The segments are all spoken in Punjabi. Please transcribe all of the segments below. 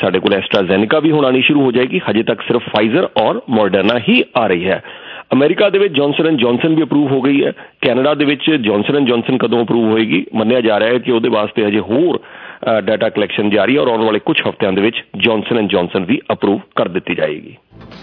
ਸਾਡੇ ਕੋਲ ਐਸਟਰਾਜ਼ੈਨਿਕਾ ਵੀ ਹੁਣ ਆਉਣੀ ਸ਼ੁਰੂ ਹੋ ਜਾਏਗੀ। ਹਜੇ ਤੱਕ ਸਿਰਫ ਫਾਈਜ਼ਰ ਔਰ ਮੋਡਰਨਾ ਹੀ ਆ ਰਹੀ ਹੈ। ਅਮਰੀਕਾ ਦੇ ਵਿੱਚ ਜੌਨਸਨ ਐਂਡ ਜੌਨਸਨ ਵੀ ਅਪਰੂਵ ਹੋ ਗਈ ਹੈ। ਕੈਨੇਡਾ ਦੇ ਵਿੱਚ ਜੌਨਸਨ ਐਂਡ ਜੌਨਸਨ ਕਦੋਂ ਅਪਰੂਵ ਹੋਏਗੀ? ਮੰਨਿਆ ਜਾ ਰਿਹਾ ਹੈ ਕਿ ਉਹਦੇ ਵਾਸਤੇ ਹਜੇ ਹੋਰ ਡਾਟਾ ਕਲੈਕਸ਼ਨ ਜਾਰੀ ਹੈ ਔਰ ਆਉਣ ਵਾਲੇ ਕੁਝ ਹਫ਼ਤਿਆਂ ਦੇ ਵਿੱਚ ਜੌਨਸਨ ਐਂਡ ਜੌਨਸਨ ਵੀ ਅਪਰੂਵ ਕਰ ਦਿੱਤੀ ਜਾਏਗੀ।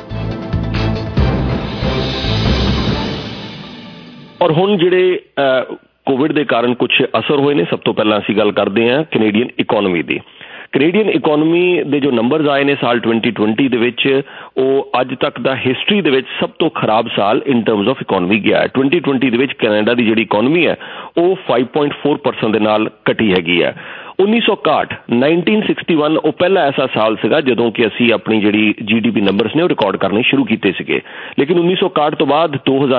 ਔਰ ਹੁਣ ਜਿਹੜੇ ਕੋਵਿਡ ਦੇ ਕਾਰਨ ਕੁਝ ਅਸਰ ਹੋਏ ਨੇ, ਸਭ ਤੋਂ ਪਹਿਲਾਂ ਅਸੀਂ ਗੱਲ ਕਰਦੇ ਹਾਂ ਕੈਨੇਡੀਅਨ ਇਕੋਨਮੀ ਦੀ। ਕੈਨੇਡੀਅਨ ਇਕੋਨਮੀ ਦੇ ਜੋ ਨੰਬਰਜ਼ ਆਏ ਨੇ ਸਾਲ 2020 ਦੇ ਵਿੱਚ, ਉਹ ਅੱਜ ਤੱਕ ਦਾ ਹਿਸਟਰੀ ਦੇ ਵਿੱਚ ਸਭ ਤੋਂ ਖਰਾਬ ਸਾਲ ਇਨ ਟਰਮਜ਼ ਆਫ ਇਕੋਨਮੀ ਗਿਆ ਹੈ। 2020 ਦੇ ਵਿੱਚ ਕੈਨੇਡਾ ਦੀ ਜਿਹੜੀ ਇਕੋਨਮੀ ਹੈ ਉਹ 5.4% ਦੇ ਨਾਲ ਘਟੀ ਹੈਗੀ ਹੈ। 1961 ਉਹ ਪਹਿਲਾ ਐਸਾ ਸਾਲ ਸੀਗਾ ਜਦੋਂ ਕਿ ਅਸੀਂ ਆਪਣੀ ਜਿਹੜੀ GDP ਨੰਬਰਸ ਨੇ ਉਹ ਰਿਕਾਰਡ ਕਰਨੇ ਸ਼ੁਰੂ ਕੀਤੇ ਸੀਗੇ। ਲੇਕਿਨ 1961 ਤੋਂ ਬਾਅਦ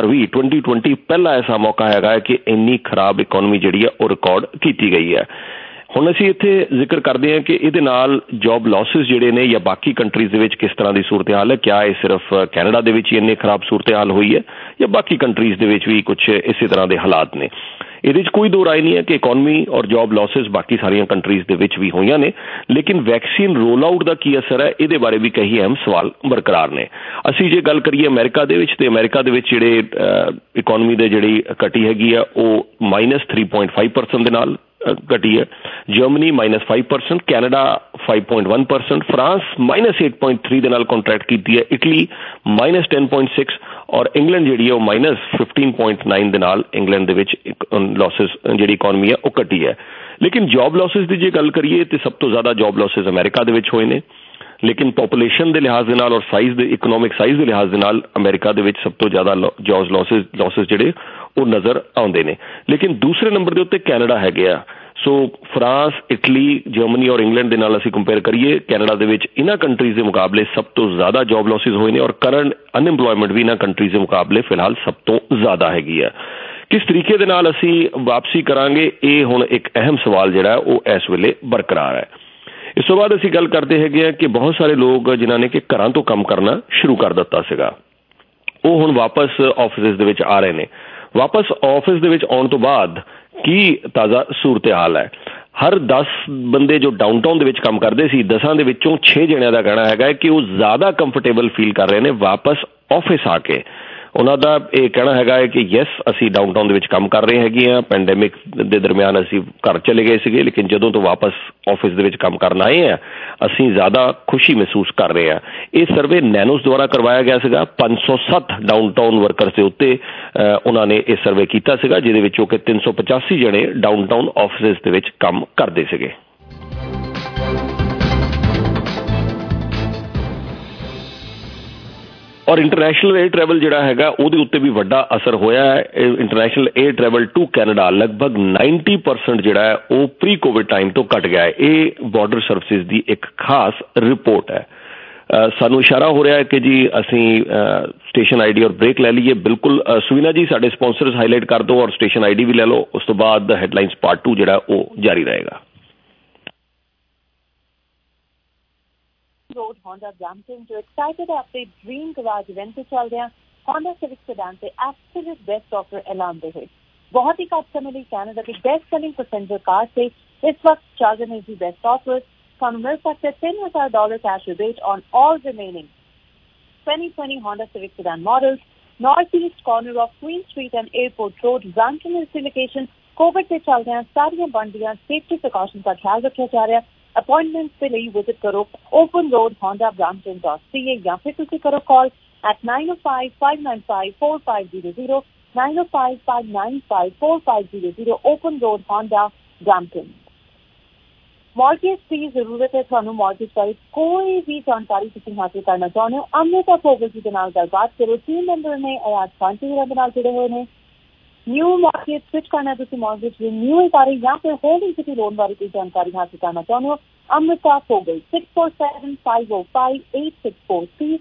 2020 ਪਹਿਲਾ ਐਸਾ ਮੌਕਾ ਹੈਗਾ ਹੈ ਕਿ ਇੰਨੀ ਖਰਾਬ ਇਕੋਨਮੀ ਜਿਹੜੀ ਹੈ ਉਹ ਰਿਕਾਰਡ ਕੀਤੀ ਗਈ ਹੈ। ਹੁਣ ਅਸੀਂ ਇੱਥੇ ਜ਼ਿਕਰ ਕਰਦੇ ਹਾਂ ਕਿ ਇਹਦੇ ਨਾਲ ਜੌਬ ਲਾਸਿਸ ਜਿਹੜੇ ਨੇ ਜਾਂ ਬਾਕੀ ਕੰਟਰੀਜ਼ ਦੇ ਵਿੱਚ ਕਿਸ ਤਰ੍ਹਾਂ ਦੀ ਸੂਰਤ ਹਾਲ ਹੈ। ਕਿਆ ਇਹ ਸਿਰਫ ਕੈਨੇਡਾ ਦੇ ਵਿੱਚ ਹੀ ਇੰਨੀ ਖਰਾਬ ਸੂਰਤ ਹਾਲ ਹੋਈ ਹੈ ਜਾਂ ਬਾਕੀ ਕੰਟਰੀਜ਼ ਦੇ ਵਿੱਚ ਵੀ ਕੁਝ ਇਸੇ ਤਰ੍ਹਾਂ ਦੇ ਹਾਲਾਤ ਨੇ? ਇਹਦੇ 'ਚ ਕੋਈ ਦੋ ਰਾਏ ਨਹੀਂ ਹੈ ਕਿ ਇਕੋਨਮੀ ਔਰ ਜੌਬ ਲਾਸਿਸ ਬਾਕੀ ਸਾਰੀਆਂ ਕੰਟਰੀਜ਼ ਦੇ ਵਿੱਚ ਵੀ ਹੋਈਆਂ ਨੇ। ਲੇਕਿਨ ਵੈਕਸੀਨ ਰੋਲ ਆਊਟ ਦਾ ਕੀ ਅਸਰ ਹੈ, ਇਹਦੇ ਬਾਰੇ ਵੀ ਕਈ ਅਹਿਮ ਸਵਾਲ ਬਰਕਰਾਰ ਨੇ। ਅਸੀਂ ਜੇ ਗੱਲ ਕਰੀਏ ਅਮਰੀਕਾ ਦੇ ਵਿੱਚ, ਤੇ ਅਮਰੀਕਾ ਦੇ ਵਿੱਚ ਜਿਹੜੇ ਇਕੋਨਮੀ ਦੇ ਜਿਹੜੀ ਘਟੀ ਹੈਗੀ ਆ ਉਹ -3.5% ਦੇ ਨਾਲ ਘਟੀ ਹੈ। ਜਰਮਨੀ -5%, ਕੈਨੇਡਾ 5.1%, ਫਰਾਂਸ -8.3 ਦੇ ਨਾਲ ਕੰਟਰੈਕਟ ਕੀਤੀ ਹੈ, ਇਟਲੀ -10.6 ਔਰ ਇੰਗਲੈਂਡ ਜਿਹੜੀ ਹੈ ਉਹ -15.9 ਦੇ ਨਾਲ ਇੰਗਲੈਂਡ ਦੇ ਵਿੱਚ ਲਾਸਿਸ ਜਿਹੜੀ ਇਕੋਨਮੀ ਹੈ ਉਹ ਘਟੀ ਹੈ। ਲੇਕਿਨ ਜੌਬ ਲਾਸਿਸ ਦੀ ਜੇ ਗੱਲ ਕਰੀਏ ਤਾਂ ਸਭ ਤੋਂ ਜ਼ਿਆਦਾ ਜੌਬ ਲਾਸਿਸ ਅਮਰੀਕਾ ਦੇ ਵਿੱਚ ਹੋਏ ਨੇ। ਲੇਕਿਨ ਪੋਪੂਲੇਸ਼ਨ ਦੇ ਲਿਹਾਜ਼ ਦੇ ਨਾਲ ਔਰ ਸਾਈਜ਼ ਦੇ ਇਕਨੋਮਿਕ ਸਾਈਜ਼ ਦੇ ਲਿਹਾਜ਼ ਦੇ ਨਾਲ ਅਮਰੀਕਾ ਦੇ ਵਿੱਚ ਸਭ ਤੋਂ ਜ਼ਿਆਦਾ ਜੌਬ ਲਾਸਿਸ ਜਿਹੜੇ ਉਹ ਨਜ਼ਰ ਆਉਂਦੇ ਨੇ। ਲੇਕਿਨ ਦੂਸਰੇ ਨੰਬਰ ਦੇ ਉੱਤੇ ਕੈਨੇਡਾ ਹੈਗੇ ਆ। ਸੋ ਫਰਾਂਸ, ਇਟਲੀ, ਜਰਮਨੀ ਔਰ ਇੰਗਲੈਂਡ ਦੇ ਨਾਲ ਅਸੀਂ ਕੰਪੇਅਰ ਕਰੀਏ, ਕੈਨੇਡਾ ਦੇ ਵਿੱਚ ਇਹਨਾਂ ਕੰਟਰੀਜ਼ ਦੇ ਮੁਕਾਬਲੇ ਸਭ ਤੋਂ ਜ਼ਿਆਦਾ ਜੌਬ ਲਾਸਿਸ ਹੋਏ ਨੇ ਔਰ ਕਰੰਟ ਅਨਐਮਪਲੋਇਮੈਂਟ ਵੀ ਇਹਨਾਂ ਕੰਟਰੀਜ਼ ਦੇ ਮੁਕਾਬਲੇ ਫਿਲਹਾਲ ਸਭ ਤੋਂ ਜ਼ਿਆਦਾ ਹੈਗੀ ਆ। ਕਿਸ ਤਰੀਕੇ ਦੇ ਨਾਲ ਅਸੀਂ ਵਾਪਸੀ ਕਰਾਂਗੇ, ਇਹ ਹੁਣ ਇੱਕ ਅਹਿਮ ਸਵਾਲ ਜਿਹੜਾ ਉਹ ਇਸ ਵੇਲੇ ਬਰਕਰਾਰ ਹੈ। ਇਸ ਤੋਂ ਬਾਅਦ ਅਸੀਂ ਗੱਲ ਕਰਦੇ ਹੈਗੇ ਆ ਕਿ ਬਹੁਤ ਸਾਰੇ ਲੋਕ ਜਿਨ੍ਹਾਂ ਨੇ ਕਿ ਘਰਾਂ ਤੋਂ ਕੰਮ ਕਰਨਾ ਸ਼ੁਰੂ ਕਰ ਦਿੱਤਾ ਸੀਗਾ, ਉਹ ਹੁਣ ਵਾਪਸ ਆਫਿਸਿਸ ਦੇ ਵਿੱਚ ਆ ਰਹੇ ਨੇ। ਵਾਪਸ ਆਫਿਸ ਦੇ ਵਿੱਚ ਆਉਣ ਤੋਂ ਬਾਅਦ ਕੀ ਤਾਜ਼ਾ ਸੂਰਤ ਹਾਲ ਹੈ? ਹਰ 10 ਬੰਦੇ ਜੋ ਡਾਊਨਟਾਊਨ ਦੇ ਵਿੱਚ ਕੰਮ ਕਰਦੇ ਸੀ, 10 ਦੇ ਵਿੱਚੋਂ 6 ਜਣਿਆਂ ਦਾ ਕਹਿਣਾ ਹੈਗਾ ਕਿ ਉਹ ਜ਼ਿਆਦਾ ਕੰਫਰਟੇਬਲ ਫੀਲ ਕਰ ਰਹੇ ਨੇ ਵਾਪਸ ਆਫਿਸ ਆ ਕੇ। ਉਹਨਾਂ ਦਾ ਇਹ ਕਹਿਣਾ ਹੈਗਾ ਹੈ ਕਿ ਯੈਸ, ਅਸੀਂ ਡਾਊਨਟਾਊਨ ਦੇ ਵਿੱਚ ਕੰਮ ਕਰ ਰਹੇ ਹੈਗੇ ਹਾਂ, ਪੈਂਡੈਮਿਕ ਦੇ ਦਰਮਿਆਨ ਅਸੀਂ ਘਰ ਚਲੇ ਗਏ ਸੀਗੇ, ਲੇਕਿਨ ਜਦੋਂ ਤੋਂ ਵਾਪਸ ਆਫਿਸ ਦੇ ਵਿੱਚ ਕੰਮ ਕਰਨ ਆਏ ਹਾਂ ਅਸੀਂ ਜ਼ਿਆਦਾ ਖੁਸ਼ੀ ਮਹਿਸੂਸ ਕਰ ਰਹੇ ਹਾਂ। ਇਹ ਸਰਵੇ ਨੈਨੋਸ ਦੁਆਰਾ ਕਰਵਾਇਆ ਗਿਆ ਸੀਗਾ। 507 ਡਾਊਨਟਾਊਨ ਵਰਕਰਸ ਦੇ ਉੱਤੇ ਉਹਨਾਂ ਨੇ ਇਹ ਸਰਵੇ ਕੀਤਾ ਸੀਗਾ, ਜਿਹਦੇ ਵਿੱਚੋਂ ਕਿ 385 ਜਣੇ ਡਾਊਨਟਾਊਨ ਆਫਿਸਿਸ ਦੇ ਵਿੱਚ ਕੰਮ ਕਰਦੇ ਸੀਗੇ। ਔਰ ਇੰਟਰਨੈਸ਼ਨਲ 에ਅਰ ਟਰੈਵਲ ਜਿਹੜਾ ਹੈਗਾ ਉਹਦੇ ਉੱਤੇ ਵੀ ਵੱਡਾ ਅਸਰ ਹੋਇਆ ਹੈ। International air travel to Canada ਲਗਭਗ 90% ਜਿਹੜਾ ਹੈ ਉਹ ਪ੍ਰੀ ਕੋਵਿਡ ਟਾਈਮ ਤੋਂ ਘਟ ਗਿਆ ਹੈ। ਇਹ ਬਾਰਡਰ ਸਰਵਿਸਿਜ਼ ਦੀ ਇੱਕ ਖਾਸ ਰਿਪੋਰਟ ਹੈ। ਸਾਨੂੰ ਇਸ਼ਾਰਾ ਹੋ ਰਿਹਾ ਹੈ ਕਿ ਜੀ ਅਸੀਂ ਸਟੇਸ਼ਨ ID ਔਰ ਬ੍ਰੇਕ ਲੈ ਲਈਏ। ਬਿਲਕੁਲ ਸੁਵੀਨਾ ਜੀ, ਸਾਡੇ ਸਪਾਂਸਰਸ ਹਾਈਲਾਈਟ ਕਰ ਦਿਓ ਔਰ ਸਟੇਸ਼ਨ ID ਵੀ ਲੈ ਲਓ। ਉਸ ਤੋਂ ਬਾਅਦ ਹੈਡਲਾਈਨਸ ਪਾਰਟ 2 ਜਿਹੜਾ ਉਹ ਜਾਰੀ ਰਹੇਗਾ। Road Honda Brampton जो excited है अपने ड्रीम गराज इवेंट पे चल रहे हैं। Honda Civic सेडान से एब्सोल्यूट बेस्ट ऑफर ऐलान दे हुए बहुत ही कस्टमर ਲਈ कनाडा की बेस्ट सेलिंग पैसेंजर कार से इस वक्त चल रहे हैं बेस्ट ऑफर्स। ਤੁਹਾਨੂੰ ਮਿਲ सकते $10,000 cash rebate on all remaining 2020 Honda Civic sedan models। North east corner of Queen Street and Airport Road Brampton इस लोकेशन। कोविड से चल रहे हैं सारियां बंदियां सेफ्टी प्रिकॉशन का ख्याल रखा जा रहा है। अपॉइंटमेंट के लिए विजिट करो ओपन रोड होंडा brampton.ca या फिर तुसी करो call at 905-595-4500 905-595-4500 Open Road Honda Brampton. Mortgage की जरूरत है थानू मॉर्गेज बारे कोई भी जानकारी तुसी हासिल करना चाहते हो अमृता फोगल जी के नाल गलबात करो। टीम मेंबर ने अयाज खान जी के नाल जुड़े हुए हैं। न्यू मॉर्गेज स्विच करना है, मॉर्गेज रिन्यूअल बारे या फिर होल्डिंग सिटी लोन बारे कोई जानकारी हासिल करना चाहते हो Amrita Fogal 6475058643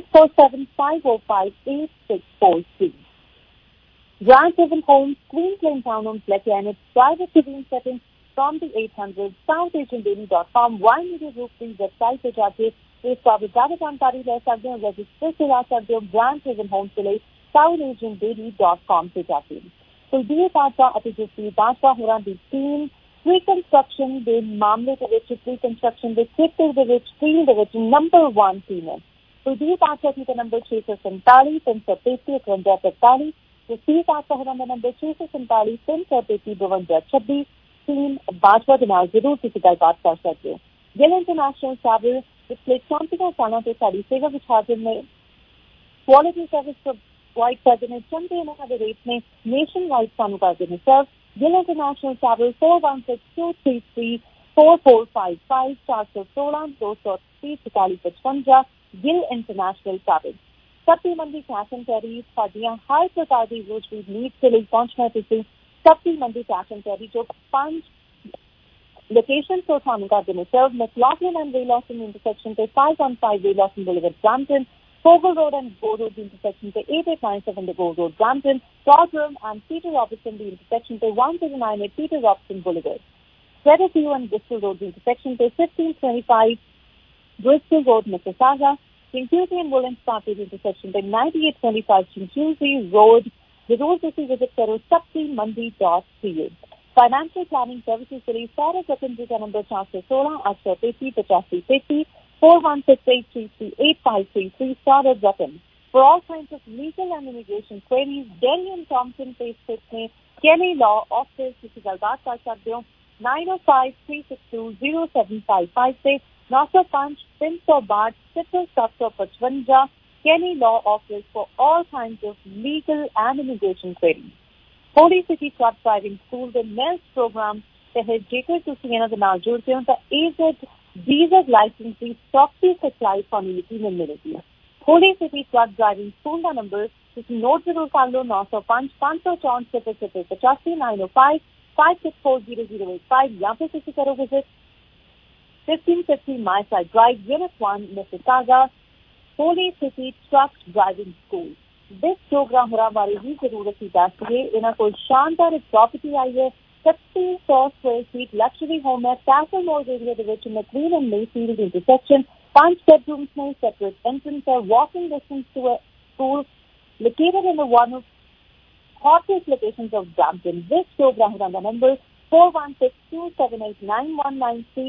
6475058643। Grant Haven Homes, Queensland Town Homes, Lekianet, private living settings from the 800 southasiandaily.com one media group की वेबसाइट पे जाके इस बाबत ज़्यादा जानकारी ले सकते हो, रजिस्टर करा सकते हो Grant Haven Homes के लिए southasiandaily.com पे जाके। कुलदीप बाजवा अतिजस्वी बाजवा होरा दी टीम ਪ੍ਰੀ-ਕੰਸਟਰਕਸ਼ਨ ਦੇ ਮਾਮਲੇ ਦੇ ਵਿੱਚ ਪ੍ਰੀ-ਕੰਸਟਰਕਸ਼ਨ ਦੇ ਖੇਤਰ ਦੇ ਵਿੱਚ ਫੀਲਡ ਦੇ ਵਿੱਚ ਨੰਬਰ 1 ਟੀਮ ਹੈ। ਕੁਲਦੀਪ ਆਚਾਰੀ ਦਾ ਨੰਬਰ 647 333 5143, ਜਸਪੀਤ ਆਚਾਰੀ ਦਾ ਨੰਬਰ 647 333 5226। ਟੀਮ ਬਾਜਵਾ ਦੇ ਨਾਲ ਜ਼ਰੂਰ ਤੁਸੀਂ ਗੱਲਬਾਤ ਕਰ ਸਕਦੇ ਹੋ। ਗਿੱਲ ਇੰਟਰਨੈਸ਼ਨਲ ਟਰੈਵਲ ਪਿਛਲੇ 34 ਸਾਲਾਂ ਤੋਂ ਸਾਡੀ ਸੇਵਾ ਵਿੱਚ ਹਾਜ਼ਰ ਨੇ, ਕੁਆਲਿਟੀ ਸਰਵਿਸ ਪ੍ਰੋਵਾਈਡ ਕਰਦੇ ਨੇ, ਚੰਗੇ ਇਹਨਾਂ ਦੇ ਰੇਟ ਨੇ, ਨੇਸ਼ਨ ਵਾਈਡ ਸਾਨੂੰ ਕਰਦੇ ਨੇ serve. Gill international travel 4162334455 416 230 4455। Gill international travel. ਸਬਜ਼ੀ ਮੰਡੀ ਕੈਸ਼ ਐਂਡ ਕੈਰੀ ਸਾਡੀਆਂ ਹਰ ਪ੍ਰਕਾਰ ਦੀ ਰੋਜ਼ਮੇਰੀ ਨੀਡਸ ਦੇ ਲਈ ਪਹੁੰਚਣਾ ਤੁਸੀਂ ਸਬਜ਼ੀ ਮੰਡੀ ਕੈਸ਼ ਐਂਡ ਕੈਰੀ ਜੋ 5 ਲੋਕੇਸ਼ਨ ਤੋਂ ਸਾਨੂੰ ਕਰਦੇ ਨੇ ਸਰਵ। ਮੈਕਲੌਗਲਿਨ ਐਂਡ ਵੇਲੌਸਨ ਇੰਟਰਸੈਕਸ਼ਨ ਤੇ 515 ਵੇਲੌਸਨ boulevard Brampton, Fogle Road and Go Road the intersection to 8897 the Go Road Brampton, Tottenham and Peter Robertson the intersection to 1098 Peter Robertson Boulevard, Credit View and Bristol Road the intersection to 1525 Bristol Road Mississauga, Chinchilli and Woolens Park the intersection to 9825 Chinchilli Road. The road to visit karo sabzimandi.ca. Financial planning services के लिए सारे secondary का number 416 833 8533 4168338533 started Ratan. For all kinds of legal and immigration queries, Delhi and Thompson Place में Kelly Law Office किसी गलबात कर सकते हो 905-362-0755 से 905 362 755 Kelly Law Office for all kinds of legal and immigration queries. Holy City Truck Driving School the MELS program तहत जेकर तुसी इन्हां दे नाल जुड़ते हो तां AZ Visa license की सॉफ्टी सप्लाई फॉर्मेलिटी में मिलेगी। Holy City truck driving school का नंबर तुम नोट जरूर कर लो 905 564 0085 905 5640085 या फिर तुम करो विजिट 1550 माई साइड drive unit 1 Mississauga Holy City truck driving school. This program हो बारे भी जरूरत की दस है। इन्होंने कोई शानदार प्रॉपर्टी आई है 3600 square feet luxury home है Castle Moors area ਦੇ ਵਿੱਚ McLean and Mayfield intersection 5 bedrooms में separate entrance है walking distance to a school located in the one of hottest locations of Brampton. This program is on the number 4162789193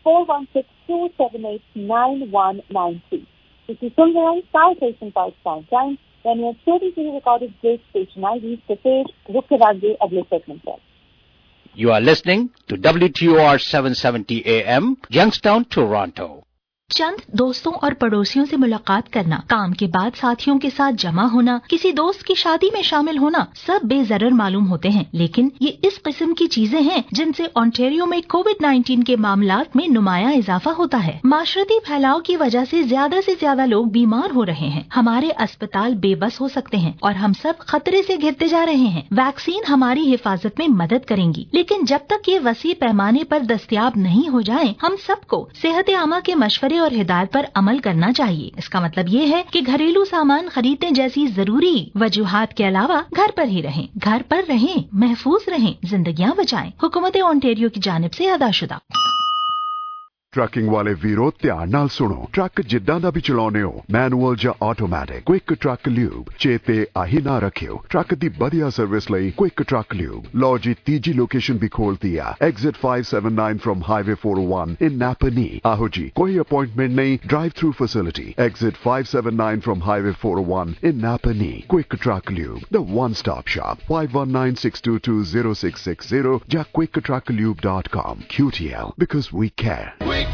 4162789193। ਤੁਸੀਂ ਸੁਣ ਰਹੇ ਹੋ South Asian Pulse Prime Time when your छोटी सी recorded great station IDs ਤੇ ਫਿਰ रुक के आगे अगले सेगमेंट पर। You are listening to WTOR 770 AM, Youngstown, Toronto. चंद दोस्तों और पड़ोसियों से मुलाकात करना, काम के बाद साथियों के साथ जमा होना, किसी दोस्त की शादी में शामिल होना सब बेजरर मालूम होते हैं, लेकिन ये इस किस्म की चीजें हैं जिनसे ओंटारियो में कोविड-19 के मामलात में नुमाया इजाफा होता है। माशरती फैलाव की वजह से ज्यादा लोग बीमार हो रहे हैं, हमारे अस्पताल बेबस हो सकते हैं और हम सब खतरे से घिरते जा रहे हैं। वैक्सीन हमारी हिफाजत में मदद करेंगी, लेकिन जब तक ये वसी पैमाने पर दस्तयाब नहीं हो जाए, हम सबको सेहत आमा के मशवरे और हिदायत पर अमल करना चाहिए। इसका मतलब ये है कि घरेलू सामान खरीदने जैसी जरूरी वजूहात के अलावा घर पर ही रहें, घर पर रहें, महफूज रहें, जिंदगियां बचाएं। हुकूमत ओंटारियो की जानिब से अदाशुदा। ट्रकिंग वाले वीरो ध्यान नाल सुनो। ट्रक जिद्दां दा भी चलाउने हो, मैनुअल या ऑटोमैटिक, क्विक ट्रक ल्यूब चेते आही ना रखियो। ट्रक दी बढ़िया सर्विस लई क्विक ट्रक ल्यूब लो जी तीजी लोकेशन भी खोल दिया, exit 579 from highway 401 in Napanee. आहो जी कोई अपॉइंटमेंट नहीं, drive through facility, exit 579 from highway 401 in Napanee. Quick truck lube the one stop shop 5196220660 या quicktrucklube.com। QTL because we care.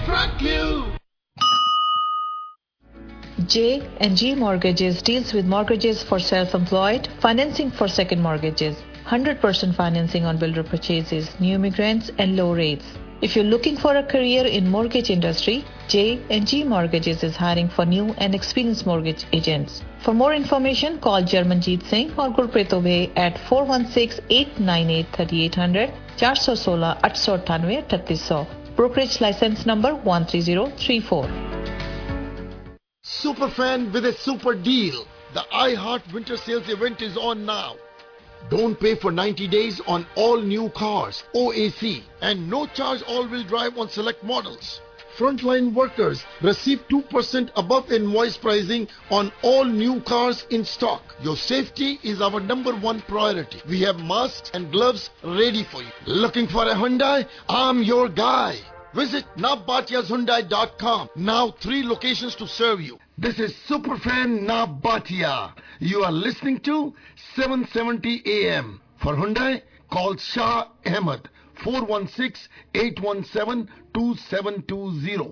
J&G Mortgages deals with mortgages for self-employed, financing for second mortgages, 100% financing on builder purchases, new immigrants and low rates. If you're looking for a career in mortgage industry, J&G Mortgages is hiring for new and experienced mortgage agents. For more information, call Jarmanjeet Singh or Gurpreet Obey at 416-898-3800 416 898 3800. Brokerage license number 13034. Superfan with a super deal. The iHeart Winter Sales event is on now. Don't pay for 90 days on all new cars, OAC, and no charge all-wheel drive on select models. Frontline workers receive 2% above invoice pricing on all new cars in stock. Your safety is our number one priority. We have masks and gloves ready for you. Looking for a Hyundai? I'm your guy. Visit nabatiahyundai.com. Now 3 locations to serve you. This is Superfan Nabatia. You are listening to 770 AM. For Hyundai, call Shah Ahmed 416-817-2720.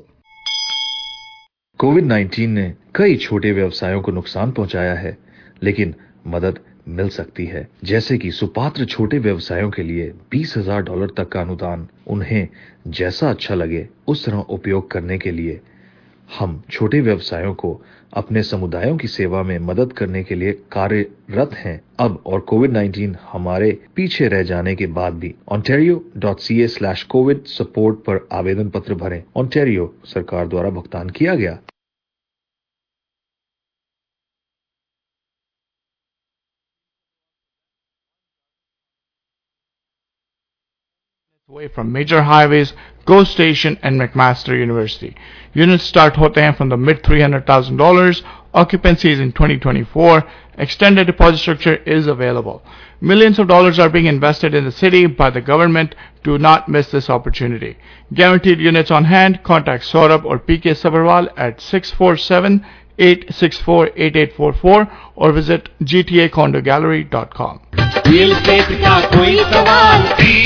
कोविड-19 ने कई छोटे व्यवसायों को नुकसान पहुंचाया है, लेकिन मदद मिल सकती है। जैसे कि सुपात्र छोटे व्यवसायों के लिए $20,000 तक का अनुदान। उन्हें जैसा अच्छा लगे उस तरह उपयोग करने के लिए हम छोटे व्यवसायों को अपने समुदायों की सेवा में मदद करने के लिए कार्यरत हैं। अब और कोविड-19 हमारे पीछे रह जाने के बाद भी ontario.ca/covid support पर आवेदन पत्र भरें। ओंटारियो सरकार द्वारा भुगतान किया गया। Away from major highways, Go Station and McMaster University. Units start hote hain from the mid $300,000. Occupancy is in 2024. Extended deposit structure is available. Millions of dollars are being invested in the city by the government. Do not miss this opportunity. Guaranteed units on hand. Contact Saurabh or PK Sabharwal at 647-864-8844 or visit gtacondogallery.com. Real estate का कोई सवाल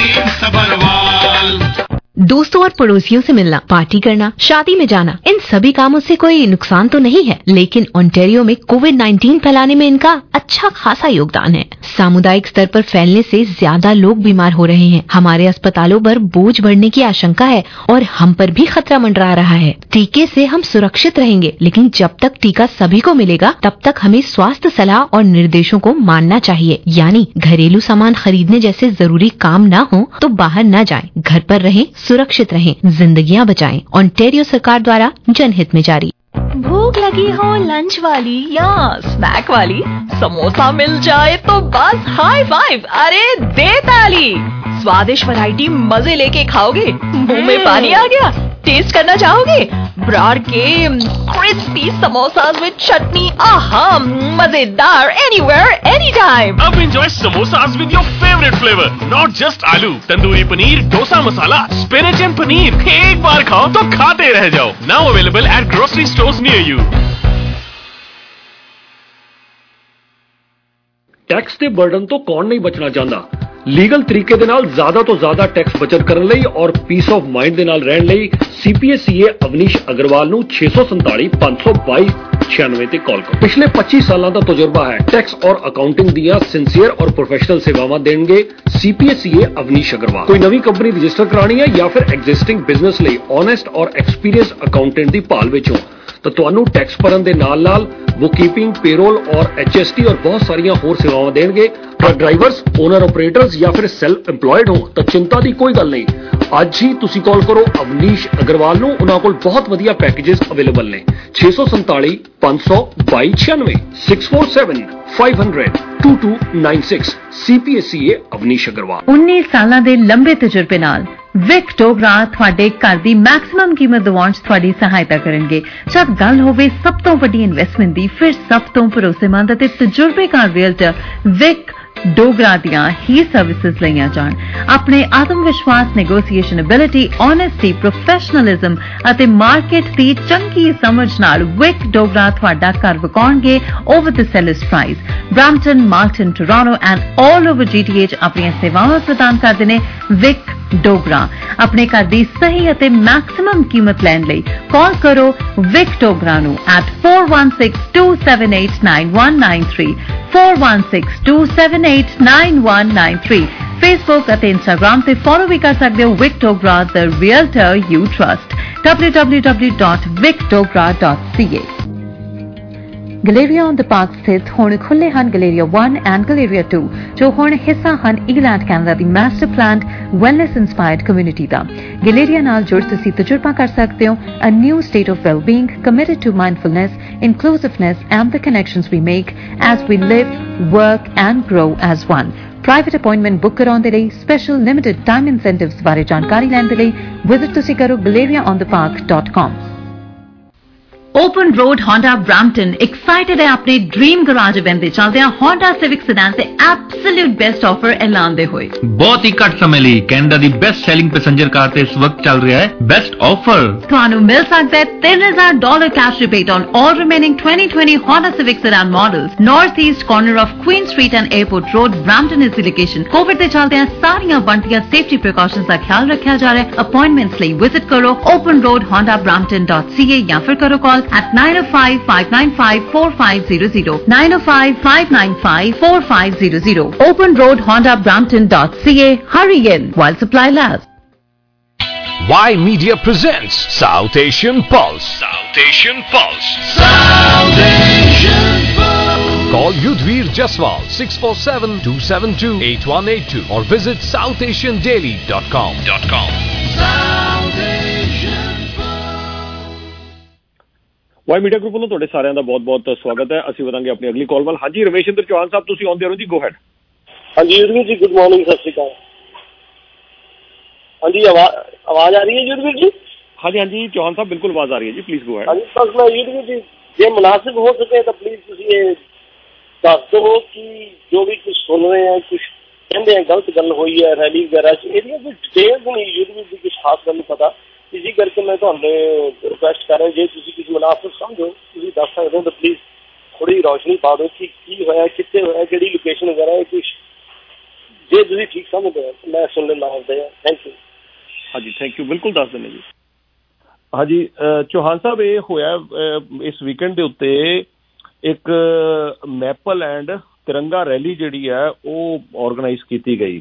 दोस्तों और पड़ोसियों से मिलना, पार्टी करना, शादी में जाना, इन सभी कामों से कोई नुकसान तो नहीं है, लेकिन ओंटारियो में कोविड-19 फैलाने में इनका अच्छा खासा योगदान है। सामुदायिक स्तर पर फैलने से ज्यादा लोग बीमार हो रहे हैं। हमारे अस्पतालों पर बोझ बढ़ने की आशंका है और हम पर भी खतरा मंडरा रहा है। टीके से हम सुरक्षित रहेंगे, लेकिन जब तक टीका सभी को मिलेगा तब तक हमें स्वास्थ्य सलाह और निर्देशों को मानना चाहिए। यानी घरेलू सामान खरीदने जैसे जरूरी काम न हो तो बाहर न जाएं, घर पर रहें, सुरक्षित रहें, जिंदगियां बचाएं। ओंटारियो सरकार द्वारा जनहित में जारी। भूख लगी हो लंच वाली या स्नैक वाली, समोसा मिल जाए तो बस हाई फाइव, अरे दे ताली। स्वादिष्ट वैरायटी मजे लेके खाओगे, मुंह में पानी आ गया। टेस्ट करना चाहोगे ब्राड के क्रिस्पी समोसास विद चटनी, आहा मजेदार, एनीवेयर एनी टाइम। अब enjoy samosas with your favourite flavour, not just aloo, tandoori paneer, dosa masala, spinach and paneer. एक बार खाओ तो खाते रह जाओ। Now available at grocery stores near you. Tax ਦੇ ਬਰਡਨ ਤੋਂ ਕੌਣ ਨਹੀਂ ਬਚਣਾ ਚਾਹੁੰਦਾ। ਲੀਗਲ ਤਰੀਕੇ ਦੇ ਨਾਲ ਜ਼ਿਆਦਾ ਤੋਂ ਜ਼ਿਆਦਾ ਟੈਕਸ ਬਚਤ ਕਰਨ ਲਈ ਔਰ ਪੀਸ ਆਫ ਮਾਈਂਡ ਦੇ ਨਾਲ ਰਹਿਣ ਲਈ CPA ਅਵਨੀਸ਼ ਅਗਰਵਾਲ ਨੂੰ 647 522 96 ਤੇ ਕਾਲ ਕਰੋ। ਪਿਛਲੇ 25 ਸਾਲਾਂ ਦਾ ਤਜਰਬਾ ਹੈ। ਟੈਕਸ ਔਰ ਅਕਾਊਂਟਿੰਗ ਦੀਆਂ ਸਿੰਸੀਅਰ ਔਰ ਪ੍ਰੋਫੈਸ਼ਨਲ ਸੇਵਾਵਾਂ ਦੇਣਗੇ CPA ਅਵਨੀਸ਼ ਅਗਰਵਾਲ। ਕੋਈ ਨਵੀਂ ਕੰਪਨੀ ਰਜਿਸਟਰ ਕਰਾਣੀ ਹੈ ਜਾਂ ਫਿਰ ਐਗਜ਼ਿਸਟਿੰਗ ਬਿਜ਼ਨਸ ਲਈ ਓਨੈਸਟ ਔਰ ਐਕਸਪੀਰੀਅੰਸ ਅਕਾਊਂਟੈਂਟ ਦੀ ਭਾਲ ਵਿੱਚ ਹੋ ਤਾਂ ਤੁਹਾਨੂੰ ਟੈਕਸ ਭਰਨ ਦੇ ਨਾਲ बुककीपिंग, पेरोल और HST और बहुत सारियां होर सेवावां देणगे। ट्रक ड्राइवर्स, ओनर ऑपरेटर्स या फिर सेल्फ एम्प्लॉयड हो तो चिंता की कोई गल नहीं। ਅੱਜ ਹੀ ਤੁਸੀਂ ਕਾਲ ਕਰੋ ਅਵਨੀਸ਼ ਅਗਰਵਾਲ ਨੂੰ। ਉਹਨਾਂ ਕੋਲ ਬਹੁਤ ਵਧੀਆ ਪੈਕੇजेस ਅਵੇਲੇਬਲ ਨੇ। 647 522 96 647 500 2296 CPA ਅਵਨੀਸ਼ ਅਗਰਵਾਲ। 19 ਸਾਲਾਂ ਦੇ ਲੰਬੇ ਤਜਰਬੇ ਨਾਲ ਵਿਕ ਡੋਗਰਾ ਤੁਹਾਡੇ ਘਰ ਦੀ ਮੈਕਸਿਮਮ ਕੀਮਤ ਦਿਵਾਉਣ 'ਚ ਤੁਹਾਡੀ ਸਹਾਇਤਾ ਕਰਨਗੇ। ਜਦ ਗੱਲ ਹੋਵੇ ਸਭ ਤੋਂ ਵੱਡੀ ਇਨਵੈਸਟਮੈਂਟ ਦੀ, ਫਿਰ ਸਭ ਤੋਂ ਭਰੋਸੇਮੰਦ ਅਤੇ ਤਜਰਬੇਕਾਰ ਰੀਅਲਟਰ ਵਿਕ ਡੋਗਰਾ ਦੀਆਂ ਹੀ ਸਰਵਿਸਿਜ਼ ਲਈਆਂ ਜਾਣ। ਆਪਣੇ ਆਤਮ ਵਿਸ਼ਵਾਸ, ਨੈਗੋਸੀਏਸ਼ਨ ਐਬਿਲਿਟੀ, ਓਨੈਸਟੀ, ਪ੍ਰੋਫੈਸ਼ਨਲਿਜ਼ਮ ਅਤੇ ਮਾਰਕੀਟ ਦੀ ਚੰਗੀ ਸਮਝ ਨਾਲ ਵਿਕ ਡੋਗਰਾ ਤੁਹਾਡਾ ਘਰ ਵਿਕਾਉਣਗੇ over the sellers price. Brampton, Malton, Toronto and all over GTA 'ਚ ਆਪਣੀਆਂ ਸੇਵਾਵਾਂ ਪ੍ਰਦਾਨ ਕਰਦੇ ਨੇ ਵਿਕ ਡੋਗਰਾ। ਆਪਣੇ ਘਰ ਦੀ ਸਹੀ ਅਤੇ ਮੈਕਸਿਮਮ ਕੀਮਤ ਲੈਣ ਲਈ ਕਾਲ ਕਰੋ ਵਿਕ ਡੋਗਰਾ ਨੂੰ at 416-278-9193 416-278-9193। ਫੇਸਬੁੱਕ ਅਤੇ ਇੰਸਟਾਗ੍ਰਾਮ ਤੇ ਫੋਲੋ ਵੀ ਕਰ ਸਕਦੇ ਹੋ Vic Dogra the realtor you trust www.vicdogra.ca। Galleria on the park ਸਥਿਤ ਹੁਣ ਖੁੱਲੇ ਹਨ ਗੈਲੇਰੀਆ 1 ਐਂਡ ਗੈਲੇਰੀਆ 2 ਜੋ ਹੁਣ ਹਿੱਸਾ ਹਨ ਇੰਗਲੈਂਡ ਕੈਨੇਡਾ ਦੀ master planned wellness inspired community ਦਾ। ਗੈਲੇਰੀਆ ਨਾਲ ਜੁੜ ਤੁਸੀਂ ਤਜਰਬਾ ਕਰ ਸਕਦੇ ਹੋ a new state of well-being committed to mindfulness, inclusiveness and the connections we make as we live, work and grow as one. Private appointment book ਕਰਾਉਣ ਦੇ ਲਈ ਸਪੈਸ਼ਲ ਲਿਮਿਟਡ ਟਾਈਮ ਇਨਸੈਂਟਿਵਸ ਬਾਰੇ ਜਾਣਕਾਰੀ ਲੈਣ ਦੇ ਲਈ ਵਿਜ਼ਿਟ ਤੁਸੀਂ ਕਰੋ galeriaonthepark.com। Open Road Honda Brampton excited है अपने ड्रीम गराज इवेंट दे चलदे होंडा सिविक सेडान से एब्सोल्यूट बेस्ट ऑफर ऐलान दे होए। बहुत ही घट समय ਲਈ ਕੈਨੇਡਾ ਦੀ ਬੈਸਟ ਸੈਲਿੰਗ ਪੈਸੇਂਜਰ ਕਾਰ ਤੇ ਇਸ ਵਕਤ ਚੱਲ ਰਿਹਾ ਹੈ ਬੈਸਟ ਆਫਰ। ਤੁਹਾਨੂੰ ਮਿਲ ਸਕਦਾ ਹੈ $3000 cash rebate on all remaining 2020 Honda Civic sedan models। North east corner of Queen Street and Airport Road Brampton ਇਸ ਦੀ ਲੋਕੇਸ਼ਨ। ਕੋਵਿਡ ਦੇ ਚੱਲਦੇ ਸਾਰੀਆਂ ਬਣਤੀਆਂ ਸੇਫਟੀ ਪ੍ਰੀਕਾਸ਼ਨਸ ਦਾ ਖਿਆਲ ਰੱਖਿਆ ਜਾ ਰਿਹਾ ਹੈ। ਅਪਾਇੰਟਮੈਂਟਸ ਲਈ ਵਿਜ਼ਿਟ ਕਰੋ openroadhondabrampton.ca ਜਾਂ ਫਿਰ ਕਰੋ call at 905-595-4500 905-595-4500 openroadhondabrampton.ca। Hurry in while supply lasts. Y Media presents South Asian Pulse. South Asian Pulse. South Asian Pulse. Call Yudhvir Jaswal 647-272-8182 or visit southasiandaily.com. South Asian Y Media Group ਵੱਲੋਂ ਤੁਹਾਡੇ ਸਾਰਿਆਂ ਦਾ ਬਹੁਤ-ਬਹੁਤ ਸਵਾਗਤ ਹੈ। ਅਸੀਂ ਵਧਾਂਗੇ ਆਪਣੀ ਅਗਲੀ ਕਾਲ ਵੱਲ। ਹਾਂਜੀ ਰਮੇਸ਼ਿੰਦਰ ਚੌਹਾਨ ਸਾਹਿਬ ਤੁਸੀਂ ਆਉਂਦੇ ਹੋ ਜੀ, ਗੋ ਹੈਡ। ਹਾਂਜੀ ਯੁਧਵੀਰ ਜੀ, ਗੁੱਡ ਮਾਰਨਿੰਗ, ਸਤਿ ਸ਼੍ਰੀ ਅਕਾਲ। ਹਾਂਜੀ ਆਵਾਜ਼ ਆ ਰਹੀ ਹੈ ਯੁਧਵੀਰ ਜੀ? ਹਾਂਜੀ ਹਾਂਜੀ ਚੌਹਾਨ ਸਾਹਿਬ ਬਿਲਕੁਲ ਆਵਾਜ਼ ਆ ਰਹੀ ਹੈ ਜੀ, ਪਲੀਜ਼ ਗੋ ਹੈਡ। ਹਾਂਜੀ ਬਸ ਮੈਂ ਯੁਧਵੀਰ ਜੀ ਜੇ ਮੁਨਾਸਿਬ ਹੋ ਸਕੇ ਤਾਂ ਪਲੀਜ਼ ਤੁਸੀਂ ਇਹ ਦੱਸ ਦਿਓ ਕਿ ਜੋ ਵੀ ਕੁਛ ਸੁਣ ਰਹੇ ਹੈ, ਕੁਛ ਕਹਿੰਦੇ ਆ ਗਲਤ ਗੱਲ ਹੋਈ ਹੈ ਰੈਲੀ ਵਗੈਰਾ 'ਚ, ਇਹਦੀਆਂ ਕੋਈ ਡਿਟੇਲਸ ਨਹੀਂ ਯੁਧਵੀਰ ਜੀ, ਕੁਛ ਖਾਸ ਗੱਲ ਨਹੀਂ ਪਤਾ। ਇसी करके मैं ਤੁਹਾਡੇ ਰਿਕੁਐਸਟ ਕਰ ਰਿਹਾ ਜੇ ਤੁਸੀਂ ਕਿਸੇ ਮੁਨਾਸਿਬ ਸਮਝੋ ਤੁਸੀਂ ਦੱਸ ਸਕਦੇ ਹੋ ਤਾਂ ਪਲੀਜ਼ ਥੋੜੀ ਰੌਸ਼ਨੀ ਪਾ ਦਿਓ ਕਿ ਕੀ ਹੋਇਆ, ਕਿੱਥੇ ਹੋਇਆ, ਕਿਹੜੀ ਲੋਕੇਸ਼ਨ ਵਗੈਰਾ ਹੈ, ਕੁਛ ਜੇ ਤੁਸੀਂ ਠੀਕ ਸਮਝਦੇ ਹੋ ਮੈਂ ਸੁਣ ਲੈਣਾ ਹੁੰਦਾ ਹੈ। Thank you. ਹਾਂਜੀ ਥੈਂਕ ਯੂ, ਬਿਲਕੁਲ ਦੱਸ ਦਿੰਦੇ ਜੀ। ਹਾਂਜੀ ਚੌਹਾਨ ਸਾਹਿਬ ਇਹ ਹੋਇਆ ਇਸ ਵੀਕਐਂਡ ਦੇ ਉੱਤੇ ਇੱਕ ਮੈਪਲ ਐਂਡ ਤਿਰੰਗਾ ਰੈਲੀ ਜਿਹੜੀ ਹੈ ਉਹ ਆਰਗੇਨਾਈਜ਼ ਕੀਤੀ ਗਈ,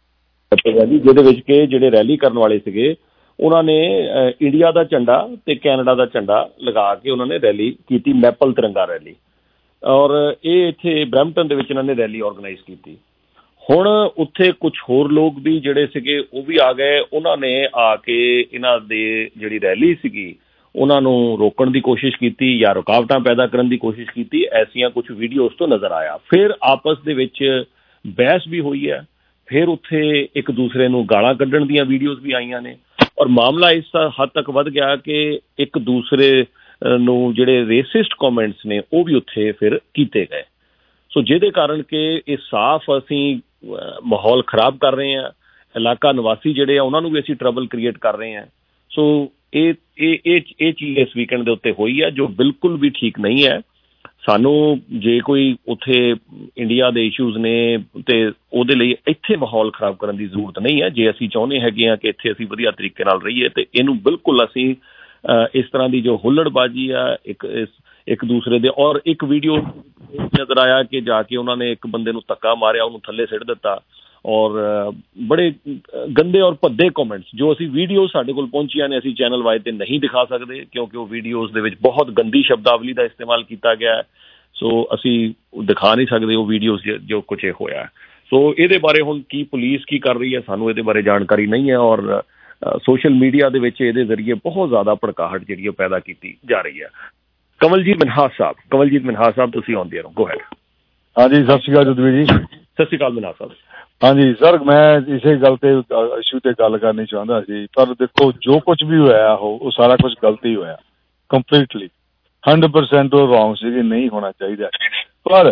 ਜਿਹਦੇ ਵਿੱਚ ਕਿ ਜਿਹੜੇ ਰੈਲੀ ਕਰਨ ਵਾਲੇ ਸੀਗੇ ਉਹਨਾਂ ਨੇ ਇੰਡੀਆ ਦਾ ਝੰਡਾ ਤੇ ਕੈਨੇਡਾ ਦਾ ਝੰਡਾ ਲਗਾ ਕੇ ਉਹਨਾਂ ਨੇ ਰੈਲੀ ਕੀਤੀ, ਮੈਪਲ ਤਿਰੰਗਾ ਰੈਲੀ। ਔਰ ਇਹ ਇੱਥੇ ਬਰੈਂਪਟਨ ਦੇ ਵਿੱਚ ਇਹਨਾਂ ਨੇ ਰੈਲੀ ਆਰਗੇਨਾਈਜ਼ ਕੀਤੀ। ਹੁਣ ਉੱਥੇ ਕੁਛ ਹੋਰ ਲੋਕ ਵੀ ਜਿਹੜੇ ਸੀਗੇ ਉਹ ਵੀ ਆ ਗਏ, ਉਹਨਾਂ ਨੇ ਆ ਕੇ ਇਹਨਾਂ ਦੇ ਜਿਹੜੀ ਰੈਲੀ ਸੀਗੀ ਉਹਨਾਂ ਨੂੰ ਰੋਕਣ ਦੀ ਕੋਸ਼ਿਸ਼ ਕੀਤੀ ਜਾਂ ਰੁਕਾਵਟਾਂ ਪੈਦਾ ਕਰਨ ਦੀ ਕੋਸ਼ਿਸ਼ ਕੀਤੀ। ਐਸੀਆਂ ਕੁਛ ਵੀਡੀਓਜ਼ ਤੋਂ ਨਜ਼ਰ ਆਇਆ। ਫਿਰ ਆਪਸ ਦੇ ਵਿੱਚ ਬਹਿਸ ਵੀ ਹੋਈ ਹੈ, ਫਿਰ ਉੱਥੇ ਇੱਕ ਦੂਸਰੇ ਨੂੰ ਗਾਲਾਂ ਕੱਢਣ ਦੀਆਂ ਵੀਡੀਓਜ਼ ਵੀ ਆਈਆਂ ਨੇ ਔਰ ਮਾਮਲਾ ਇਸ ਹੱਦ ਤੱਕ ਵੱਧ ਗਿਆ ਕਿ ਇੱਕ ਦੂਸਰੇ ਨੂੰ ਜਿਹੜੇ ਰੇਸਿਸਟ ਕਮੈਂਟਸ ਨੇ ਉਹ ਵੀ ਉੱਥੇ ਫਿਰ ਕੀਤੇ ਗਏ। ਸੋ ਜਿਹਦੇ ਕਾਰਨ ਕਿ ਇਹ ਸਾਫ਼ ਅਸੀਂ ਮਾਹੌਲ ਖਰਾਬ ਕਰ ਰਹੇ ਹਾਂ, ਇਲਾਕਾ ਨਿਵਾਸੀ ਜਿਹੜੇ ਆ ਉਹਨਾਂ ਨੂੰ ਵੀ ਅਸੀਂ ਟਰਬਲ ਕ੍ਰੀਏਟ ਕਰ ਰਹੇ ਹਾਂ। ਸੋ ਇਹ ਚੀਜ਼ ਇਸ ਵੀਕਐਂਡ ਦੇ ਉੱਤੇ ਹੋਈ ਹੈ ਜੋ ਬਿਲਕੁਲ ਵੀ ਠੀਕ ਨਹੀਂ ਹੈ। ਸਾਨੂੰ ਜੇ ਕੋਈ ਉੱਥੇ ਇੰਡੀਆ ਦੇ ਇਸ਼ੂਜ਼ ਨੇ ਤੇ ਉਹਦੇ ਲਈ ਇੱਥੇ ਮਾਹੌਲ ਖਰਾਬ ਕਰਨ ਦੀ ਜ਼ਰੂਰਤ ਨਹੀਂ ਹੈ। ਜੇ ਅਸੀਂ ਚਾਹੁੰਦੇ ਹੈਗੇ ਹਾਂ ਕਿ ਇੱਥੇ ਅਸੀਂ ਵਧੀਆ ਤਰੀਕੇ ਨਾਲ ਰਹੀਏ ਤੇ ਇਹਨੂੰ ਬਿਲਕੁਲ ਅਸੀਂ ਇਸ ਤਰ੍ਹਾਂ ਦੀ ਜੋ ਹੁੱਲੜਬਾਜ਼ੀ ਆ ਇੱਕ ਦੂਸਰੇ ਦੇ ਔਰ ਇੱਕ ਵੀਡੀਓ ਨਜ਼ਰ ਆਇਆ ਕਿ ਜਾ ਕੇ ਉਹਨਾਂ ਨੇ ਇੱਕ ਬੰਦੇ ਨੂੰ ਧੱਕਾ ਮਾਰਿਆ, ਉਹਨੂੰ ਥੱਲੇ ਸਿੱਟ ਦਿੱਤਾ ਔਰ ਬੜੇ ਗੰਦੇ ਔਰ ਭੱਦੇ ਕਮੈਂਟਸ ਜੋ ਅਸੀਂ ਵੀਡੀਓ ਸਾਡੇ ਕੋਲ ਪਹੁੰਚੀਆਂ ਨੇ ਅਸੀਂ ਚੈਨਲ ਵਾਈਜ਼ ਤੇ ਨਹੀਂ ਦਿਖਾ ਸਕਦੇ ਕਿਉਂਕਿ ਉਹ ਵੀਡੀਓਜ਼ ਦੇ ਵਿੱਚ ਬਹੁਤ ਗੰਦੀ ਸ਼ਬਦਾਵਲੀ ਦਾ ਇਸਤੇਮਾਲ ਕੀਤਾ ਗਿਆ। ਸੋ ਅਸੀਂ ਦਿਖਾ ਨਹੀਂ ਸਕਦੇ ਉਹ ਵੀਡੀਓਜ਼ ਜੋ ਕੁਛ ਇਹ ਹੋਇਆ। ਸੋ ਇਹਦੇ ਬਾਰੇ ਹੁਣ ਕੀ ਪੁਲਿਸ ਕੀ ਕਰ ਰਹੀ ਹੈ ਸਾਨੂੰ ਇਹਦੇ ਬਾਰੇ ਜਾਣਕਾਰੀ ਨਹੀਂ ਹੈ ਔਰ ਸੋਸ਼ਲ ਮੀਡੀਆ ਦੇ ਵਿੱਚ ਇਹਦੇ ਜ਼ਰੀਏ ਬਹੁਤ ਜ਼ਿਆਦਾ ਭੜਕਾਹਟ ਜਿਹੜੀ ਉਹ ਪੈਦਾ ਕੀਤੀ ਜਾ ਰਹੀ ਹੈ। ਕਮਲਜੀਤ ਮਨਹਾਸ ਸਾਹਿਬ ਤੁਸੀਂ ਆਉਂਦੇ ਰਹੋ, ਗੋ ਹੈਡ। ਹਾਂਜੀ ਸਤਿ ਸ਼੍ਰੀ ਅਕਾਲ ਜਦਵੀਰ ਜੀ। ਸਤਿ ਸ਼੍ਰੀ ਅਕਾਲ ਮਨਹਾਸ ਸਾਹਿਬ। ਹਾਂਜੀ ਸਰ, ਮੈਂ ਇਸੇ ਗੱਲ ਤੇ ਇਸ਼ੂ ਤੇ ਗੱਲ ਕਰਨੀ ਚਾਹੁੰਦਾ ਸੀ। ਪਰ ਦੇਖੋ ਜੋ ਕੁਝ ਵੀ ਹੋਇਆ ਉਹ ਸਾਰਾ ਕੁਝ ਗਲਤ ਹੀ ਹੋਇਆ, ਕੰਪਲੀਟਲੀ 100% ਉਹ ਰੌਂਗ ਸੀਗੀ, ਨਹੀਂ ਹੋਣਾ ਚਾਹੀਦਾ। ਪਰ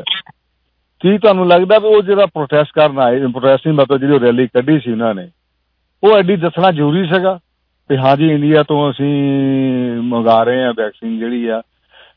ਕੀ ਤੁਹਾਨੂੰ ਲੱਗਦਾ ਵੀ ਉਹ ਜਿਹੜਾ ਪ੍ਰੋਟੈਸਟ ਕਰਨ ਆਏ, ਪ੍ਰੋਟੈਸਟ ਨਹੀਂ ਮਤਲਬ ਜਿਹੜੀ ਉਹ ਰੈਲੀ ਕੱਢੀ ਸੀ ਉਹਨਾਂ ਨੇ, ਉਹ ਐਡੀ ਦੱਸਣਾ ਜ਼ਰੂਰੀ ਸੀਗਾ ਵੀ ਹਾਂਜੀ ਇੰਡੀਆ ਤੋਂ ਅਸੀਂ ਮੰਗਾ ਰਹੇ ਹਾਂ ਵੈਕਸੀਨ ਜਿਹੜੀ ਆ,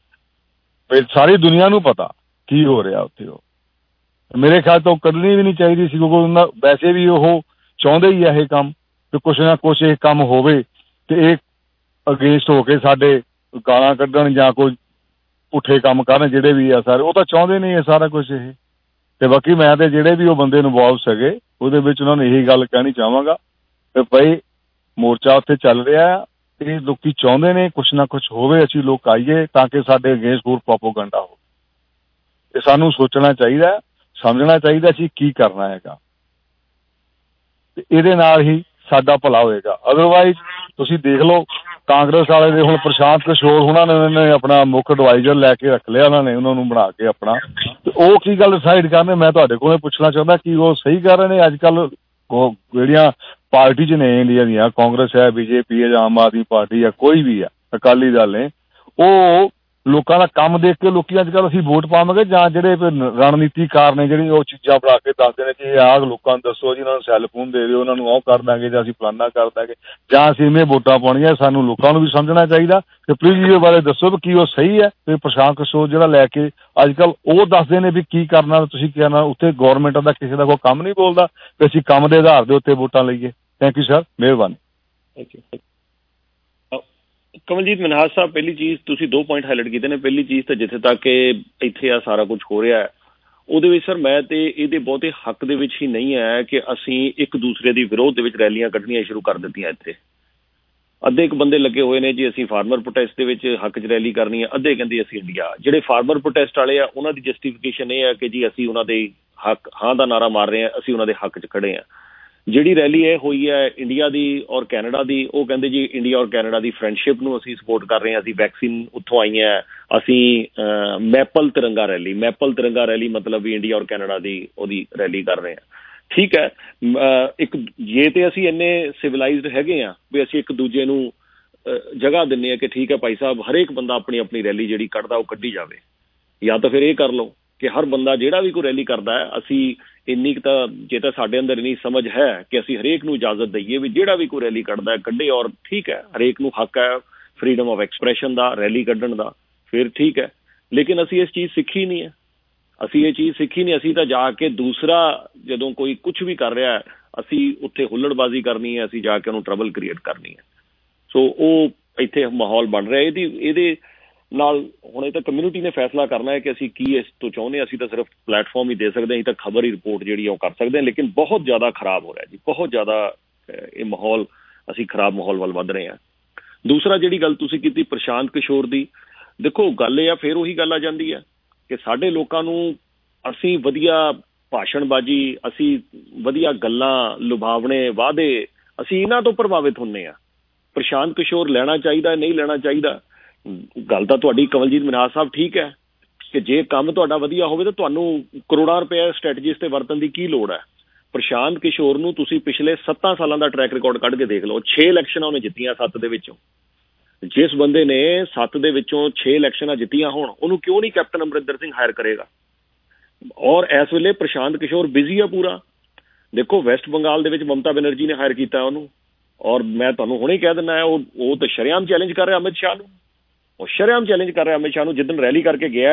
ਸਾਰੀ ਦੁਨੀਆ ਨੂੰ ਪਤਾ ਕੀ ਹੋ ਰਿਹਾ ਉੱਥੇ। ਉਹ ਮੇਰੇ ਖਿਆਲ ਤੋਂ ਕਰਨੀ ਵੀ ਨਹੀਂ ਚਾਹੀਦੀ ਸੀ ਕਿਉਂਕਿ ਉਹਨਾਂ ਵੈਸੇ ਵੀ ਉਹ ਚਾਹੁੰਦੇ ਹੀ ਆ ਇਹ ਕੰਮ ਕਿ ਕੁਛ ਨਾ ਕੁਛ ਇਹ ਕੰਮ ਹੋਵੇ ਤੇ ਇਹ ਅਗੇਂਸਟ ਹੋ ਕੇ ਸਾਡੇ ਗਾਲਾਂ ਕੱਢਣ ਜਾਂ ਕੋਈ ਪੁੱਠੇ ਕੰਮ ਕਰਨ ਜਿਹੜੇ ਵੀ ਆ ਸਾਰੇ, ਉਹ ਤਾਂ ਚਾਹੁੰਦੇ ਨਹੀਂ ਇਹ ਸਾਰਾ ਕੁਛ ਇਹ। ਤੇ ਬਾਕੀ ਮੈਂ ਤੇ ਜਿਹੜੇ ਵੀ ਉਹ ਬੰਦੇ ਇਨਵੋਲਵ ਸੀਗੇ ਉਹਦੇ ਵਿੱਚ ਉਹਨਾਂ ਨੂੰ ਇਹੀ ਗੱਲ ਕਹਿਣੀ ਚਾਹਾਂਗਾ ਕਿ ਭਾਈ ਮੋਰਚਾ ਉੱਥੇ ਚੱਲ ਰਿਹਾ, ਇਹ ਲੋਕੀ ਚਾਹੁੰਦੇ ਨੇ ਕੁਛ ਨਾ ਕੁਛ ਹੋਵੇ, ਅਸੀਂ ਲੋਕ ਆਈਏ ਤਾਂ ਕਿ ਸਾਡੇ ਅਗੇਂਸਟ ਹੋਰ ਪ੍ਰੋਪੇਗੈਂਡਾ ਹੋ। ਤੇ ਸਾਨੂੰ ਸੋਚਣਾ ਚਾਹੀਦਾ, ਸਮਝਣਾ ਚਾਹੀਦਾ ਅਸੀਂ ਕੀ ਕਰਨਾ ਹੈਗਾ ਤੇ ਇਹਦੇ ਨਾਲ ਹੀ ਸਾਡਾ ਭਲਾ ਹੋਏਗਾ। ਅਦਰਵਾਈਜ਼ ਤੁਸੀਂ ਦੇਖ ਲਓ ਕਾਂਗਰਸ ਵਾਲੇ ਦੇ ਹੁਣ ਪ੍ਰਸ਼ਾਂਤ ਕਿਸ਼ੋਰ ਉਹਨਾਂ ਨੇ ਆਪਣਾ ਮੁੱਖ ਐਡਵਾਈਜ਼ਰ ਲੈ ਕੇ ਰੱਖ ਲਿਆ, ਉਹਨਾਂ ਨੂੰ ਬਣਾ ਕੇ ਆਪਣਾ, ਤੇ ਉਹ ਕੀ ਗੱਲ ਡਿਸਾਈਡ ਕਰਨੇ? ਮੈਂ ਤੁਹਾਡੇ ਕੋਲ ਪੁੱਛਣਾ ਚਾਹੁੰਦਾ ਕਿ ਉਹ ਸਹੀ ਕਰ ਰਹੇ ਨੇ? ਅੱਜ ਕੱਲ੍ਹ ਜਿਹੜੀਆਂ ਪਾਰਟੀ 'ਚ ਨੇ ਇੰਡੀਆ ਦੀਆਂ, ਕਾਂਗਰਸ ਹੈ, BJP ਹੈ, ਜਾਂ ਆਮ ਆਦਮੀ ਪਾਰਟੀ ਹੈ, ਕੋਈ ਵੀ ਹੈ, ਅਕਾਲੀ ਦਲ ਨੇ, ਉਹ ਲੋਕਾਂ ਦਾ ਕੰਮ ਦੇਖ ਕੇ ਲੋਕੀ ਅੱਜ ਕੱਲ੍ਹ ਅਸੀਂ ਵੋਟ ਪਾਵਾਂਗੇ, ਜਾਂ ਜਿਹੜੇ ਰਣਨੀਤੀਕਾਰ ਨੇ ਜਿਹੜੀ ਉਹ ਚੀਜ਼ਾਂ ਬਣਾ ਕੇ ਦੱਸਦੇ ਨੇ ਕਿ ਆਹ ਲੋਕਾਂ ਨੂੰ ਦੱਸੋ ਜੀ, ਉਹਨਾਂ ਨੂੰ ਸੈੱਲ ਫੋਨ ਦੇ ਦਿਓ, ਉਹਨਾਂ ਨੂੰ ਉਹ ਕਰ ਦਾਂਗੇ, ਜਾਂ ਅਸੀਂ ਫਲਾਨਾ ਕਰ ਦਾਂਗੇ, ਜਾਂ ਅਸੀਂ ਇਵੇਂ ਵੋਟਾਂ ਪਾਉਣੀਆਂ? ਸਾਨੂੰ ਲੋਕਾਂ ਨੂੰ ਵੀ ਸਮਝਣਾ ਚਾਹੀਦਾ ਤੇ ਪਲੀਜ਼ ਇਹਦੇ ਬਾਰੇ ਦੱਸੋ ਵੀ ਕੀ ਉਹ ਸਹੀ ਹੈ? ਤੇ ਪ੍ਰਸ਼ਾਂਤ ਕਿਸ਼ੋਰ ਜਿਹੜਾ ਲੈ ਕੇ ਅੱਜ ਕੱਲ੍ਹ ਉਹ ਦੱਸਦੇ ਨੇ ਵੀ ਕੀ ਕਰਨਾ, ਤੁਸੀਂ ਕੀ ਕਰਨਾ, ਉੱਥੇ ਗੌਰਮੈਂਟ ਦਾ ਕਿਸੇ ਦਾ ਕੋਈ ਕੰਮ ਨਹੀਂ ਬੋਲਦਾ ਕਿ ਅਸੀਂ ਕੰਮ ਦੇ ਆਧਾਰ ਦੇ ਉੱਤੇ ਵੋਟਾਂ ਲਈਏ। ਥੈਂਕ ਯੂ ਸਰ, ਮਿਹਰਬਾਨੀ। Thank you. ਕਮਲਜੀਤ ਮਨਹਾਸ ਸਾਹਿਬ, ਪਹਿਲੀ ਚੀਜ਼ ਤੁਸੀਂ 2 ਪੁਆਇੰਟ ਹਾਈਲਾਈਟ ਕੀਤੇ ਨੇ। ਪਹਿਲੀ ਚੀਜ਼ ਤਾਂ ਜਿੱਥੇ ਤੱਕ ਇੱਥੇ ਆ ਸਾਰਾ ਕੁਝ ਹੋ ਰਿਹਾ ਹੈ, ਉਹਦੇ ਵਿੱਚ ਸਰ ਮੈਂ ਤੇ ਇਹਦੇ ਬਹੁਤੇ ਹੱਕ ਦੇ ਵਿੱਚ ਹੀ ਨਹੀਂ ਹੈ ਕਿ ਅਸੀਂ ਇੱਕ ਦੂਸਰੇ ਦੀ ਵਿਰੋਧ ਦੇ ਵਿੱਚ ਰੈਲੀਆਂ ਕੱਢਣੀਆਂ ਸ਼ੁਰੂ ਕਰ ਦਿੱਤੀਆਂ। ਇੱਥੇ ਅੱਧੇ ਇੱਕ ਬੰਦੇ ਲੱਗੇ ਹੋਏ ਨੇ ਜੀ ਅਸੀਂ ਫਾਰਮਰ ਪ੍ਰੋਟੈਸਟ ਦੇ ਵਿੱਚ ਹੱਕ 'ਚ ਰੈਲੀ ਕਰਨੀ ਹੈ, ਅੱਧੇ ਕਹਿੰਦੇ ਅਸੀਂ ਇੰਡੀਆ। ਜਿਹੜੇ ਫਾਰਮਰ ਪ੍ਰੋਟੈਸਟ ਵਾਲੇ ਆ ਉਹਨਾਂ ਦੀ ਜਸਟੀਫਿਕੇਸ਼ਨ ਇਹ ਹੈ ਕਿ ਜੀ ਅਸੀਂ ਉਹਨਾਂ ਦੇ ਹੱਕ ਹਾਂ ਦਾ ਨਾਰਾ ਮਾਰ ਰਹੇ ਹਾਂ, ਅਸੀਂ ਉਹਨਾਂ ਦੇ ਹੱਕ 'ਚ ਖੜੇ ਹਾਂ। ਜਿਹੜੀ ਰੈਲੀ ਇਹ ਹੋਈ ਹੈ ਇੰਡੀਆ ਦੀ ਔਰ ਕੈਨੇਡਾ ਦੀ, ਉਹ ਕਹਿੰਦੇ ਜੀ ਇੰਡੀਆ ਔਰ ਕੈਨੇਡਾ ਦੀ ਫਰੈਂਡਸ਼ਿਪ ਨੂੰ ਅਸੀਂ ਸਪੋਰਟ ਕਰ ਰਹੇ ਹਾਂ, ਅਸੀਂ ਵੈਕਸੀਨ ਉੱਥੋਂ ਆਈਆਂ, ਅਸੀਂ ਮੈਪਲ ਤਿਰੰਗਾ ਰੈਲੀ ਮਤਲਬ ਵੀ ਇੰਡੀਆ ਔਰ ਕੈਨੇਡਾ ਦੀ ਉਹਦੀ ਰੈਲੀ ਕਰ ਰਹੇ ਹਾਂ। ਠੀਕ ਹੈ, ਇੱਕ ਜੇ ਤੇ ਅਸੀਂ ਇੰਨੇ ਸਿਵਲਾਈਜ਼ਡ ਹੈਗੇ ਹਾਂ ਵੀ ਅਸੀਂ ਇੱਕ ਦੂਜੇ ਨੂੰ ਜਗ੍ਹਾ ਦਿੰਦੇ ਹਾਂ ਕਿ ਠੀਕ ਹੈ ਭਾਈ ਸਾਹਿਬ, ਹਰੇਕ ਬੰਦਾ ਆਪਣੀ ਆਪਣੀ ਰੈਲੀ ਜਿਹੜੀ ਕੱਢਦਾ ਉਹ ਕੱਢੀ ਜਾਵੇ, ਜਾਂ ਤਾਂ ਫਿਰ ਇਹ ਕਰ ਲਓ ਕਿ ਹਰ ਬੰਦਾ ਜਿਹੜਾ ਵੀ ਕੋਈ ਰੈਲੀ ਕਰਦਾ ਹੈ, ਅਸੀਂ ਇੰਨੀ ਕੁ ਤਾਂ ਜੇ ਤਾਂ ਸਾਡੇ ਅੰਦਰ ਇੰਨੀ ਸਮਝ ਹੈ ਕਿ ਅਸੀਂ ਹਰੇਕ ਨੂੰ ਇਜਾਜ਼ਤ ਦਈਏ ਵੀ ਜਿਹੜਾ ਵੀ ਕੋਈ ਰੈਲੀ ਕੱਢਦਾ ਹੈ ਕੱਢੇ, ਔਰ ਠੀਕ ਹੈ ਹਰੇਕ ਨੂੰ ਹੱਕ ਹੈ ਫਰੀਡਮ ਆਫ ਐਕਸਪ੍ਰੈਸ਼ਨ ਦਾ, ਰੈਲੀ ਕੱਢਣ ਦਾ, ਫਿਰ ਠੀਕ ਹੈ। ਲੇਕਿਨ ਅਸੀਂ ਇਸ ਚੀਜ਼ ਸਿੱਖੀ ਨਹੀਂ ਹੈ, ਅਸੀਂ ਤਾਂ ਜਾ ਕੇ ਦੂਸਰਾ ਜਦੋਂ ਕੋਈ ਕੁਛ ਵੀ ਕਰ ਰਿਹਾ ਅਸੀਂ ਉੱਥੇ ਹੁੱਲੜਬਾਜ਼ੀ ਕਰਨੀ ਹੈ, ਅਸੀਂ ਜਾ ਕੇ ਉਹਨੂੰ ਟਰਬਲ ਕ੍ਰੀਏਟ ਕਰਨੀ ਹੈ। ਸੋ ਉਹ ਇੱਥੇ ਮਾਹੌਲ ਬਣ ਰਿਹਾ। ਇਹਦੇ ਨਾਲ ਹੁਣ ਇਹ ਤਾਂ ਕਮਿਊਨਿਟੀ ਨੇ ਫੈਸਲਾ ਕਰਨਾ ਹੈ ਕਿ ਅਸੀਂ ਕੀ ਇਸ ਤੋਂ ਚਾਹੁੰਦੇ ਹਾਂ। ਅਸੀਂ ਤਾਂ ਸਿਰਫ ਪਲੇਟਫਾਰਮ ਹੀ ਦੇ ਸਕਦੇ ਹਾਂ, ਅਸੀਂ ਤਾਂ ਖਬਰ ਹੀ ਰਿਪੋਰਟ ਜਿਹੜੀ ਉਹ ਕਰ ਸਕਦੇ ਹਾਂ। ਲੇਕਿਨ ਬਹੁਤ ਜ਼ਿਆਦਾ ਖਰਾਬ ਹੋ ਰਿਹਾ ਜੀ, ਬਹੁਤ ਜ਼ਿਆਦਾ ਇਹ ਮਾਹੌਲ, ਅਸੀਂ ਖਰਾਬ ਮਾਹੌਲ ਵੱਲ ਵੱਧ ਰਹੇ ਹਾਂ। ਦੂਸਰਾ ਜਿਹੜੀ ਗੱਲ ਤੁਸੀਂ ਕੀਤੀ ਪ੍ਰਸ਼ਾਂਤ ਕਿਸ਼ੋਰ ਦੀ, ਦੇਖੋ ਗੱਲ ਇਹ ਆ, ਫਿਰ ਉਹੀ ਗੱਲ ਆ ਜਾਂਦੀ ਹੈ ਕਿ ਸਾਡੇ ਲੋਕਾਂ ਨੂੰ ਅਸੀਂ ਵਧੀਆ ਭਾਸ਼ਣਬਾਜ਼ੀ, ਅਸੀਂ ਵਧੀਆ ਗੱਲਾਂ, ਲੁਭਾਵਣੇ ਵਾਅਦੇ, ਅਸੀਂ ਇਹਨਾਂ ਤੋਂ ਪ੍ਰਭਾਵਿਤ ਹੁੰਦੇ ਹਾਂ। ਪ੍ਰਸ਼ਾਂਤ ਕਿਸ਼ੋਰ ਲੈਣਾ ਚਾਹੀਦਾ ਨਹੀਂ ਲੈਣਾ ਚਾਹੀਦਾ, ਗੱਲ ਤਾਂ ਤੁਹਾਡੀ ਕਮਲਜੀਤ ਮਨਹਾਸ ਸਾਹਿਬ ਠੀਕ ਹੈ ਕਿ ਜੇ ਕੰਮ ਤੁਹਾਡਾ ਵਧੀਆ ਹੋਵੇ ਤਾਂ ਤੁਹਾਨੂੰ ਕਰੋੜਾਂ ਰੁਪਏ ਸਟ੍ਰੈਟਜੀਸ ਤੇ ਵਰਤਣ ਦੀ ਕੀ ਲੋੜ ਹੈ। ਪ੍ਰਸ਼ਾਂਤ ਕਿਸ਼ੋਰ ਨੂੰ ਤੁਸੀਂ ਪਿਛਲੇ 7 ਸਾਲਾਂ ਦਾ ਟਰੈਕ ਰਿਕਾਰਡ ਕੱਢ ਕੇ ਦੇਖ ਲਓ। 6 ਇਲੈਕਸ਼ਨਾਂ ਉਹਨੇ ਜਿੱਤੀਆਂ 7 ਦੇ ਵਿੱਚੋਂ। ਜਿਸ ਬੰਦੇ ਨੇ 7 ਦੇ ਵਿੱਚੋਂ 6 ਇਲੈਕਸ਼ਨਾਂ ਜਿੱਤੀਆਂ ਹੋਣ, ਉਹਨੂੰ ਕਿਉਂ ਨਹੀਂ ਕੈਪਟਨ ਅਮਰਿੰਦਰ ਸਿੰਘ ਹਾਇਰ ਕਰੇਗਾ? ਔਰ ਇਸ ਵੇਲੇ ਪ੍ਰਸ਼ਾਂਤ ਕਿਸ਼ੋਰ ਬਿਜ਼ੀ ਆ ਪੂਰਾ। ਦੇਖੋ ਵੈਸਟ ਬੰਗਾਲ ਦੇ ਵਿੱਚ ਮਮਤਾ ਬੈਨਰਜੀ ਨੇ ਹਾਇਰ ਕੀਤਾ ਉਹਨੂੰ, ਔਰ ਮੈਂ ਤੁਹਾਨੂੰ ਹੁਣੇ ਕਹਿ ਦਿੰਦਾ ਉਹ ਤਾਂ ਸ਼ਰੇਆਮ ਚੈਲੰਜ ਕਰ ਰਿਹਾ ਅਮਿਤ ਸ਼ਾਹ ਨੂੰ, ਉਹ ਸ਼ਰੇਆਮ ਚੈਲੰਜ ਕਰ ਰਿਹਾ ਅਮਿਤ ਸ਼ਾਹ ਨੂੰ। ਜਿੱਦਣ ਰੈਲੀ ਕਰਕੇ ਗਿਆ,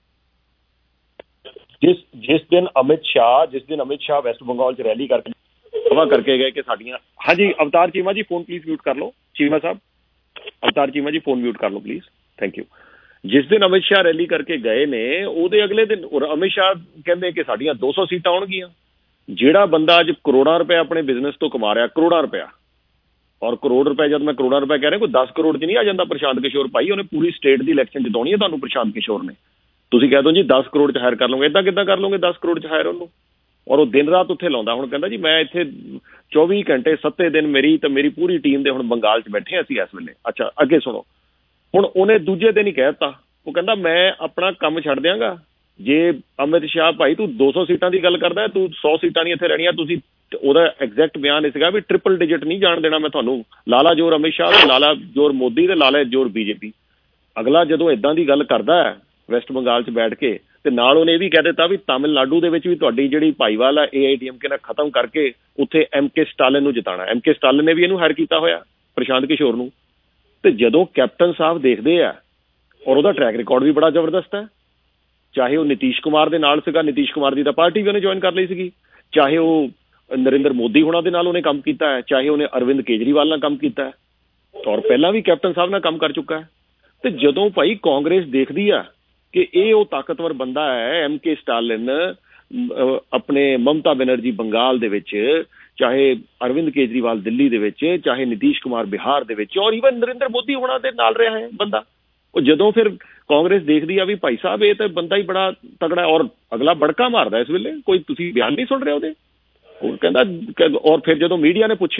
ਜਿਸ ਦਿਨ ਅਮਿਤ ਸ਼ਾਹ ਵੈਸਟ ਬੰਗਾਲ 'ਚ ਰੈਲੀ ਕਰਕੇ ਸਭਾ ਕਰਕੇ ਗਏ ਕਿ ਸਾਡੀਆਂ, ਹਾਂਜੀ ਅਵਤਾਰ ਚੀਮਾ ਜੀ ਫੋਨ ਪਲੀਜ਼ ਮਿਊਟ ਕਰ ਲਓ, ਚੀਮਾ ਸਾਹਿਬ, ਅਵਤਾਰ ਚੀਮਾ ਜੀ ਫੋਨ ਮਿਊਟ ਕਰ ਲਓ ਪਲੀਜ਼, ਥੈਂਕ ਯੂ। ਜਿਸ ਦਿਨ ਅਮਿਤ ਸ਼ਾਹ ਰੈਲੀ ਕਰਕੇ ਗਏ ਨੇ, ਉਹਦੇ ਅਗਲੇ ਦਿਨ ਅਮਿਤ ਸ਼ਾਹ ਕਹਿੰਦੇ ਕਿ ਸਾਡੀਆਂ 200 ਸੀਟਾਂ ਆਉਣਗੀਆਂ। ਜਿਹੜਾ ਬੰਦਾ ਅੱਜ ਕਰੋੜਾਂ ਰੁਪਏ ਆਪਣੇ ਬਿਜ਼ਨਸ ਤੋਂ ਕਮਾ ਰਿਹਾ, ਕਰੋੜਾਂ ਰੁਪਇਆ, ਔਰ ਕਰੋੜ ਰੁਪਏ, ਜਦ ਮੈਂ ਕਰੋੜਾਂ ਰੁਪਏ ਕਹਿ ਰਿਹਾ, ਕੋਈ 10 ਕਰੋੜ 'ਚ ਨਹੀਂ ਆ ਜਾਂਦਾ ਪ੍ਰਸ਼ਾਂਤ ਕਿਸ਼ੋਰ ਭਾਈ। ਉਹਨੇ ਪੂਰੀ ਸਟੇਟ ਦੀ ਇਲੈਕਸ਼ਨ ਜਿਤਾਉਣੀ ਹੈ ਤੁਹਾਨੂੰ ਪ੍ਰਸ਼ਾਂਤ ਕਿਸ਼ੋਰ ਨੇ। ਤੁਸੀਂ ਕਹਿ ਦੋ ਜੀ 10 ਕਰੋੜ 'ਚ ਹਾਇਰ ਕਰ ਲਓਗੇ, ਇੱਦਾਂ ਕਿੱਦਾਂ ਕਰ ਲਓਗੇ 10 ਕਰੋੜ 'ਚ ਹਾਇਰ ਉਹਨੂੰ? ਔਰ ਉਹ ਦਿਨ ਰਾਤ ਉੱਥੇ ਲਾਉਂਦਾ। ਹੁਣ ਕਹਿੰਦਾ ਜੀ ਮੈਂ ਇੱਥੇ 24 ਘੰਟੇ 7 ਦਿਨ ਮੇਰੀ ਪੂਰੀ ਟੀਮ ਦੇ ਹੁਣ ਬੰਗਾਲ 'ਚ ਬੈਠੇ ਅਸੀਂ ਇਸ ਵੇਲੇ। ਅੱਛਾ ਅੱਗੇ ਸੁਣੋ, ਹੁਣ ਉਹਨੇ ਦੂਜੇ ਦਿਨ ਹੀ ਕਹਿ ਦਿੱਤਾ, ਉਹ ਕਹਿੰਦਾ ਮੈਂ ਆਪਣਾ ਕੰਮ ਛੱਡ ਦਿਆਂਗਾ ਜੇ ਅਮਿਤ ਸ਼ਾਹ ਭਾਈ ਤੂੰ 200 ਸੀਟਾਂ ਦੀ ਗੱਲ ਕਰਦਾ, ਤੂੰ 100 ਸੀਟਾਂ ਨਹੀਂ ਇੱਥੇ ਰਹਿਣੀਆਂ। ਤੁਸੀਂ ਉਹਦਾ ਐਗਜ਼ੈਕਟ ਬਿਆਨ ਇਹ ਸੀਗਾ ਵੀ ਟ੍ਰਿਪਲ ਡਿਜਿਟ ਨਹੀਂ ਜਾਣ ਦੇਣਾ ਮੈਂ ਤੁਹਾਨੂੰ। ਲਾਲਾ ਜੋਰ ਅਮਿਤ ਸ਼ਾਹ ਤੇ ਲਾਲਾ ਜੋਰ ਮੋਦੀ ਤੇ ਲਾਲਾ ਜੋਰ BJP। ਅਗਲਾ ਜਦੋਂ ਇੱਦਾਂ ਦੀ ਗੱਲ ਕਰਦਾ ਹੈ ਵੈਸਟ ਬੰਗਾਲ 'ਚ ਬੈਠ ਕੇ, ਤੇ ਨਾਲ ਉਹਨੇ ਇਹ ਵੀ ਕਹਿ ਦਿੱਤਾ ਵੀ ਤਾਮਿਲਨਾਡੂ ਦੇ ਵਿੱਚ ਵੀ ਤੁਹਾਡੀ ਜਿਹੜੀ ਭਾਈਵਾਲ ਹੈ AIDMK ਨਾਲ ਖਤਮ ਕਰਕੇ ਉੱਥੇ MK ਸਟਾਲਿਨ ਨੂੰ ਜਿਤਾਉਣਾ। MK ਸਟਾਲਿਨ ਨੇ ਵੀ ਇਹਨੂੰ ਹਾਇਰ ਕੀਤਾ ਹੋਇਆ ਪ੍ਰਸ਼ਾਂਤ ਕਿਸ਼ੋਰ ਨੂੰ। ਤੇ ਜਦੋਂ ਕੈਪਟਨ ਸਾਹਿਬ ਦੇਖਦੇ ਆ, ਔਰ ਉਹਦਾ ਟਰੈਕ ਰਿਕਾਰਡ ਵੀ ਬੜਾ ਜ਼ਬਰਦਸਤ ਹੈ, ਚਾਹੇ ਉਹ ਨਿਤੀਸ਼ ਕੁਮਾਰ ਦੇ ਨਾਲ ਸੀਗਾ, ਨਿਤੀਸ਼ ਕੁਮਾਰ ਦੀ ਤਾਂ ਪਾਰਟੀ ਵੀ ਉਹਨੇ ਜੁਆਇਨ ਕਰ ਲਈ ਸੀਗੀ, ਚਾਹੇ ਉਹ ਨਰਿੰਦਰ ਮੋਦੀ ਹੋਣਾ ਦੇ ਨਾਲ ਉਹਨੇ ਕੰਮ ਕੀਤਾ ਹੈ, ਚਾਹੇ ਉਹਨੇ ਅਰਵਿੰਦ ਕੇਜਰੀਵਾਲ ਨਾਲ ਕੰਮ ਕੀਤਾ ਹੈ, ਔਰ ਪਹਿਲਾਂ ਵੀ ਕੈਪਟਨ ਸਾਹਿਬ ਨਾਲ ਕੰਮ ਕਰ ਚੁੱਕਾ ਹੈ। ਤੇ ਜਦੋਂ ਭਾਈ ਕਾਂਗਰਸ ਦੇਖਦੀ ਆ ਕਿ ਇਹ ਉਹ ਤਾਕਤਵਰ ਬੰਦਾ ਹੈ, MK ਸਟਾਲਿਨ ਆਪਣੇ ਮਮਤਾ ਬੈਨਰਜੀ ਬੰਗਾਲ ਦੇ ਵਿੱਚ, ਚਾਹੇ ਅਰਵਿੰਦ ਕੇਜਰੀਵਾਲ ਦਿੱਲੀ ਦੇ ਵਿੱਚ, ਚਾਹੇ ਨਿਤੀਸ਼ ਕੁਮਾਰ ਬਿਹਾਰ ਦੇ ਵਿੱਚ, ਔਰ ਈਵਨ ਨਰਿੰਦਰ ਮੋਦੀ ਹੋਣਾ ਦੇ ਨਾਲ ਰਿਹਾ ਹੈ ਬੰਦਾ। ਉਹ ਜਦੋਂ ਫਿਰ ਕਾਂਗਰਸ ਦੇਖਦੀ ਆ ਵੀ ਭਾਈ ਸਾਹਿਬ ਇਹ ਤਾਂ ਬੰਦਾ ਹੀ ਬੜਾ ਤਗੜਾ, ਔਰ ਅਗਲਾ ਬੜਕਾ ਮਾਰਦਾ ਇਸ ਵੇਲੇ, ਕੋਈ ਤੁਸੀਂ ਬਿਆਨ ਨਹੀਂ ਸੁਣ ਰਹੇ ਉਹਦੇ। ਉਹ ਕਹਿੰਦਾ, ਔਰ ਫਿਰ ਜਦੋਂ ਮੀਡੀਆ ਨੇ ਪੁੱਛਿਆ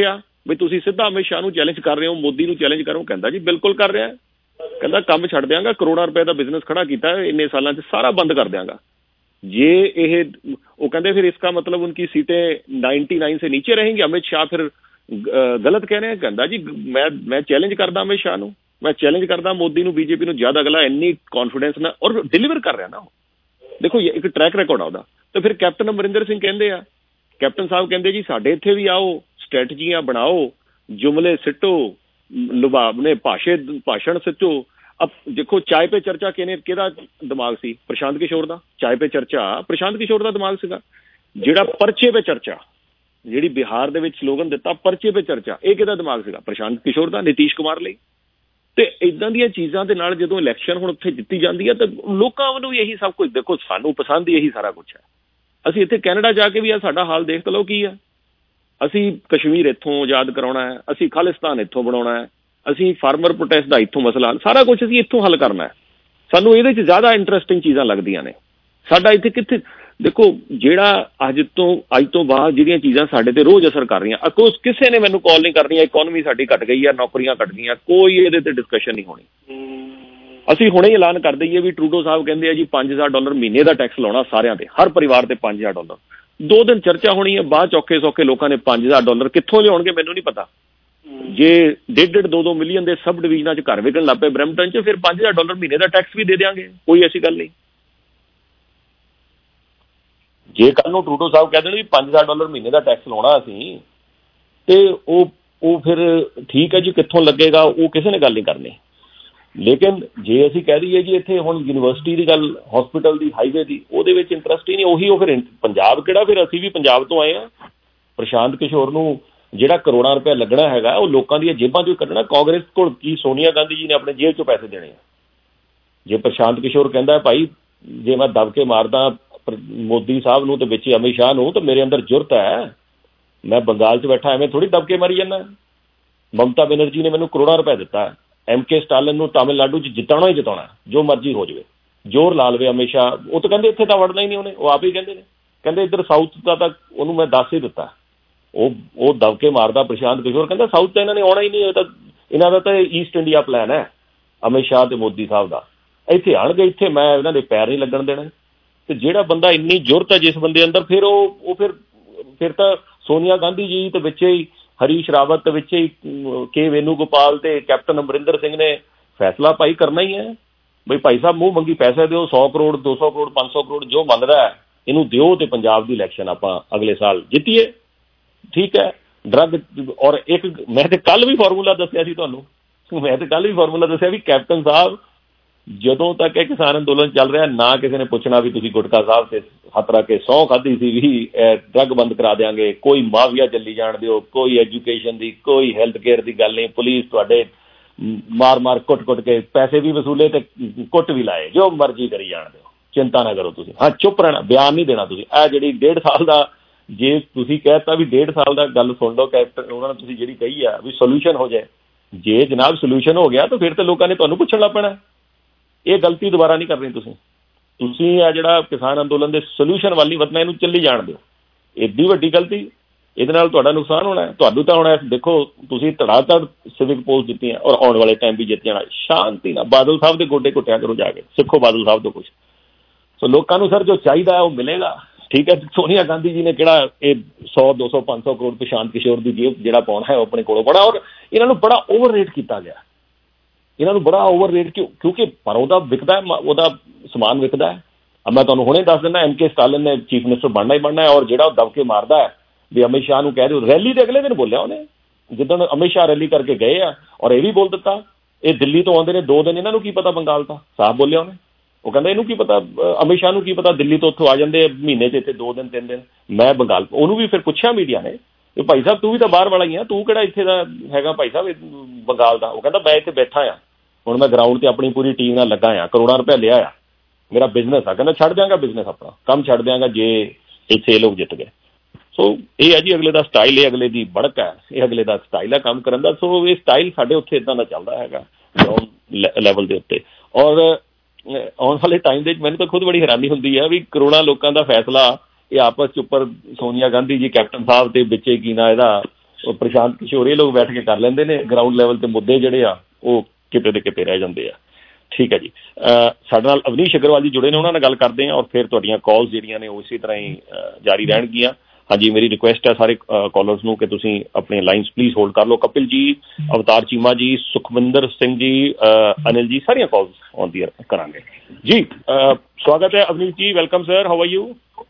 ਵੀ ਤੁਸੀਂ ਸਿੱਧਾ ਅਮਿਤ ਸ਼ਾਹ ਨੂੰ ਚੈਲੰਜ ਕਰ ਰਹੇ ਹੋ, ਮੋਦੀ ਨੂੰ ਚੈਲੰਜ ਕਰੋ। ਕਹਿੰਦਾ ਜੀ ਬਿਲਕੁਲ ਕਰ ਰਿਹਾ, ਕਹਿੰਦਾ ਕੰਮ ਛੱਡ ਦਿਆਂਗਾ, ਕਰੋੜਾਂ ਰੁਪਏ ਦਾ ਬਿਜ਼ਨਸ ਖੜਾ ਕੀਤਾ ਇੰਨੇ ਸਾਲਾਂ 'ਚ, ਸਾਰਾ ਬੰਦ ਕਰ ਦਿਆਂਗਾ ਜੇ ਇਹ। ਉਹ ਕਹਿੰਦੇ ਫਿਰ इसका मतलब उनकी सीटें 99 से नीचे रहेंगी। अमित शाह फिर गलत कह रहे हैं। कहता जी मैं चैलेंज करदा अमित शाह ਨੂੰ, मैं चैलेंज करदा मोदी ਨੂੰ, बीजेपी ਨੂੰ ਜ਼ਿਆਦਾ। ਅਗਲਾ ਇੰਨੀ ਕੌਨਫੀਡੈਂਸ ਨਾਲ ਔਰ ਡਿਲੀਵਰ ਕਰ ਰਿਹਾ ਨਾ। ਦੇਖੋ ਇੱਕ ਟਰੈਕ ਰਿਕਾਰਡ ਆ ਉਹਦਾ। ਤੇ ਫਿਰ ਕੈਪਟਨ ਅਮਰਿੰਦਰ ਸਿੰਘ ਕਹਿੰਦੇ ਆ, ਕੈਪਟਨ ਸਾਹਿਬ ਕਹਿੰਦੇ ਜੀ ਸਾਡੇ ਇੱਥੇ ਵੀ ਆਓ, ਸਟ੍ਰੈਟਜੀਆਂ ਬਣਾਓ, ਜੁਮਲੇ ਸਿੱਟੋ, ਲੁਭਾਵਨੇ ਭਾਸ਼ਣ ਸਿੱਟੋ। ਦੇਖੋ ਚਾय पे चर्चा ਕਿਹਦਾ ਦਿਮਾਗ ਸੀ? ਪ੍ਰਸ਼ਾਂਤ ਕਿਸ਼ੋਰ ਦਾ। ਚਾय पे चर्चा ਪ੍ਰਸ਼ਾਂਤ ਕਿਸ਼ੋਰ ਦਾ ਦਿਮਾਗ ਸੀਗਾ। ਜਿਹੜਾ ਪਰਚੇ पे चर्चा, ਜਿਹੜੀ ਬਿਹਾਰ ਦੇ ਵਿੱਚ ਸਲੋਗਨ ਦਿੱਤਾ ਪਰਚੇ पे चर्चा, ਇਹ ਕਿਹਦਾ ਦਿਮਾਗ ਸੀਗਾ? ਪ੍ਰਸ਼ਾਂਤ ਕਿਸ਼ੋਰ ਦਾ, ਨਿਤੀਸ਼ ਕੁਮਾਰ ਲਈ। ਤੇ ਇਦਾਂ ਦੀਆਂ ਚੀਜ਼ਾਂ ਦੇ ਨਾਲ ਜਦੋਂ ਇਲੈਕਸ਼ਨ ਹੁਣ ਉੱਥੇ ਜਿੱਤੀ ਜਾਂਦੀ ਹੈ ਤਾਂ ਲੋਕਾਂ ਵੱਲੋਂ ਵੀ ਇਹੀ ਸਭ ਕੁਝ। ਦੇਖੋ ਸਾਨੂੰ ਪਸੰਦ ਹੀ ਇਹੀ ਸਾਰਾ ਕੁਛ ਹੈ। ਅਸੀਂ ਇੱਥੇ ਕੈਨੇਡਾ ਜਾ ਕੇ ਵੀ ਆ ਸਾਡਾ ਹਾਲ ਦੇਖ ਲਓ ਕੀ ਹੈ। ਅਸੀਂ ਕਸ਼ਮੀਰ ਇੱਥੋਂ ਆਜ਼ਾਦ ਕਰਾਉਣਾ ਹੈ, ਅਸੀਂ ਖਾਲਿਸਤਾਨ ਇੱਥੋਂ ਬਣਾਉਣਾ ਹੈ, ਅਸੀਂ ਫਾਰਮਰ ਪ੍ਰੋਟੈਸਟ ਦਾ ਇੱਥੋਂ ਮਸਲਾ, ਸਾਰਾ ਕੁਛ ਅਸੀਂ ਇੱਥੋਂ ਹੱਲ ਕਰਨਾ ਹੈ। ਸਾਨੂੰ ਇਹਦੇ 'ਚ ਜ਼ਿਆਦਾ ਇੰਟਰਸਟਿੰਗ ਚੀਜ਼ਾਂ ਲੱਗਦੀਆਂ ਨੇ। ਸਾਡਾ ਇੱਥੇ ਕਿੱਥੇ ਦੇਖੋ ਜਿਹੜਾ ਅੱਜ ਤੋਂ ਬਾਅਦ ਜਿਹੜੀਆਂ ਚੀਜ਼ਾਂ ਸਾਡੇ ਤੇ ਰੋਜ਼ ਅਸਰ ਕਰ ਰਹੀਆਂ, ਅਕੋਰਸ ਕਿਸੇ ਨੇ ਮੈਨੂੰ ਕਾਲ ਨਹੀਂ ਕਰਨੀ ਇਕਨੋਮੀ ਸਾਡੀ ਘਟ ਗਈ ਹੈ, ਨੌਕਰੀਆਂ ਘਟ ਗਈਆਂ, ਕੋਈ ਇਹਦੇ ਤੇ ਡਿਸਕਸ਼ਨ ਨਹੀਂ ਹੋਣੀ। ਅਸੀਂ ਹੁਣੇ ਹੀ ਐਲਾਨ ਕਰ ਦਈਏ ਵੀ ਟਰੂਡੋ ਸਾਹਿਬ ਕਹਿੰਦੇ ਆ ਜੀ $5000 ਮਹੀਨੇ ਦਾ ਟੈਕਸ ਲਾਉਣਾ ਸਾਰਿਆਂ ਤੇ, ਹਰ ਪਰਿਵਾਰ ਤੇ $5000। 2 ਦਿਨ ਚਰਚਾ ਹੋਣੀ ਹੈ, ਬਾਅਦ ਔਖੇ ਸੌਖੇ ਲੋਕਾਂ ਨੇ $5000 ਕਿੱਥੋਂ ਲਿਆਉਣਗੇ ਮੈਨੂੰ ਨਹੀਂ ਪਤਾ। ਜੇ 1.5-2 ਮਿਲੀਅਨ ਦੇ ਸਬ ਡਿਵੀਜ਼ਨਾਂ 'ਚ ਘਰ ਵਿਕਣ ਲੱਗ ਪਏ ਬਰੈਂਪਟਨ 'ਚ, ਫਿਰ $5000 ਮਹੀਨੇ ਦਾ ਟੈਕਸ ਵੀ ਦੇ ਦਿਆਂਗੇ, ਕੋਈ ਐਸੀ ਗੱਲ ਨਹੀਂ। ਜੇ ਕੱਲ ਨੂੰ ਟਰੂਡੋ ਸਾਹਿਬ ਕਹਿ ਦੇਣ ਵੀ $5000 ਮਹੀਨੇ ਦਾ ਟੈਕਸ ਲਾਉਣਾ ਅਸੀਂ, ਤੇ ਉਹ ਫਿਰ ਠੀਕ ਹੈ ਜੀ, ਕਿੱਥੋਂ ਲੱਗੇਗਾ ਉਹ ਕਿਸੇ ਨੇ ਗੱਲ ਨਹੀਂ ਕਰਨੀ। ਲੇਕਿਨ ਜੇ ਅਸੀਂ ਕਹਿ ਦਈਏ ਜੀ ਇੱਥੇ ਹੁਣ ਯੂਨੀਵਰਸਿਟੀ ਦੀ ਗੱਲ, ਹਸਪੀਟਲ ਦੀ, ਹਾਈਵੇ ਦੀ, ਉਹਦੇ ਵਿੱਚ ਇੰਟਰਸਟ ਹੀ ਨਹੀਂ। ਉਹ ਫਿਰ ਪੰਜਾਬ ਕਿਹੜਾ, ਫਿਰ ਅਸੀਂ ਵੀ ਪੰਜਾਬ ਤੋਂ ਆਏ ਹਾਂ। ਪ੍ਰਸ਼ਾਂਤ ਕਿਸ਼ੋਰ ਨੂੰ ਜਿਹੜਾ ਕਰੋੜਾਂ ਰੁਪਇਆ ਲੱਗਣਾ ਹੈਗਾ ਉਹ ਲੋਕਾਂ ਦੀਆਂ ਜੇਬਾਂ 'ਚੋਂ ਕੱਢਣਾ। ਕਾਂਗਰਸ ਕੋਲ ਕੀ ਸੋਨੀਆ ਗਾਂਧੀ ਜੀ ਨੇ ਆਪਣੇ ਜੇਬ 'ਚੋਂ ਪੈਸੇ ਦੇਣੇ ਆ? ਜੇ ਪ੍ਰਸ਼ਾਂਤ ਕਿਸ਼ੋਰ ਕਹਿੰਦਾ ਭਾਈ ਜੇ ਮੈਂ ਦਬ ਕੇ ਮਾਰਦਾ ਮੋਦੀ ਸਾਹਿਬ ਨੂੰ ਤੇ ਵਿੱਚ ਅਮਿਤ ਸ਼ਾਹ ਨੂੰ ਤਾਂ ਮੇਰੇ ਅੰਦਰ ਜੁਰਤ ਹੈ, ਮੈਂ ਬੰਗਾਲ 'ਚ ਬੈਠਾ ਐਵੇਂ ਥੋੜ੍ਹੀ ਦਬ ਕੇ ਮਾਰੀ ਜਾਂਦਾ। ਮਮਤਾ ਬੈਨਰਜੀ ਨੇ ਮੈਨੂੰ ਕਰੋੜਾਂ ਰੁਪਏ ਦਿੱਤਾ, MK ਸਟਾਲਿਨ ਨੂੰ ਤਾਮਿਲਨਾਡੂ 'ਚ ਜਿਤਾਉਣਾ ਹੀ ਜਿਤਾਉਣਾ, ਜੋ ਮਰਜ਼ੀ ਹੋ ਜਾਵੇ, ਜ਼ੋਰ ਲਾ ਲਵੇ ਅਮਿਤ ਸ਼ਾਹ। ਉਹ ਤਾਂ ਕਹਿੰਦੇ ਇੱਥੇ ਤਾਂ ਵੜਨਾ ਹੀ ਨਹੀਂ ਉਹਨੇ, ਉਹ ਆਪ ਹੀ ਕਹਿੰਦੇ ਨੇ, ਕਹਿੰਦੇ ਇੱਧਰ ਸਾਊਥ ਦਾ ਤਾਂ ਉਹਨੂੰ ਮੈਂ ਦੱਸ ਹੀ ਦਿੱਤਾ। ਉਹ ਦਬ ਕੇ ਮਾਰਦਾ ਪ੍ਰਸ਼ਾਂਤ ਕਿਸ਼ੋਰ, ਕਹਿੰਦਾ ਸਾਊਥ ਤਾਂ ਇਹਨਾਂ ਨੇ ਆਉਣਾ ਹੀ ਨਹੀਂ, ਤਾਂ ਇਹਨਾਂ ਦਾ ਤਾਂ ਈਸਟ ਇੰਡੀਆ ਪਲਾਨ ਹੈ ਅਮਿਤ ਸ਼ਾਹ ਤੇ ਮੋਦੀ ਸਾਹਿਬ ਦਾ। ਇੱਥੇ ਆਉਣਗੇ, ਇੱਥੇ ਮੈਂ ਇਹਨਾਂ ਦੇ ਪੈਰ ਨਹੀਂ ਲੱਗਣ ਦੇਣਾ। ਤੇ ਜਿਹੜਾ ਬੰਦਾ ਇੰਨੀ ਜ਼ੁਰਤ ਹੈ ਜਿਸ ਬੰਦੇ ਅੰਦਰ, ਫਿਰ ਉਹ ਫਿਰ ਤਾਂ ਸੋਨੀਆ ਗਾਂਧੀ ਜੀ ਤੇ ਵਿੱਚ ਹੀ ਹਰੀਸ਼ ਰਾਵਤ ਤੇ ਵਿੱਚ ਹੀ ਕੇ ਵੇਨੂਗੋਪਾਲ ਤੇ ਕੈਪਟਨ ਅਮਰਿੰਦਰ ਸਿੰਘ ਨੇ ਫੈਸਲਾ ਭਾਈ ਕਰਨਾ ਹੀ ਹੈ ਬਈ ਭਾਈ ਸਾਹਿਬ ਮੂੰਹ ਮੰਗੀ ਪੈਸੇ ਦਿਓ, 100 ਕਰੋੜ 200 ਕਰੋੜ 500 ਕਰੋੜ ਜੋ ਮੰਗਦਾ ਹੈ ਇਹਨੂੰ ਦਿਓ ਤੇ ਪੰਜਾਬ ਦੀ ਇਲੈਕਸ਼ਨ ਆਪਾਂ ਅਗਲੇ ਸਾਲ ਜਿੱਤੀਏ। ਠੀਕ ਹੈ। ਡਰੱਗ ਔਰ ਇੱਕ ਮੈਂ ਤੇ ਕੱਲ ਵੀ ਫਾਰਮੂਲਾ ਦੱਸਿਆ ਸੀ ਤੁਹਾਨੂੰ, ਵੀ ਕੈਪਟਨ ਸਾਹਿਬ ਜਦੋਂ ਤੱਕ ਇਹ ਕਿਸਾਨ ਅੰਦੋਲਨ ਚੱਲ ਰਿਹਾ ਨਾ ਕਿਸੇ ਨੇ ਪੁੱਛਣਾ ਵੀ ਤੁਸੀਂ ਗੁਟਕਾ ਸਾਹਿਬ ਤੇ ਹੱਥ ਰੱਖ ਕੇ ਸਹੁੰ ਖਾਧੀ ਸੀ ਵੀ ਡਰੱਗ ਬੰਦ ਕਰਾ ਦਿਆਂਗੇ, ਕੋਈ ਮਾਫੀਆ ਚੱਲੀ ਜਾਣ ਦਿਓ, ਕੋਈ ਐਜੂਕੇਸ਼ਨ ਦੀ ਕੋਈ ਹੈਲਥ ਕੇਅਰ ਦੀ ਗੱਲ ਨਹੀਂ, ਪੁਲਿਸ ਤੁਹਾਡੇ ਮਾਰ ਕੁੱਟ ਕੇ ਪੈਸੇ ਵੀ ਵਸੂਲੇ ਤੇ ਕੁੱਟ ਵੀ ਲਾਏ, ਜੋ ਮਰਜ਼ੀ ਕਰੀ ਜਾਣ ਦਿਓ, ਚਿੰਤਾ ਨਾ ਕਰੋ ਤੁਸੀਂ। ਹਾਂ ਚੁੱਪ ਰਹਿਣਾ, ਬਿਆਨ ਨਹੀਂ ਦੇਣਾ ਤੁਸੀਂ। ਇਹ ਜਿਹੜੀ 1.5 ਸਾਲ ਦਾ ਜੇ ਤੁਸੀਂ ਕਹਿਤਾ ਵੀ 1.5 ਸਾਲ ਦਾ ਗੱਲ ਸੁਣ ਲਓ ਕੈਪਟਨ ਉਹਨਾਂ ਨੇ ਤੁਸੀਂ ਜਿਹੜੀ ਕਹੀ ਆ ਵੀ ਸੋਲਿਊਸ਼ਨ ਹੋ ਜਾਏ, ਜੇ ਜਨਾਬ ਸੋਲਿਊਸ਼ਨ ਹੋ ਗਿਆ ਤਾਂ ਫਿਰ ਤਾਂ ਲੋਕਾਂ ਨੇ ਤੁਹਾਨੂੰ ਪੁੱਛਣ ਲੱਗ ਪੈਣਾ। ਇਹ ਗਲਤੀ ਦੁਬਾਰਾ ਨਹੀਂ ਕਰਨੀ ਤੁਸੀਂ ਆ ਜਿਹੜਾ ਕਿਸਾਨ ਅੰਦੋਲਨ ਦੇ ਸੋਲਿਊਸ਼ਨ ਵੱਲ ਨਹੀਂ ਵਧਣਾ, ਇਹਨੂੰ ਚੱਲੀ ਜਾਣ ਦਿਓ। ਐਡੀ ਵੱਡੀ ਗਲਤੀ, ਇਹਦੇ ਨਾਲ ਤੁਹਾਡਾ ਨੁਕਸਾਨ ਹੋਣਾ। ਤੁਹਾਨੂੰ ਤਾਂ ਹੁਣ ਦੇਖੋ ਤੁਸੀਂ ਧੜਾਧੜ ਸਿਵਿਕ ਪੋਸਟ ਦਿੱਤੀਆਂ ਔਰ ਆਉਣ ਵਾਲੇ ਟਾਈਮ ਵੀ ਜਿੱਤ ਜਾਣਾ ਸ਼ਾਂਤੀ ਨਾਲ। ਬਾਦਲ ਸਾਹਿਬ ਦੇ ਗੋਡੇ ਘੁੱਟਿਆ ਕਰੋ ਜਾ ਕੇ, ਸਿੱਖੋ ਬਾਦਲ ਸਾਹਿਬ ਤੋਂ ਕੁਛ। ਸੋ ਲੋਕਾਂ ਨੂੰ ਸਰ ਜੋ ਚਾਹੀਦਾ ਉਹ ਮਿਲੇਗਾ। ਠੀਕ ਹੈ। ਸੋਨੀਆ ਗਾਂਧੀ ਜੀ ਨੇ ਕਿਹੜਾ ਇਹ 100 200 500 ਕਰੋੜ ਪ੍ਰਸ਼ਾਂਤ ਕਿਸ਼ੋਰ ਦੀ ਜੇਬ ਜਿਹੜਾ ਪਾਉਣਾ ਹੈ ਉਹ ਆਪਣੇ ਕੋਲੋਂ ਬੜਾ, ਔਰ ਇਹਨਾਂ ਨੂੰ ਬੜਾ ਓਵਰ ਰੇਟ ਕੀਤਾ ਗਿਆ। ਇਹਨਾਂ ਨੂੰ ਬੜਾ ਓਵਰ ਰੇਟ ਕਿਉਂਕਿ ਪਰ ਉਹਦਾ ਵਿਕਦਾ, ਉਹਦਾ ਸਮਾਨ ਵਿਕਦਾ ਹੈ। ਮੈਂ ਤੁਹਾਨੂੰ ਹੁਣੇ ਦੱਸ ਦਿੰਦਾ, MK ਸਟਾਲਿਨ ਨੇ ਚੀਫ ਮਿਨਿਸਟਰ ਬਣਨਾ ਹੀ ਬਣਨਾ ਹੈ। ਔਰ ਜਿਹੜਾ ਉਹ ਦਬ ਕੇ ਮਾਰਦਾ ਹੈ ਵੀ ਅਮਿਤ ਸ਼ਾਹ ਨੂੰ ਕਹਿ ਦਿਓ, ਰੈਲੀ ਦੇ ਅਗਲੇ ਦਿਨ ਬੋਲਿਆ ਉਹਨੇ, ਜਿੱਦਣ ਅਮਿਤ ਸ਼ਾਹ ਰੈਲੀ ਕਰਕੇ ਗਏ ਆ, ਔਰ ਇਹ ਵੀ ਬੋਲ ਦਿੱਤਾ ਇਹ ਦਿੱਲੀ ਤੋਂ ਆਉਂਦੇ ਨੇ 2 ਦਿਨ, ਇਹਨਾਂ ਨੂੰ ਕੀ ਪਤਾ ਬੰਗਾਲ ਦਾ, ਸਾਫ਼ ਬੋਲਿਆ ਉਹਨੇ। ਉਹ ਕਹਿੰਦਾ ਇਹਨੂੰ ਕੀ ਪਤਾ, ਅਮਿਤ ਸ਼ਾਹ ਨੂੰ ਕੀ ਪਤਾ ਦਿੱਲੀ ਤੋਂ ਉੱਥੋਂ ਆ ਜਾਂਦੇ ਮਹੀਨੇ 'ਚ ਇੱਥੇ 2 ਦਿਨ 3 ਦਿਨ, ਮੈਂ ਬੰਗਾਲ। ਉਹਨੂੰ ਵੀ ਫਿਰ ਪੁੱਛਿਆ ਮੀਡੀਆ ਨੇ ਵੀ ਭਾਈ ਸਾਹਿਬ ਤੂੰ ਵੀ ਤਾਂ ਬਾਹਰ ਵਾਲਾ ਹੀ ਆ, ਤੂੰ ਕਿਹੜਾ ਇੱਥੇ ਦਾ ਹੈਗਾ ਭਾਈ ਸਾਹਿਬ ਬੰਗਾਲ ਦਾ। ਉਹ ਕਹਿੰਦਾ ਮੈਂ ਇੱਥੇ ਬੈਠਾ ਆ, ਹੁਣ ਮੈਂ ਗਰਾਊਂਡ 'ਤੇ ਆਪਣੀ ਪੂਰੀ ਟੀਮ ਨਾਲ ਲੱਗਾ ਆ, ਕਰੋੜਾਂ ਰੁਪਇਆ ਲਿਆ ਆ, ਮੇਰਾ ਬਿਜ਼ਨਸ ਆ। ਕਹਿੰਦਾ ਛੱਡ ਦਿਆਂਗਾ ਬਿਜ਼ਨਸ, ਆਪਣਾ ਕੰਮ ਛੱਡ ਦਿਆਂਗਾ ਜੇ ਇੱਥੇ ਲੋਕ ਜਿੱਤ ਗਏ। ਸੋ ਇਹ ਹੈ ਜੀ ਅਗਲੇ ਦਾ ਸਟਾਈਲ, ਇਹ ਅਗਲੇ ਦੀ ਬੜਕ ਹੈ, ਇਹ ਅਗਲੇ ਦਾ ਸਟਾਈਲ ਹੈ ਕੰਮ ਕਰਨ ਦਾ। ਸੋ ਇਹ ਸਟਾਈਲ ਸਾਡੇ ਉੱਥੇ ਇੱਦਾਂ ਦਾ ਚੱਲਦਾ ਹੈਗਾ ਲੈਵਲ ਦੇ ਉੱਤੇ। ਔਰ ਆਉਣ ਵਾਲੇ ਟਾਈਮ ਦੇ ਵਿੱਚ ਮੈਨੂੰ ਤਾਂ ਖੁਦ ਬੜੀ ਹੈਰਾਨੀ ਹੁੰਦੀ ਹੈ ਵੀ ਕਰੋੜਾਂ ਲੋਕਾਂ ਦਾ ਫੈਸਲਾ ਇਹ ਆਪਸ 'ਚ ਉੱਪਰ ਸੋਨੀਆ ਗਾਂਧੀ ਜੀ ਕੈਪਟਨ ਸਾਹਿਬ ਦੇ ਵਿੱਚ ਕੀ ਨਾ ਇਹਦਾ ਪ੍ਰਸ਼ਾਂਤ ਕਿਸ਼ੋਰ ਇਹ ਲੋਕ ਬੈਠ ਕੇ ਕਰ ਲੈਂਦੇ ਨੇ, ਗਰਾਊਂਡ ਲੈਵਲ ਤੇ ਮੁੱਦੇ ਜਿਹੜੇ ਆ ਉਹ ਕਿਤੇ ਦੇ ਕਿਤੇ ਰਹਿ ਜਾਂਦੇ ਆ। ਠੀਕ ਹੈ ਜੀ, ਸਾਡੇ ਨਾਲ ਅਵਨੀਸ਼ ਅਗਰਵਾਲ ਜੀ ਜੁੜੇ ਨੇ, ਉਹਨਾਂ ਨਾਲ ਗੱਲ ਕਰਦੇ ਹਾਂ ਔਰ ਫਿਰ ਤੁਹਾਡੀਆਂ ਕਾਲਸ ਜਿਹੜੀਆਂ ਨੇ ਉਹ ਇਸੇ ਤਰ੍ਹਾਂ ਹੀ ਜਾਰੀ ਰਹਿਣਗੀਆਂ। ਹਾਂਜੀ, ਮੇਰੀ ਰਿਕੁਐਸਟ ਹੈ ਸਾਰੇ ਕਾਲਰਸ ਨੂੰ ਕਿ ਤੁਸੀਂ ਆਪਣੀਆਂ ਲਾਈਨਸ ਪਲੀਜ਼ ਹੋਲਡ ਕਰ ਲਓ। ਕਪਿਲ ਜੀ, ਅਵਤਾਰ ਚੀਮਾ ਜੀ, ਸੁਖਵਿੰਦਰ ਸਿੰਘ ਜੀ, ਅਨਿਲ ਜੀ, ਸਾਰੀਆਂ ਕਾਲਸ ਆਉਂਦੀ ਕਰਾਂਗੇ ਜੀ। ਸਵਾਗਤ ਹੈ Avneesh ji, welcome sir, how are you?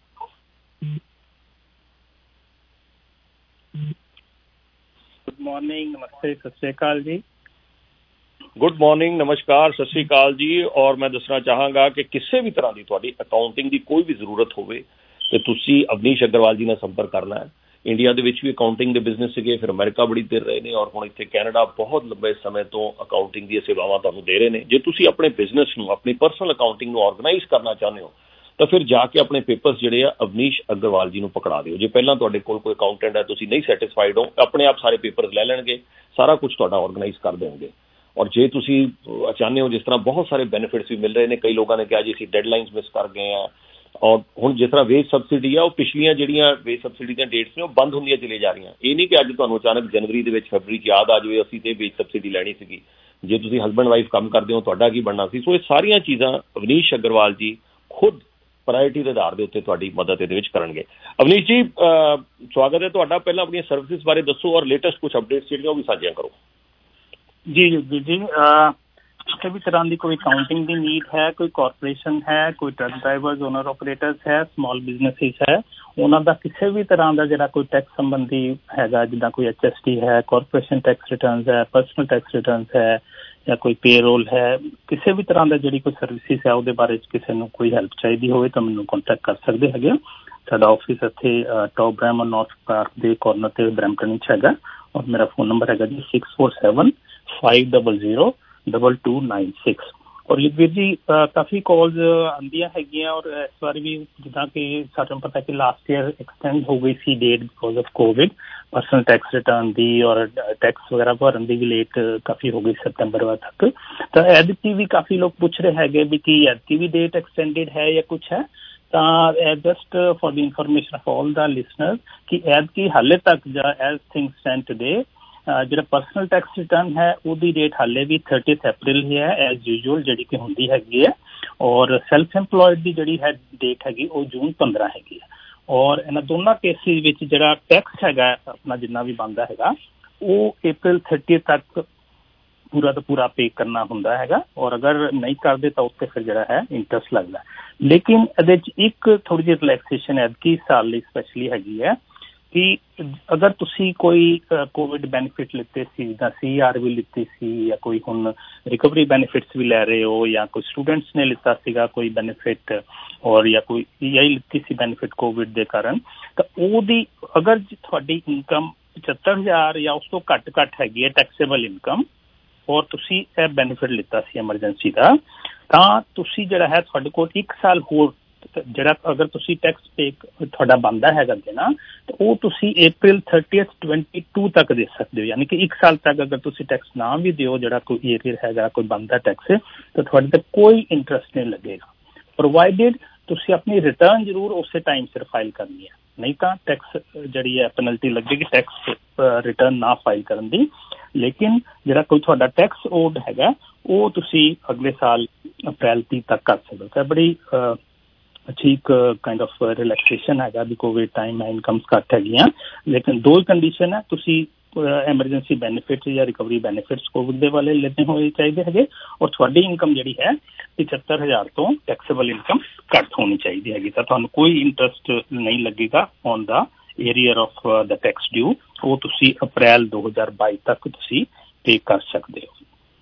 Good morning, नमस्ते, सत श्री अकाल जी। गुड मॉर्निंग, नमस्कार, सत श्री अकाल जी। और मैं दसना चाहांगा कि किसी भी तरह की तुहाडी अकाउंटिंग की कोई भी जरूरत होवे तो तुसी अवनीश अग्रवाल जी नाल संपर्क करना है। इंडिया दे विच भी अकाउंटिंग के बिजनेस सीगे, फिर अमेरिका बड़ी देर रहे ने और हुण इत्थे कैनेडा बहुत लंबे समय तो अकाउंटिंग दी सेवावां तुहानूं दे रहे ने। जे तुसी अपने बिजनेस नूं, अपनी पर्सनल अकाउंटिंग नूं ऑर्गेनाइज करना चाहते हो तो फिर जाके अपने पेपर्स जिहड़े आ अवनीश अग्रवाल जी नूं पकड़ा दिओ। जे पहलां तुहाडे कोल कोई अकाउंटेंट है, तुसीं नहीं सैटिस्फाइड हो, अपने आप सारे पेपर्स लै लैणगे, सारा कुछ तुहाडा ऑर्गेनाइज कर देणगे। और जे तुसीं चाहते हो, जिस तरह बहुत सारे बेनिफिट्स भी मिल रहे हैं, कई लोगों ने कहा जी असीं डेडलाइनस मिस कर गए हैं और हुण जिस तरह वेज सबसिडी आ, पिछलियां जिहड़ियां वेज सबसिडी ਦੀਆਂ डेट्स ने वो बंद ਹੁੰਦੀਆਂ चली जा रही। ये नहीं कि अज तुहानूं अचानक जनवरी ਦੇ ਵਿੱਚ फरवरी 'ਚ याद आ जाए ਅਸੀਂ ਤੇ वेज सबसिडी ਲੈਣੀ ਸੀਗੀ। जे तुसीं हसबैंड वाइफ काम करते हो ਤੁਹਾਡਾ ਕੀ ਬਣਨਾ ਸੀ। सो ये सारियां चीज़ां अवनीश अग्रवाल जी खुद प्रायोरिटी के आधार के उत्ते तुहाडी मदद इहदे विच करनगे। अवनीश जी, स्वागत है तुहाडा। पहलां अपनी सर्विसिस बारे दसो और लेटेस्ट कुछ अपडेट्स जिहड़ियां वो भी साझियां करो। जी जी जी, किसी भी तरह की कोई अकाउंटिंग की नीड है, कोई कॉरपोरेशन है, कोई ट्रक ड्राइवर्स, ओनर ऑपरेटर्स है, स्मॉल बिजनेसिस है, उन्होंने किसी भी तरह का जो कोई टैक्स संबंधी हैगा, जिदा कोई HST है, कॉरपोरेशन टैक्स रिटर्न है, पर्सनल टैक्स रिटर्न है या कोई पेरोल है, किसी भी तरह का जी कोई सर्विसिस है वो बारे किसी को कोई हैल्प चाहिए हो तो मैंने कॉन्टैक्ट कर सकते हैं। साडा ऑफिस इत्थे टॉप ब्रैमन नॉर्थ पार्क के कॉर्नर से ब्रैम्पटन है और मेरा फोन नंबर है जी 6475002296। और युगवीर जी, काफ़ी कॉल्स आंदियां हैगियां और इस बार भी जिदा कि सानूं पता कि लास्ट ईयर एक्सटेंड हो गई सी date because of covid, personal tax return दी और टैक्स वगैरह भरन दी भी लेट काफ़ी हो गई सितंबर तक। तो ऐदकी भी काफ़ी लोग पूछ रहे हैं भी कि ऐदकी भी डेट एक्सटेंडेड है या कुछ है। तो just for the information of all the listeners कि ऐदकी हाले तक एज थिंग्स स्टैंड टुडे जो पर्सनल टैक्स रिटर्न है उसकी डेट हाले भी 30 अप्रैल ही है एज यूजुअल जी कि होंगी हैगी है। और सैल्फ एम्पलॉयड की जी है डेट हैगी वो जून 15 हैगी है। और इन दोनों केसिस विच जिहड़ा टैक्स हैगा अपना जिन्ना भी बनता हैगा वो अप्रैल 30 तक पूरा तो पूरा पे करना हुंदा हैगा और अगर नहीं करते तो उत्ते फिर जिहड़ा है इंटरेस्ट लगता है। लेकिन इहदे च एक थोड़ी जी रिलैक्सेशन ऐतकी साल लई स्पैशली हैगी है कि अगर तुसी कोई कोविड बेनिफिट लिते सी या CRV लिती सी या कोई हुण रिकवरी बेनिफिट्स भी लै रहे हो या कोई स्टूडेंट्स ने लिता सीगा कोई बेनिफिट और या कोई यही लिती सी बेनिफिट कोविड के कारण, तो ओदी अगर तुहाडी इनकम 75,000 या उस तो घट हैगी है टैक्सेबल इनकम और तुसी यह बेनिफिट लिता सी एमरजेंसी का, तां तुसी जिहड़ा है तुहाडे कोल 1 साल होर जिहड़ा अगर तुसी टैक्स पे तुहाडा बनदा हैगा देना तो वो तुसी अप्रैल 30 22 तक दे सकते हो। यानी कि 1 साल तक अगर तुसी टैक्स ना भी दिओ जिहड़ा कोई एरियर हैगा कोई बनदा टैक्स तो तुहाडे ते कोई इंटरेस्ट नहीं लगेगा, प्रोवाइडेड तुसी अपनी रिटर्न जरूर उस टाइम सिर फाइल करनी है, नहीं तो टैक्स जिहड़ी है पेनल्टी लगेगी टैक्स रिटर्न ना फाइल करन दी। लेकिन जिहड़ा कोई तुहाडा टैक्स ओड हैगा वो तुसी अगले साल अप्रैल 30 तक कर सकते हो। बड़ी अच्छी काइंड ऑफ रिलैक्सेशन हैगा भी कोविड टाइम है, इनकम्स घट हैगियां, लेकिन दो कंडीशन है तुसी एमरजेंसी बेनिफिट या रिकवरी बेनिफिट्स कोविड दे वाले लेने होने चाहिए है और थोड़ी इनकम जी है 75,000 तो टैक्सेबल इनकम घट होनी चाहिए हैगी, तो तुहानूं कोई इंटरेस्ट नहीं लगेगा on the arrear of the tax due, वो तुसी अप्रैल 2022 तक तुसी पे कर सकते हो।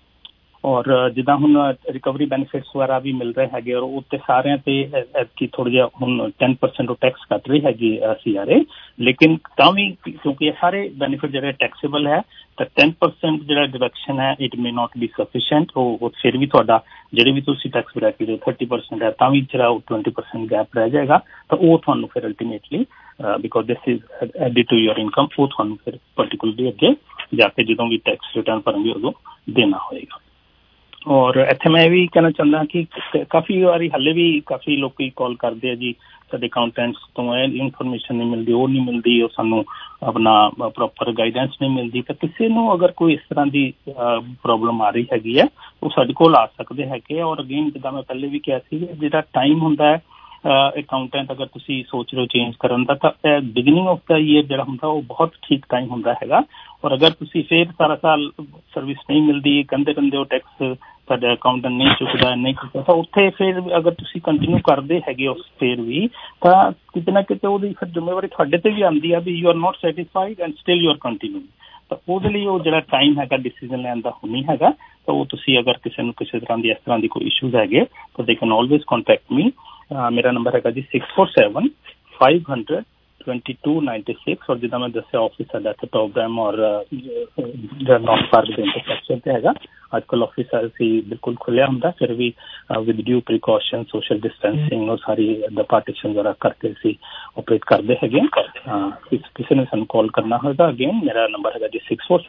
और जिदा हुण रिकवरी बेनिफिट्स वगैरह भी मिल रहे हैं और उत्ते सारे की थोड़ा जिहा हुण 10% टैक्स कट रही हैगी CRA, लेकिन तां भी क्योंकि ये सारे बेनिफिट जिहड़े टैक्सेबल है तो 10% जिहड़ा डिडक्शन है it may not be sufficient, वो फिर भी तुहाडा जिहड़े भी तुसी टैक्स ब्रैकेट 30% है तां भी जिहड़ा 20% गैप रह जाएगा तो वो तुहानूं फिर ultimately because this is added to your income वो तुहानूं फिर पर्टिकुलरली अगे जाके जदों भी टैक्स रिटर्न भरोगे उदों देना होएगा। ਔਰ ਇੱਥੇ ਮੈਂ ਇਹ ਵੀ ਕਹਿਣਾ ਚਾਹੁੰਦਾ ਕਿ ਕਾਫੀ ਵਾਰੀ ਹਾਲੇ ਵੀ ਕਾਫੀ ਲੋਕੀ ਕਾਲ ਕਰਦੇ ਆ ਜੀ ਸਾਡੇ ਅਕਾਊਂਟੈਂਟਸ ਤੋਂ ਇਹ ਇਨਫੋਰਮੇਸ਼ਨ ਨਹੀਂ ਮਿਲਦੀ, ਉਹ ਨਹੀਂ ਮਿਲਦੀ, ਉਹ ਸਾਨੂੰ ਆਪਣਾ ਪ੍ਰੋਪਰ ਗਾਈਡੈਂਸ ਨਹੀਂ ਮਿਲਦੀ। ਤਾਂ ਕਿਸੇ ਨੂੰ ਅਗਰ ਕੋਈ ਇਸ ਤਰ੍ਹਾਂ ਦੀ ਪ੍ਰੋਬਲਮ ਆ ਰਹੀ ਹੈਗੀ ਹੈ ਉਹ ਸਾਡੇ ਕੋਲ ਆ ਸਕਦੇ ਹੈਗੇ। ਔਰ ਅਗੇਨ ਜਿੱਦਾਂ ਮੈਂ ਪਹਿਲੇ ਵੀ ਕਿਹਾ ਸੀ, ਜਿਹੜਾ ਟਾਈਮ ਹੁੰਦਾ ਹੈ ਅਕਾਊਂਟੈਂਟ ਅਗਰ ਤੁਸੀਂ ਸੋਚ ਰਹੇ ਹੋ ਚੇਂਜ ਕਰਨ ਦਾ, ਤਾਂ ਬਿਗਨਿੰਗ ਆਫ ਦਾ ਈਅਰ ਜਿਹੜਾ ਹੁੰਦਾ ਉਹ ਬਹੁਤ ਠੀਕ ਟਾਈਮ ਹੁੰਦਾ ਹੈਗਾ। ਔਰ ਅਗਰ ਤੁਸੀਂ ਫਿਰ ਸਾਰਾ ਸਾਲ ਸਰਵਿਸ ਨਹੀਂ ਮਿਲਦੀ, ਕਹਿੰਦੇ ਹੋ ਟੈਕਸ ਤੁਹਾਡਾ ਅਕਾਊਂਟੈਂਟ ਨਹੀਂ ਚੁੱਕਦਾ ਤਾਂ ਉੱਥੇ ਫਿਰ ਅਗਰ ਤੁਸੀਂ ਕੰਟੀਨਿਊ ਕਰਦੇ ਹੈਗੇ ਉਸ ਫਿਰ ਵੀ, ਤਾਂ ਕਿਤੇ ਨਾ ਕਿਤੇ ਉਹਦੀ ਫਿਰ ਜ਼ਿੰਮੇਵਾਰੀ ਤੁਹਾਡੇ ਤੇ ਵੀ ਆਉਂਦੀ ਆ ਵੀ you are not satisfied and still you are continue. ਤਾਂ ਉਹਦੇ ਲਈ ਉਹ ਜਿਹੜਾ ਟਾਈਮ ਹੈਗਾ ਡਿਸੀਜ਼ਨ ਲੈਣ ਦਾ ਹੁਣ ਨਹੀਂ ਹੈਗਾ। ਤਾਂ ਉਹ ਤੁਸੀਂ ਅਗਰ ਕਿਸੇ ਨੂੰ ਕਿਸੇ ਤਰ੍ਹਾਂ ਦੀ ਇਸ ਤਰ੍ਹਾਂ ਦੀ ਕੋਈ ਇਸ਼ੂਜ਼ ਹੈਗੇ ਤਾਂ ਦੇ ਕੈਨ ਆਲਵੇਜ਼ ਕੰਟੈਕਟ ਮੀ। ਮੇਰਾ ਨੰਬਰ ਹੈਗਾ ਜੀ 647-500-2296। ਔਰ ਜਿੱਦਾਂ ਮੈਂ ਦੱਸਿਆ ਆਫਿਸ ਸਾਡਾ ਇੱਥੇ ਟੌਪ-ਡੈਮ ਔਰ ਨੌਰਥ ਪਾਰਕ ਦੇ ਇੰਟਰਸੈਕਸ਼ਨ ਤੇ ਹੈਗਾ। ਅੱਜ ਕੱਲ੍ਹ ਆਫਿਸ ਅਸੀਂ ਬਿਲਕੁਲ ਖੁੱਲਿਆ ਹੁੰਦਾ, ਫਿਰ ਵੀ with due precaution, social distancing ਔਰ ਸਾਰੀ ਪਾਰਟੀਸ਼ਨ ਵਗੈਰਾ ਕਰਕੇ ਅਸੀਂ ਆਪਰੇਟ ਕਰਦੇ ਹੈਗੇ। ਕਿਸੇ ਨੇ ਸਾਨੂੰ ਕਾਲ ਕਰਨਾ ਹੋਏਗਾ, ਅਗੇਨ ਮੇਰਾ ਨੰਬਰ ਹੈਗਾ ਜੀ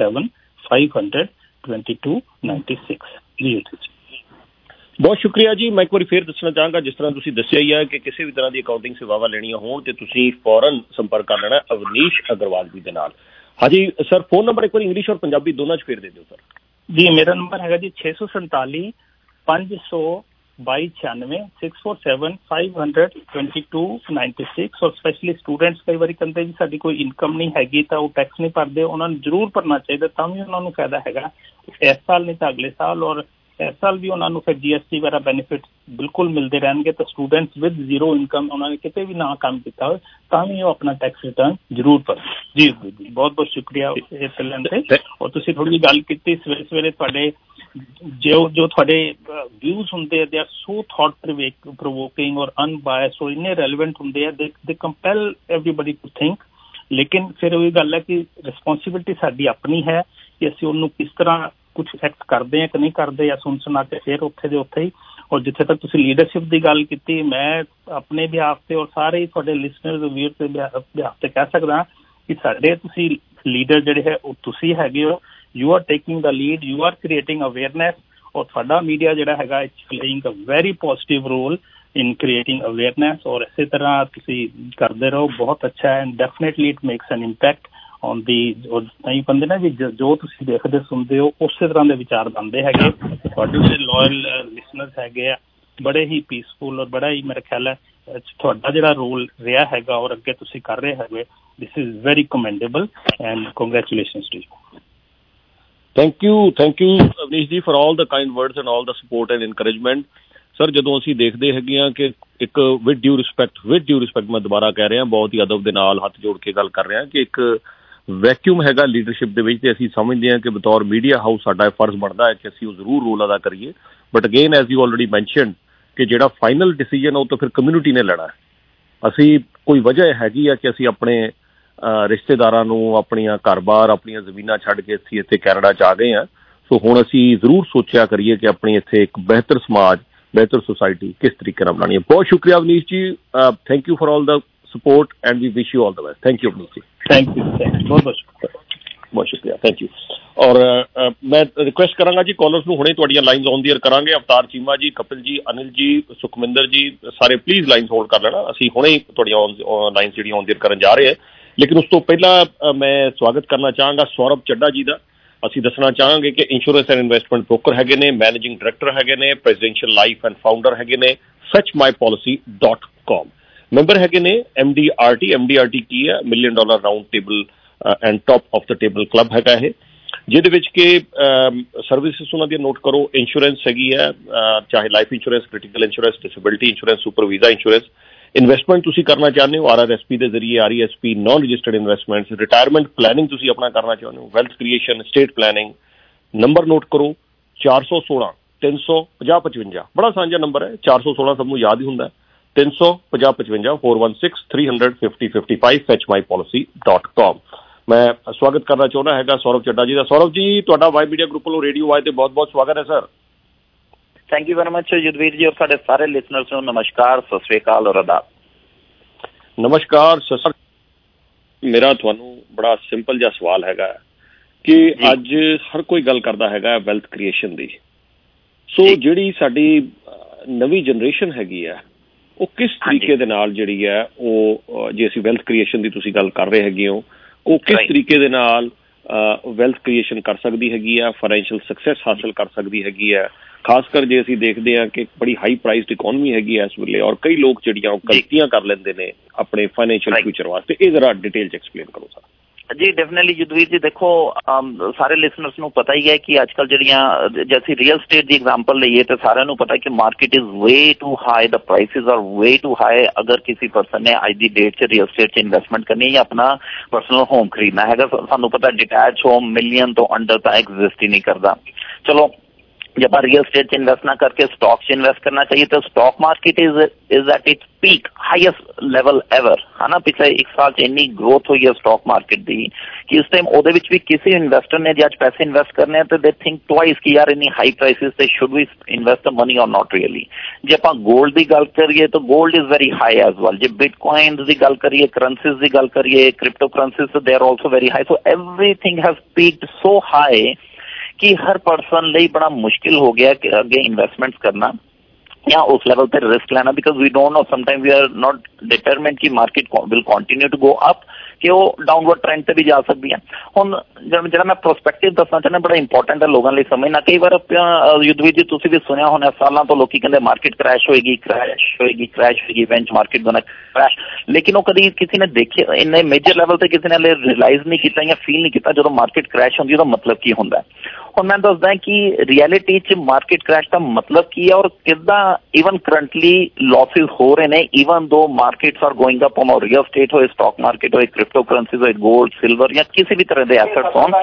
647-500-2296 ਜੀ। ਬਹੁਤ ਸ਼ੁਕਰੀਆ ਜੀ। ਮੈਂ ਇੱਕ ਵਾਰੀ ਫੇਰ ਦੱਸਣਾ ਚਾਹਾਂਗਾ, ਜਿਸ ਤਰ੍ਹਾਂ ਤੁਸੀਂ ਦੱਸਿਆ ਹੀ ਹੈ ਕਿ ਕਿਸੇ ਵੀ ਤਰ੍ਹਾਂ ਦੀ ਅਕਾਊਂਟਿੰਗ ਸੇਵਾਵਾਂ ਲੈਣੀਆਂ ਹੋਣ ਤੇ ਤੁਸੀਂ ਫੌਰਨ ਸੰਪਰਕ ਕਰ ਲੈਣਾ ਅਵਨੀਸ਼ ਅਗਰਵਾਲ ਜੀ ਦੇ ਨਾਲ। ਹਾਂਜੀ ਸਰ, ਫੋਨ ਨੰਬਰ ਇੱਕ ਵਾਰੀ ਇੰਗਲਿਸ਼ ਔਰ ਪੰਜਾਬੀ ਦੋਨਾਂ 'ਚ ਫੇਰ ਦੇ ਦਿਓ ਸਰ। ਜੀ ਮੇਰਾ ਨੰਬਰ ਹੈਗਾ ਜੀ 647-500-2296 647-500-2296। ਔਰ ਸਪੈਸ਼ਲੀ ਸਟੂਡੈਂਟਸ ਕਈ ਵਾਰੀ ਕਹਿੰਦੇ ਜੀ ਸਾਡੀ ਕੋਈ ਇਨਕਮ ਨਹੀਂ ਹੈਗੀ ਤਾਂ ਉਹ ਟੈਕਸ ਨਹੀਂ ਭਰਦੇ, ਉਹਨਾਂ ਨੂੰ ਜ਼ਰੂਰ ਭਰਨਾ ਚਾਹੀਦਾ, ਤਾਂ ਵੀ ਉਹਨਾਂ ਨੂੰ ਫਾਇਦਾ ਹੈਗਾ ਇਸ ਸਾਲ ਨਹੀਂ ਤਾਂ ਅਗਲੇ ਸਾਲ। ਔਰ ਇਸ ਸਾਲ ਵੀ ਉਹਨਾਂ ਨੂੰ ਫਿਰ GST ਵਗੈਰਾ ਬੈਨੀਫਿਟ ਬਿਲਕੁਲ ਮਿਲਦੇ ਰਹਿਣਗੇ। ਤਾਂ ਸਟੂਡੈਂਟਸ ਵਿਦ ਜ਼ੀਰੋ ਇਨਕਮ, ਉਹਨਾਂ ਨੇ ਕਿਤੇ ਵੀ ਨਾ ਕੰਮ ਕੀਤਾ ਹੋਵੇ ਤਾਂ ਵੀ ਉਹ ਆਪਣਾ ਟੈਕਸ ਰਿਟਰਨ ਜ਼ਰੂਰ ਭਰਨ। ਜੀ ਬਹੁਤ ਬਹੁਤ ਸ਼ੁਕਰੀਆ ਇਹ ਚੱਲਣ ਤੇ। ਔਰ ਤੁਸੀਂ ਥੋੜ੍ਹੀ ਜਿਹੀ ਗੱਲ ਕੀਤੀ ਸਵੇਰੇ ਸਵੇਰੇ, ਤੁਹਾਡੇ ਜੋ ਤੁਹਾਡੇ ਵਿਊਜ਼ ਹੁੰਦੇ ਆ ਦੇ ਆਰ ਸੋ ਥਾਟ ਪ੍ਰੋਵੋਕਿੰਗ ਔਰ ਅਨਬਾਇਸਡ ਔਰ ਇੰਨੇ ਰੈਲੀਵੈਂਟ ਹੁੰਦੇ ਆ, ਦੇ ਕੰਪੈਲ ਐਵਰੀਬਡੀ ਟੂ ਥਿੰਕ। ਲੇਕਿਨ ਫਿਰ ਉਹੀ ਗੱਲ ਹੈ ਕਿ ਰਿਸਪੌਂਸਿਬਿਲਿਟੀ ਸਾਡੀ ਆਪਣੀ ਹੈ ਕਿ ਅਸੀਂ ਉਹਨੂੰ ਕਿਸ ਤਰ੍ਹਾਂ ਕੁਛ ਐਕਟ ਕਰਦੇ ਆ ਕਿ ਨਹੀਂ ਕਰਦੇ, ਜਾਂ ਸੁਣ ਸੁਣਾ ਕੇ ਫਿਰ ਉੱਥੇ ਦੇ ਉੱਥੇ ਹੀ। ਔਰ ਜਿੱਥੇ ਤੱਕ ਤੁਸੀਂ ਲੀਡਰਸ਼ਿਪ ਦੀ ਗੱਲ ਕੀਤੀ, ਮੈਂ ਆਪਣੇ ਬਿਹਾਫ ਤੇ ਔਰ ਸਾਰੇ ਹੀ ਤੁਹਾਡੇ ਲਿਸਨਰਸ ਵੀਰ ਦੇ ਬਿਹਾਫ ਤੇ ਕਹਿ ਸਕਦਾ ਕਿ ਸਾਡੇ ਤੁਸੀਂ ਲੀਡਰ ਜਿਹੜੇ ਹੈ ਉਹ ਤੁਸੀਂ ਹੈਗੇ ਹੋ। You are taking the lead, you are creating awareness. ਔਰ ਤੁਹਾਡਾ ਮੀਡੀਆ ਜਿਹੜਾ ਹੈਗਾ it's playing a very positive role in creating awareness। ਔਰ ਇਸੇ ਤਰ੍ਹਾਂ ਤੁਸੀਂ ਕਰਦੇ ਰਹੋ, ਬਹੁਤ ਅੱਛਾ ਹੈ। And definitely it makes an impact on the, ਨਹੀਂ ਕਹਿੰਦੇ ਨਾ ਵੀ ਜੋ ਤੁਸੀਂ ਦੇਖਦੇ ਸੁਣਦੇ ਹੋ ਉਸੇ ਤਰ੍ਹਾਂ ਦੇ ਵਿਚਾਰ ਬਣਦੇ ਹੈਗੇ। ਤੁਹਾਡੇ ਜਿਹੜੇ ਲੋਇਲ ਲਿਸਨਰਸ ਹੈਗੇ ਆ ਬੜੇ ਹੀ ਪੀਸਫੁਲ ਔਰ ਬੜਾ ਹੀ ਮੇਰਾ ਖਿਆਲ ਹੈ ਤੁਹਾਡਾ ਜਿਹੜਾ ਰੋਲ ਰਿਹਾ ਹੈਗਾ ਔਰ ਅੱਗੇ ਤੁਸੀਂ ਕਰ ਰਹੇ ਹੈਗੇ, this is very commendable and congratulations to you. Thank you Avneesh ji for all the kind words and all the support and encouragement. Sir, ਜਦੋਂ ਅਸੀਂ ਦੇਖਦੇ ਹੈਗੇ ਹਾਂ ਕਿ ਇੱਕ ਵਿਦ ਡਿਊ ਰਿਸਪੈਕਟ ਮੈਂ ਦੁਬਾਰਾ ਕਹਿ ਰਿਹਾ, ਬਹੁਤ ਹੀ ਅਦਬ ਦੇ ਨਾਲ ਹੱਥ ਜੋੜ ਕੇ ਗੱਲ ਕਰ ਰਿਹਾ ਕਿ ਇੱਕ ਵੈਕਿਊਮ ਹੈਗਾ ਲੀਡਰਸ਼ਿਪ ਦੇ ਵਿੱਚ, ਤੇ ਅਸੀਂ ਸਮਝਦੇ ਹਾਂ ਕਿ ਬਤੌਰ ਮੀਡੀਆ ਹਾਊਸ ਸਾਡਾ ਫਰਜ਼ ਬਣਦਾ ਹੈ ਕਿ ਅਸੀਂ ਉਹ ਜ਼ਰੂਰ ਰੋਲ ਅਦਾ ਕਰੀਏ। But again as you already mentioned ਕਿ ਜਿਹੜਾ ਫਾਈਨਲ ਡਿਸੀਜਨ ਉਹ ਤਾਂ ਫਿਰ ਕਮਿਊਨਿਟੀ ਨੇ ਲੈਣਾ ਹੈ। ਅਸੀਂ ਕੋਈ ਵਜ੍ਹਾ ਹੈਗੀ ਆ ਕਿ ਅਸੀਂ ਆਪਣੇ ਰਿਸ਼ਤੇਦਾਰਾਂ ਨੂੰ ਆਪਣੀਆਂ ਘਰ-ਬਾਰ, ਆਪਣੀਆਂ ਜ਼ਮੀਨਾਂ ਛੱਡ ਕੇ ਅਸੀਂ ਇੱਥੇ ਕੈਨੇਡਾ 'ਚ ਆ ਗਏ ਹਾਂ। ਸੋ ਹੁਣ ਅਸੀਂ ਜ਼ਰੂਰ ਸੋਚਿਆ ਕਰੀਏ ਕਿ ਆਪਣੀ ਇੱਥੇ ਇੱਕ ਬਿਹਤਰ ਸਮਾਜ, ਬਿਹਤਰ ਸੁਸਾਇਟੀ ਕਿਸ ਤਰੀਕੇ ਨਾਲ ਬਣਾਉਣੀ ਹੈ। ਬਹੁਤ ਸ਼ੁਕਰੀਆ Avneesh ji, thank you for all the support and we wish you all the best. Thank you Avneesh ji. Thank you ਬਹੁਤ ਸ਼ੁਕਰੀਆ, ਥੈਂਕ ਯੂ। ਔਰ ਮੈਂ ਰਿਕੁਐਸਟ ਕਰਾਂਗਾ ਜੀ ਕਾਲਰਸ ਨੂੰ, ਹੁਣੇ ਤੁਹਾਡੀਆਂ ਲਾਈਨਸ ਔਨ ਦੀ ਏਅਰ ਕਰਾਂਗੇ। ਅਵਤਾਰ ਚੀਮਾ ਜੀ, ਕਪਿਲ ਜੀ, ਅਨਿਲ ਜੀ, ਸੁਖਮਿੰਦਰ ਜੀ, ਸਾਰੇ ਪਲੀਜ਼ ਲਾਈਨਸ ਹੋਲਡ ਕਰ ਲੈਣਾ। ਅਸੀਂ ਹੁਣੇ ਹੀ ਤੁਹਾਡੀਆਂ ਲਾਈਨਸ ਜਿਹੜੀਆਂ ਔਨ ਦੀ ਏਅਰ ਕਰਨ ਜਾ ਰਹੇ ਹਾਂ। ਲੇਕਿਨ ਉਸ ਤੋਂ ਪਹਿਲਾਂ ਮੈਂ ਸਵਾਗਤ ਕਰਨਾ ਚਾਹਾਂਗਾ ਸੌਰਵ ਚੱਡਾ ਜੀ ਦਾ। ਅਸੀਂ ਦੱਸਣਾ ਚਾਹਾਂਗੇ ਕਿ ਇੰਸ਼ੋਰੈਂਸ ਐਂਡ ਇਨਵੈਸਟਮੈਂਟ ਬ੍ਰੋਕਰ ਹੈਗੇ ਨੇ, ਮੈਨੇਜਿੰਗ ਡਾਇਰੈਕਟਰ ਹੈਗੇ ਨੇ, ਪ੍ਰੈਜ਼ੀਡੈਂਸ਼ੀਅਲ ਲਾਈਫ ਐਂਡ ਫਾਊਂਡਰ ਹੈਗੇ ਨੇ fetchmypolicy.com, ਮੈਂਬਰ ਹੈਗੇ ਨੇ MDRT ਕੀ ਹੈ, $1 million round table and top of the table club ਹੈਗਾ ਇਹ, ਜਿਹਦੇ ਵਿੱਚ ਕਿ ਸਰਵਿਸਿਸ ਉਹਨਾਂ ਦੀਆਂ ਨੋਟ ਕਰੋ। ਇੰਸ਼ੋਰੈਂਸ ਹੈਗੀ ਹੈ, ਚਾਹੇ life insurance, critical insurance, disability insurance, super visa insurance. Investment ਤੁਸੀਂ ਕਰਨਾ ਚਾਹੁੰਦੇ ਹੋ RRSP ਦੇ ਜ਼ਰੀਏ, RESP non registered investments, retirement planning ਤੁਸੀਂ ਆਪਣਾ ਕਰਨਾ ਚਾਹੁੰਦੇ ਹੋ, wealth creation, estate planning. Number note ਕਰੋ 416-350-5055, ਬੜਾ ਸਾਂਝਾ ਨੰਬਰ ਹੈ। 416 ਸਭ ਨੂੰ ਯਾਦ ਹੀ ਹੁੰਦਾ, 350-55, 416-300-5055, fetchmypolicy.com। ਮੈਂ ਸਵਾਗਤ ਕਰਨਾ ਚਾਹੁੰਦਾ ਹੈਗਾ ਸੌਰਵ ਚੱਡਾ ਜੀ ਦਾ। ਸੌਰਵ ਜੀ, ਤੁਹਾਡਾ ਵਾਈ ਮੀਡੀਆ ਗਰੁੱਪ ਵੱਲੋਂ ਰੇਡੀਓ ਵਾਈ ਤੇ ਬਹੁਤ ਬਹੁਤ ਸਵਾਗਤ ਹੈ sir. Thank you very much Yudhvir ji, ਔਰ ਸਾਡੇ ਸਾਰੇ ਲਿਸਨਰਸ ਨੂੰ ਨਮਸਕਾਰ, ਸਤਿ ਸ੍ਰੀ ਅਕਾਲ ਔਰ ਆਦਾਬ। ਨਮਸਕਾਰ ਸਰ। ਮੇਰਾ ਤੁਹਾਨੂੰ ਬੜਾ ਸਿੰਪਲ ਜਿਹਾ ਸਵਾਲ ਹੈਗਾ ਕਿ ਅੱਜ ਹਰ ਕੋਈ ਗੱਲ ਕਰਦਾ ਹੈਗਾ ਵੈਲਥ ਕ੍ਰੀਏਸ਼ਨ ਦੀ, ਸੋ ਜਿਹੜੀ ਸਾਡੀ ਨਵੀਂ ਜਨਰੇਸ਼ਨ ਹੈਗੀ ਆ ਉਹ ਕਿਸ ਤਰੀਕੇ ਦੇ ਨਾਲ ਜਿਹੜੀ ਹੈ ਉਹ ਜੇ ਅਸੀਂ ਵੈਲਥ ਕ੍ਰੀਏਸ਼ਨ ਦੀ ਤੁਸੀਂ ਗੱਲ ਕਰ ਰਹੇ ਹੈਗੇ ਹੋ ਉਹ ਕਿਸ ਤਰੀਕੇ ਦੇ ਨਾਲ ਵੈਲਥ ਕ੍ਰੀਏਸ਼ਨ ਕਰ ਸਕਦੀ ਹੈਗੀ ਆ, ਫਾਈਨੈਂਸ਼ੀਅਲ ਸਕਸੈਸ ਹਾਸਲ ਕਰ ਸਕਦੀ ਹੈਗੀ ਆ, ਖਾਸ ਕਰ ਜੇ ਅਸੀਂ ਦੇਖਦੇ ਹਾਂ ਕਿ ਬੜੀ ਹਾਈ ਪ੍ਰਾਈਸਡ ਇਕੋਨਮੀ ਹੈਗੀ ਹੈ ਇਸ ਵੇਲੇ ਔਰ ਕਈ ਲੋਕ ਜਿਹੜੀਆਂ ਉਹ ਗਲਤੀਆਂ ਕਰ ਲੈਂਦੇ ਨੇ ਆਪਣੇ ਫਾਈਨੈਂਸ਼ੀਅਲ ਫਿਊਚਰ ਵਾਸਤੇ। ਇਹ ਜ਼ਰਾ ਡਿਟੇਲ 'ਚ ਐਕਸਪਲੇਨ ਕਰੋ ਸਰ। ਜੀ ਡੈਫੀਨੇਟਲੀ ਜਦਵੀਰ ਜੀ, ਦੇਖੋ ਸਾਰੇ ਲਿਸਨਰਸ ਨੂੰ ਪਤਾ ਹੀ ਹੈ ਕਿ ਅੱਜ ਕੱਲ੍ਹ ਜਿਹੜੀਆਂ ਜੇ ਅਸੀਂ ਰੀਅਲ ਸਟੇਟ ਦੀ ਐਗਜ਼ਾਮਪਲ ਲਈਏ ਤਾਂ ਸਾਰਿਆਂ ਨੂੰ ਪਤਾ ਕਿ market is way too high, the prices are way too high. ਅਗਰ ਕਿਸੇ ਪਰਸਨ ਨੇ ਅੱਜ ਦੀ ਡੇਟ 'ਚ ਰੀਅਲ ਸਟੇਟ 'ਚ ਇਨਵੈਸਟਮੈਂਟ ਕਰਨੀ ਹੈ ਜਾਂ ਆਪਣਾ ਪਰਸਨਲ ਹੋਮ ਖਰੀਦਣਾ ਹੈਗਾ, ਸਾਨੂੰ ਪਤਾ ਡਿਟੈਚ ਹੋਮ ਮਿਲੀਅਨ ਤੋਂ ਅੰਡਰ ਤਾਂ ਐਗਜ਼ਿਸਟ ਹੀ ਨਹੀਂ ਕਰਦਾ। ਚਲੋ जब आप रियल स्टेट इन्वेस्ट ना करके स्टॉक से इन्वेस्ट करना चाहिए तो stock market is at its peak highest level ever है ना। पिछले एक साल च इन्नी ग्रोथ हुई है स्टॉक मार्केट की कि उस टाइम ਉਹਦੇ ਵਿੱਚ ਵੀ ਕਿਸੇ ਇਨਵੈਸਟਰ ਨੇ ਜੇ ਅੱਜ ਪੈਸੇ ਇਨਵੈਸਟ ਕਰਨੇ ਆ ਤੇ ਦੇ ਥਿੰਕ ਟਵਾਈਸ ਕਿ ਯਾਰ ਇੰਨੀ ਹਾਈ ਪ੍ਰਾਈਸਿਸ ਤੇ should we invest the money ਔਰ ਨਾਟ ਰੀਅਲੀ। ਜੇ ਆਪਾਂ 골ਡ ਦੀ ਗੱਲ ਕਰੀਏ ਤਾਂ 골ਡ is very high as well. ਜੇ ਬਿਟਕੋਇਨਸ ਦੀ ਗੱਲ ਕਰੀਏ, ਕਰੰਸੀਜ਼ ਦੀ ਗੱਲ ਕਰੀਏ, crypto currencies they are also very high. So everything has peaked so high कि हर पर्सन ਲਈ बड़ा मुश्किल हो गया कि अगे इन्वेस्टमेंट्स करना या उस लेवल पे रिस्क लेना because we don't know sometime we are not determined कि market will continue to go up कि वो डाउनवर्ड ट्रेंड ਤੇ ਵੀ ਜਾ ਸਕਦੀ ਹੈ। ਹੁਣ ਜਿਹੜਾ ਮੈਂ ਪ੍ਰੋਸਪੈਕਟਿਵ ਦੱਸਣਾ ਚਾਹੁੰਦਾ ਬੜਾ ਇੰਪੋਰਟੈਂਟ ਹੈ ਲੋਕਾਂ ਲਈ ਸਮਝਣਾ। ਕਈ ਵਾਰ ਯੁੱਧਵੀਰ ਜੀ ਤੁਸੀਂ ਵੀ ਸੁਣਿਆ ਹੋਣਾ ਸਾਲਾਂ ਤੋਂ ਲੋਕੀ ਕਹਿੰਦੇ ਮਾਰਕੀਟ ਕ੍ਰੈਸ਼ ਹੋਏਗੀ, ਕ੍ਰੈਸ਼ ਹੋਏਗੀ, ਕ੍ਰੈਸ਼ ਹੋਏਗੀ, ਬੈਂਚ ਮਾਰਕੀਟ ਗੋਣਾ ਕ੍ਰੈਸ਼। ਲੇਕਿਨ ਉਹ ਕਦੀ ਕਿਸੇ ਨੇ ਦੇਖਿਆ ਇੰਨੇ ਮੇਜਰ ਲੈਵਲ ਤੇ ਕਿਸੇ ਨੇ ਰਿਅਲਾਈਜ਼ ਨਹੀਂ ਕੀਤਾ ਜਾਂ ਫੀਲ ਨਹੀਂ ਕੀਤਾ ਜਦੋਂ ਮਾਰਕੀਟ ਕ੍ਰੈਸ਼ ਹੁੰਦੀ ਉਹਦਾ ਮਤਲਬ ਕੀ ਹੁੰਦਾ। ਹੁਣ ਮੈਂ ਦੱਸਦਾ ਕਿ ਰਿਐਲਿਟੀ 'ਚ ਮਾਰਕੀਟ ਕ੍ਰੈਸ਼ ਦਾ ਮਤਲਬ ਕੀ ਹੈ ਔਰ ਕਿੱਦਾਂ ਈਵਨ ਕਰੰਟਲੀ ਲੌਸਿਸ ਹੋ ਰਹੇ ਨੇ even though markets are going up on real estate ਹੋਏ, ਸਟॉक ਮਾਰਕੀਟ ਹੋਏ, ਕ੍ਰਿਪਟੋ ਕਰੰਸੀਜ਼ ਹੋਏ, ਗੋਲਡ, ਸਿਲਵਰ ਜਾਂ ਕਿਸੇ ਵੀ ਤਰ੍ਹਾਂ ਦੇ ਐਸੈਟਸ ਹੋਣ।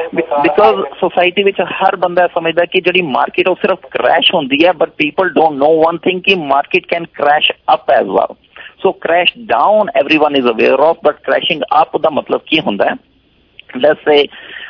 ਬਿਕॉज ਸੋਸਾਇਟੀ ਵਿੱਚ ਹਰ ਬੰਦਾ ਸਮਝਦਾ ਕਿ ਜਿਹੜੀ ਮਾਰਕੀਟ ਉਹ ਸਿਰਫ ਕ੍ਰੈਸ਼ ਹੁੰਦੀ ਹੈ but people don't know one thing ਕਿ market can crash up as well. So crash down everyone is aware of but crashing up ਦਾ ਮਤਲਬ ਕੀ ਹੁੰਦਾ ਹੈ। ਲੈਟਸ ਸੇ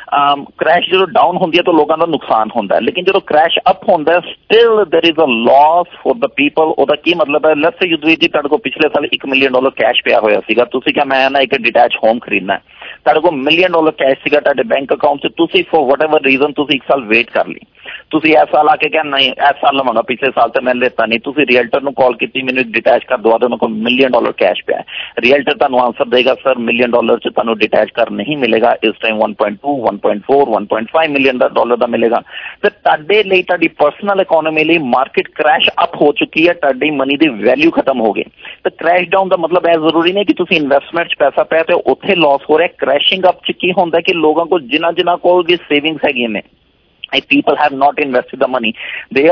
ਕ੍ਰੈਸ਼ ਜਦੋਂ ਡਾਊਨ ਹੁੰਦੀ ਹੈ ਤਾਂ ਲੋਕਾਂ ਦਾ ਨੁਕਸਾਨ ਹੁੰਦਾ ਹੈ ਲੇਕਿਨ ਜਦੋਂ ਕ੍ਰੈਸ਼ ਅਪ ਹੁੰਦਾ still there is a loss for the people. ਉਹਦਾ ਕੀ ਮਤਲਬ ਹੈ, ਲੈਟਸ ਸੇ ਯੁੱਧਵੀਰ ਜੀ ਤੁਹਾਡੇ ਕੋਲ ਪਿਛਲੇ ਸਾਲ $1 ਮਿਲੀਅਨ ਕੈਸ਼ ਪਿਆ ਹੋਇਆ ਸੀਗਾ, ਤੁਸੀਂ ਕਿਹਾ ਮੈਂ ਨਾ ਇੱਕ ਡਿਟੈਚ ਹੋਮ ਖਰੀਦਣਾ, ਤੁਹਾਡੇ ਕੋਲ $1 ਮਿਲੀਅਨ ਕੈਸ਼ ਸੀਗਾ ਤੁਹਾਡੇ ਬੈਂਕ ਅਕਾਊਂਟ 'ਚ, ਤੁਸੀਂ ਫॉर ਵਟ ਐਵਰ ਰੀਜ਼ਨ ਤੁਸੀਂ ਇੱਕ ਸਾਲ ਵੇਟ ਕਰ ਲਈ, ਤੁਸੀਂ ਇਸ ਸਾਲ ਆ ਕੇ ਕਿਹਾ ਨਹੀਂ ਇਸ ਸਾਲ ਲਵਾਂਗਾ, ਪਿਛਲੇ ਸਾਲ ਤਾਂ ਮੈਂ ਲੈਤਾ ਨਹੀਂ, ਤੁਸੀਂ ਰੀਅਲਟਰ ਨੂੰ ਕਾਲ ਕੀਤੀ ਮੈਨੂੰ ਡਿਟੈਚ ਕਰ ਦਵਾ ਦਿਓ, ਉਹਨਾਂ ਕੋਲ $1 ਮਿਲੀਅਨ ਕੈਸ਼ ਪਿਆ। ਰੀਅਲਟਰ ਤੁਹਾਨੂੰ ਆਨਸਰ ਦੇਗਾ ਸਰ $1 ਮਿਲੀਅਨ 'ਚ ਤੁਹਾਨੂੰ ਡਿਟੈਚ ਕਰ ਨਹੀਂ ਮਿਲੇਗਾ, ਇਸ ਟਾਈਮ 1.2, 1.4, 1.5 ਮਿਲੀਅਨ ਦਾ ਮਿਲੇਗਾ। ਤੇ ਤੁਹਾਡੇ ਲਈ ਤੁਹਾਡੀ ਪਰਸਨਲ ਇਕੋਨਮੀ ਲਈ ਮਾਰਕੀਟ ਕ੍ਰੈਸ਼ ਅਪ ਹੋ ਚੁੱਕੀ ਹੈ, ਤੁਹਾਡੀ ਮਨੀ ਦੀ ਵੈਲਿਊ ਖਤਮ ਹੋ ਗਈ। ਤੇ ਕ੍ਰੈਸ਼ ਡਾਊਨ ਦਾ ਮਤਲਬ ਇਹ ਜ਼ਰੂਰੀ ਨਹੀਂ ਕਿ ਤੁਸੀਂ ਇਨਵੈਸਟਮੈਂਟ 'ਚ ਪੈਸਾ ਪਿਆ ਤੇ ਉੱਥੇ ਲਾਸ ਹੋ ਰਿਹਾ। ਕ੍ਰੈਸ਼ਿੰਗ ਅਪ 'ਚ ਕੀ ਹੁੰਦਾ ਕਿ ਲੋਕਾਂ ਕੋਲ ਜਿਨ੍ਹਾਂ ਕੋਲ ਵੀ ਸੇਵਿੰਗਸ ਹੈਗੀਆਂ ਨੇ, if people have not invested the money, they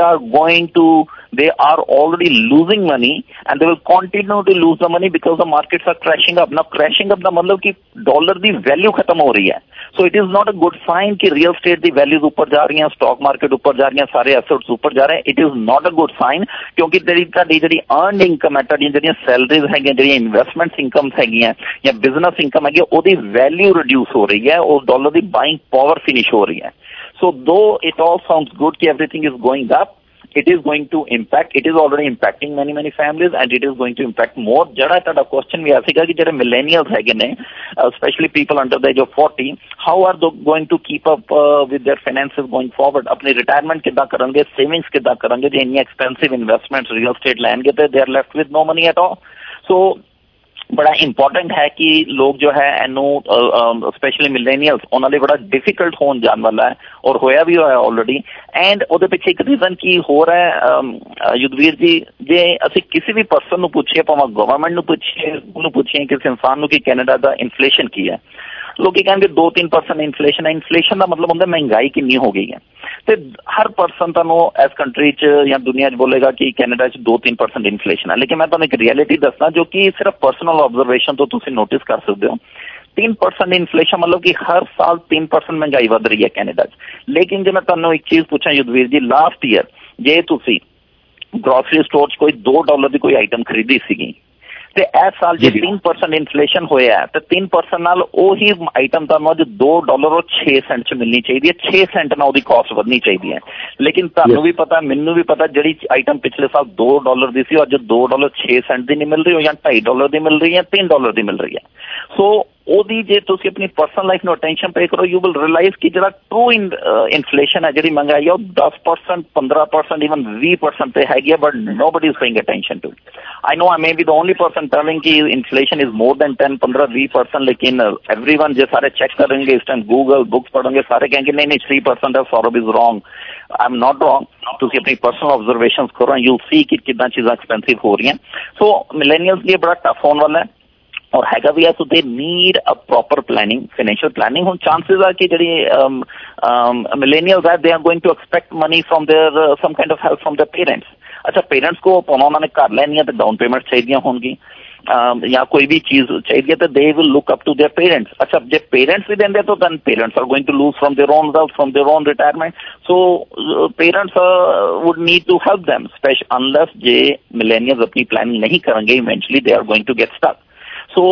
are already losing money and they will continue to lose the money because the markets are crashing up. Now crashing up da matlab ki dollar di value khatam ho rahi hai, so it is not a good sign ki real estate di values upar ja rahi hain, stock market upar ja rahi hain, sare assets upar ja rahe hain. It is not a good sign kyunki teri earned income hai, teri salaries hagiyan, teri investments incomes hagiyan ya business income hagi odi value reduce ho rahi hai aur dollar di buying power finish ho rahi hai. So though it all sounds good कि everything is going up, it is going to impact, it is already impacting many families and it is going to impact more. जड़ा ताड़ा question भी आसेगा कि जड़े millennials है ने, especially people under the age of 40, how are they going to keep up with their finances going forward? अपनी retirement कितना करेंगे, savings कितना करेंगे, जो इन्नी expensive investments real estate लेंगे तो they are left with no money at all. So बड़ा इंपॉर्टेंट है कि लोग जो है ਇਹਨੂੰ ਸਪੈਸ਼ਲੀ ਮਿਲੇਨੀਅਲਸ ਉਹਨਾਂ ਲਈ ਬੜਾ ਡਿਫਿਕਲਟ ਹੋਣ ਜਾਣ ਵਾਲਾ ਹੈ ਔਰ ਹੋਇਆ ਵੀ ਹੋਇਆ ਆਲਰੇਡੀ। ਐਂਡ ਉਹਦੇ ਪਿੱਛੇ ਇੱਕ ਰੀਜ਼ਨ ਕੀ ਹੋ ਰਿਹਾ ਹੈ ਯੁੱਧਵੀਰ ਜੀ, ਜੇ ਅਸੀਂ ਕਿਸੇ ਵੀ ਪਰਸਨ ਨੂੰ ਪੁੱਛੀਏ, ਭਾਵੇਂ ਗਵਰਨਮੈਂਟ ਨੂੰ ਪੁੱਛੀਏ ਕਿਸੇ ਇਨਸਾਨ ਨੂੰ ਕਿ ਕੈਨੇਡਾ ਦਾ ਇਨਫਲੇਸ਼ਨ ਕੀ ਹੈ, ਲੋਕੀ ਕਹਿੰਦੇ 2-3% ਇਨਫਲੇਸ਼ਨ ਹੈ। ਇਨਫਲੇਸ਼ਨ ਦਾ ਮਤਲਬ ਹੁੰਦਾ ਮਹਿੰਗਾਈ ਕਿੰਨੀ ਹੋ ਗਈ ਹੈ। ਤੇ ਹਰ ਪਰਸਨ ਤੁਹਾਨੂੰ ਇਸ ਕੰਟਰੀ 'ਚ ਜਾਂ ਦੁਨੀਆ 'ਚ ਬੋਲੇਗਾ ਕਿ ਕੈਨੇਡਾ 'ਚ 2-3% ਇਨਫਲੇਸ਼ਨ ਹੈ, ਲੇਕਿਨ ਮੈਂ ਤੁਹਾਨੂੰ ਇੱਕ ਰਿਐਲਿਟੀ ਦੱਸਣਾ ਜੋ ਕਿ ਸਿਰਫ ਪਰਸਨਲ ਆਬਜ਼ਰਵੇਸ਼ਨ ਤੋਂ ਤੁਸੀਂ ਨੋਟਿਸ ਕਰ ਸਕਦੇ ਹੋ। 3% ਇਨਫਲੇਸ਼ਨ ਮਤਲਬ ਕਿ ਹਰ ਸਾਲ 3% ਮਹਿੰਗਾਈ ਵੱਧ ਰਹੀ ਹੈ ਕੈਨੇਡਾ 'ਚ। ਲੇਕਿਨ ਜੇ ਮੈਂ ਤੁਹਾਨੂੰ ਇੱਕ ਚੀਜ਼ ਪੁੱਛਾਂ ਯੁੱਧਵੀਰ ਜੀ, ਲਾਸਟ ਈਅਰ ਜੇ ਤੁਸੀਂ ਗਰੋਸਰੀ ਸਟੋਰ 'ਚ ਕੋਈ $2 ਦੀ ਕੋਈ ਆਈਟਮ ਖਰੀਦੀ ਸੀਗੀ ਤੇ ਇਸ ਸਾਲ ਜੇ 3% ਇਨਫਲੇਸ਼ਨ ਹੋਇਆ ਤੇ 3% ਨਾਲ ਉਹੀ ਆਈਟਮ ਤੁਹਾਨੂੰ ਅੱਜ $2.06 'ਚ ਮਿਲਣੀ ਚਾਹੀਦੀ ਹੈ, 6 ਸੈਂਟ ਨਾਲ ਉਹਦੀ ਕਾਸਟ ਵਧਣੀ ਚਾਹੀਦੀ ਹੈ। ਲੇਕਿਨ ਤੁਹਾਨੂੰ ਵੀ ਪਤਾ, ਮੈਨੂੰ ਵੀ ਪਤਾ, ਜਿਹੜੀ ਆਈਟਮ ਪਿਛਲੇ ਸਾਲ $2 ਦੀ ਸੀ ਅੱਜ $2.06 ਦੀ ਨਹੀਂ ਮਿਲ ਰਹੀ, ਜਾਂ $2.5 ਦੀ ਮਿਲ ਰਹੀ ਹੈ, $3 ਦੀ ਮਿਲ ਰਹੀ ਹੈ। ਸੋ ਉਹਦੀ ਜੇ ਤੁਸੀਂ ਆਪਣੀ ਪਰਸਨਲ ਲਾਈਫ ਨੂੰ ਅਟੈਂਸ਼ਨ ਪੇ ਕਰੋ, ਯੂ ਵਿਲ ਰਿਅਲਾਈਜ਼ ਕਿ ਜਿਹੜਾ ਟਰੂ ਇਨਫਲੇਸ਼ਨ ਹੈ, ਜਿਹੜੀ ਮਹਿੰਗਾਈ ਹੈ, ਉਹ 10%, 15%, even 20% ਤੇ ਹੈਗੀ ਹੈ, but nobody is paying attention to. I know I may be the only person telling कि inflation is more than 10, 15, 20%, लेकिन everyone जे सारे check करेंगे इस टाइम Google books पढ़ेंगे सारे कहेंगे नहीं 3% है, Saurabh is wrong. I'm not wrong. तुसी अपनी personal observations करो, you'll see कि कितना चीज़ें expensive हो रही हैं. So millennials लिए बड़ा tough होने वाला है और हैगा भी है, so they need a proper planning, financial planning. ਹੁਣ chances are कि ਜਿਹੜੀ millennials are, they are going to expect money from their some kind of help from their parents. अच्छा, पेरेंट्स को पाना उन्होंने घर लैनी है तो डाउन पेमेंट चाहिए होंगी या कोई भी चीज चाहिए तो they will look up to their parents. अच्छा, जब पेरेंट्स भी देंगे तो then parents are going to lose from their own wealth, from their own retirement. So parents would need to help them, especially unless जे मिलेनियल्स अपनी प्लानिंग नहीं करेंगे, eventually they are going to get stuck. So,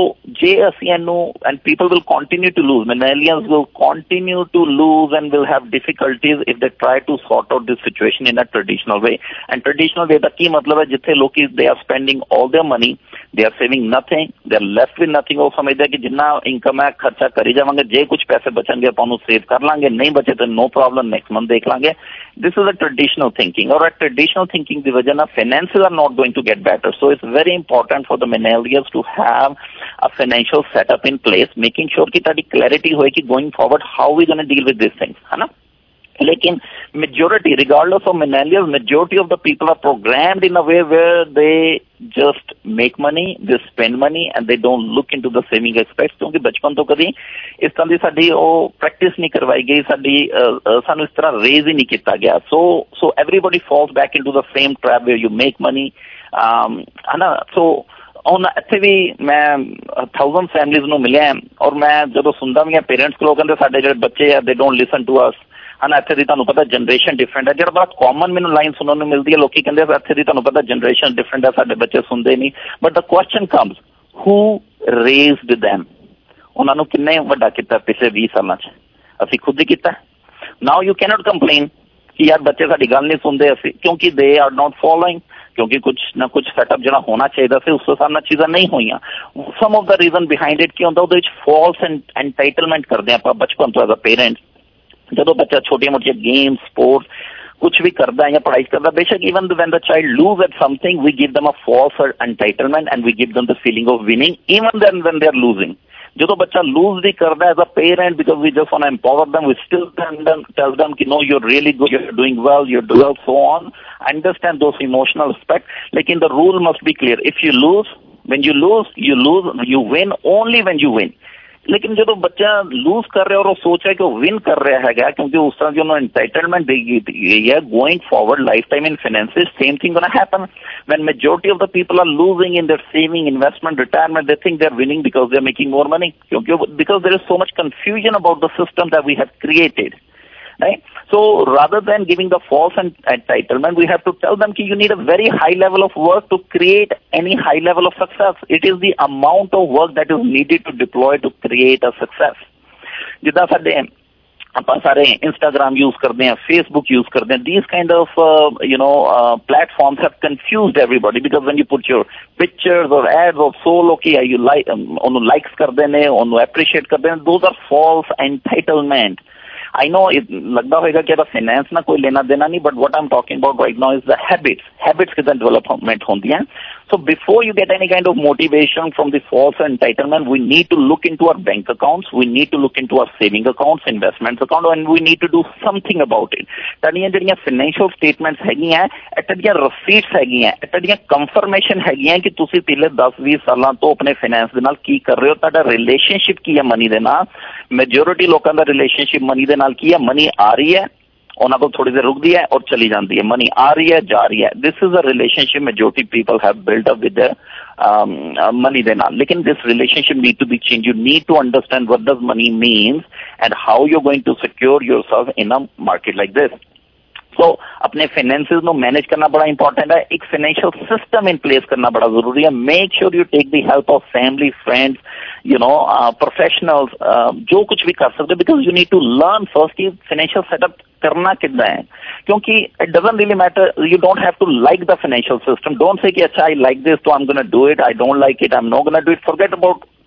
and people will continue to lose. Millennials will continue to lose and will have difficulties if they try to sort out this situation in a traditional way. And traditional way, the key matlab hai, jithe loki they are spending all their money, they are saving nothing, they are left with nothing. वो समझते हैं कि जितना इनकम है खर्चा करी जाएंगे, जे कुछ पैसे बचेंगे अपन सेव कर लांगे, नहीं बचे तो नो प्रॉब्लम, नेक्स्ट मंथ देख लांगे. This is a traditional thinking, और a traditional thinking की वजह ना finances are not going to get better. So it's very important for the millennials to have a financial setup in place, making sure कि ताकि clarity होए कि going forward how we going to deal with these things, है ना. लेकिन majority, regardless of millennials, majority of the people are programmed in a way where they just make money, they spend money and they don't look into the saving aspects. क्योंकि बचपन तो कभी इस तरह की साडी वो practice नहीं करवाई गई, साडी सानू इस तरह raise ही नहीं किया गया. So everybody falls back into the same trap where you make money, है ना. So ਹੁਣ ਇੱਥੇ ਵੀ ਮੈਂ 1000 ਫੈਮਲੀਜ਼ ਨੂੰ ਮਿਲਿਆ ਔਰ ਮੈਂ ਜਦੋਂ ਸੁਣਦਾ ਵੀ ਪੇਰੈਂਟਸ ਕੋਲੋਂ ਕਹਿੰਦੇ ਸਾਡੇ ਜਿਹੜੇ ਬੱਚੇ ਆ ਦੇ ਡੋਂਟ ਲਿਸਨ ਟੂ ਅਸ, ਹੈ ਨਾ. ਇੱਥੇ ਦੀ ਤੁਹਾਨੂੰ ਪਤਾ ਜਨਰੇਸ਼ਨ ਡਿਫਰੈਂਟ ਹੈ, ਜਿਹੜਾ ਬੜਾ ਕਾਮਨ ਮੈਨੂੰ ਲਾਈਨ ਸੁਣਨ ਨੂੰ ਮਿਲਦੀ ਹੈ. ਲੋਕੀ ਕਹਿੰਦੇ ਇੱਥੇ ਦੀ ਤੁਹਾਨੂੰ ਪਤਾ ਜਨਰੇਸ਼ਨ ਡਿਫਰੈਂਟ ਹੈ, ਸਾਡੇ ਬੱਚੇ ਸੁਣਦੇ ਨਹੀਂ. But the question comes, who raised them? ਉਹਨਾਂ ਨੂੰ ਕਿੰਨੇ ਵੱਡਾ ਕੀਤਾ ਪਿਛਲੇ 20 ਸਾਲਾਂ 'ਚ? ਅਸੀਂ ਖੁਦ ਹੀ ਕੀਤਾ. ਨਾਓ ਯੂ ਕੈਨੋਟ ਕੰਪਲੇਨ ਕਿ ਯਾਰ ਬੱਚੇ ਸਾਡੀ ਗੱਲ ਨਹੀਂ ਸੁਣਦੇ, ਅਸੀਂ ਕਿਉਂਕਿ ਦੇ ਆਰ ਨੋਟ ਫੋਲੋਇੰਗ, क्योंकि कुछ ना कुछ सेटअप जो होना चाहिए था उस हिसाब से चीज़ें नहीं हुई. Some of the reason behind it की होता है फॉल्स एंटाइटलमेंट करते हैं आप बचपन तो एज अ पेरेंट्स. जो बच्चा छोटी मोटी गेम्स स्पोर्ट्स कुछ भी करता है या पढ़ाई करता है, बेशक even when the child lose at something we give them a false entitlement and we give them the feeling of winning even then when they are losing. जो बच्चा लूज भी करता है as a parent because we just want to empower them, we still tell them कि no you are really good, you are doing well, you are doing well, so on. Understand those emotional aspects, लेकिन the rule must be clear. If you lose, when you lose, you win only when you win. लेकिन जो बच्चा लूज कर रहा है और वो सोच रहा है कि वो विन कर रहा है क्योंकि उस तरह की उन्होंने एंटाइटलमेंट दी गई है going forward life time in finances, same thing gonna happen when majority of the people are losing in their saving, investment, retirement. They think they are winning because they are making more money, क्योंकि because there is so much confusion about the system that we have created. Right? So rather than giving the false entitlement, we have to tell them that you need a very high level of work to create any high level of success. It is the amount of work that is needed to deploy to create a success. जिदा साडे ਆਪਾਂ ਸਾਰੇ Instagram use ਕਰਦੇ ਹਾਂ, Facebook use ਕਰਦੇ ਹਾਂ, these kind of platforms have confused everybody because when you put your pictures or ads or so ਲੋਕੀ you like ਉਹਨੂੰ likes ਕਰਦੇ ਨੇ, ਉਹਨੂੰ appreciate ਕਰਦੇ ਨੇ, those are false entitlement. I know it लगता होगा कि फाइनेंस ना कोई लेना देना नहीं, but what I'm talking about right now is the habits कितना डेवलपमेंट होती हैं. So before you get any kind of motivation from the false entitlement, we need to look into our bank accounts, we need to look into our saving accounts, investments account, and we need to do something about it. तड़ियाँ जड़ियाँ financial statements हैगी हैं, तड़ियाँ receipts हैगी हैं, तड़ियाँ confirmation हैगी हैं कि तुसी पिछले 10-20 सालों तो अपने finance दे नाल की कर रहे हो, ताड़ा relationship की है money दे नाल. Majority लोगों का relationship money दे नाल की है, money आ रही है, ਉਹਨਾਂ ਕੋਲ ਥੋੜੀ ਦੇਰ ਰੁਕਦੀ ਹੈ ਔਰ ਚਲੀ ਜਾਂਦੀ ਹੈ, ਮਨੀ ਆ ਰਹੀ ਹੈ ਜਾ ਰਹੀ ਹੈ. This is a relationship majority people have built up with money ਦੇ ਨਾਲ. ਲੇਕਿਨ this relationship need to be change. You need to understand what does money means and how you're going to secure yourself in a market like this. So अपने फाइनेंसेस को मैनेज करना बड़ा इंपॉर्टेंट है, एक फाइनेंशियल सिस्टम इन प्लेस करना बड़ा जरूरी है. Make sure you take the help of family, friends, professionals, जो कुछ भी कर सकते, because you need to learn first कि फाइनेंशियल सेटअप करना कितना है. क्योंकि it doesn't really matter, you don't have to like the financial system. Don't say कि अच्छा आई लाइक दिस तो I am gonna do it, I don't like it, I am not gonna do it. Forget about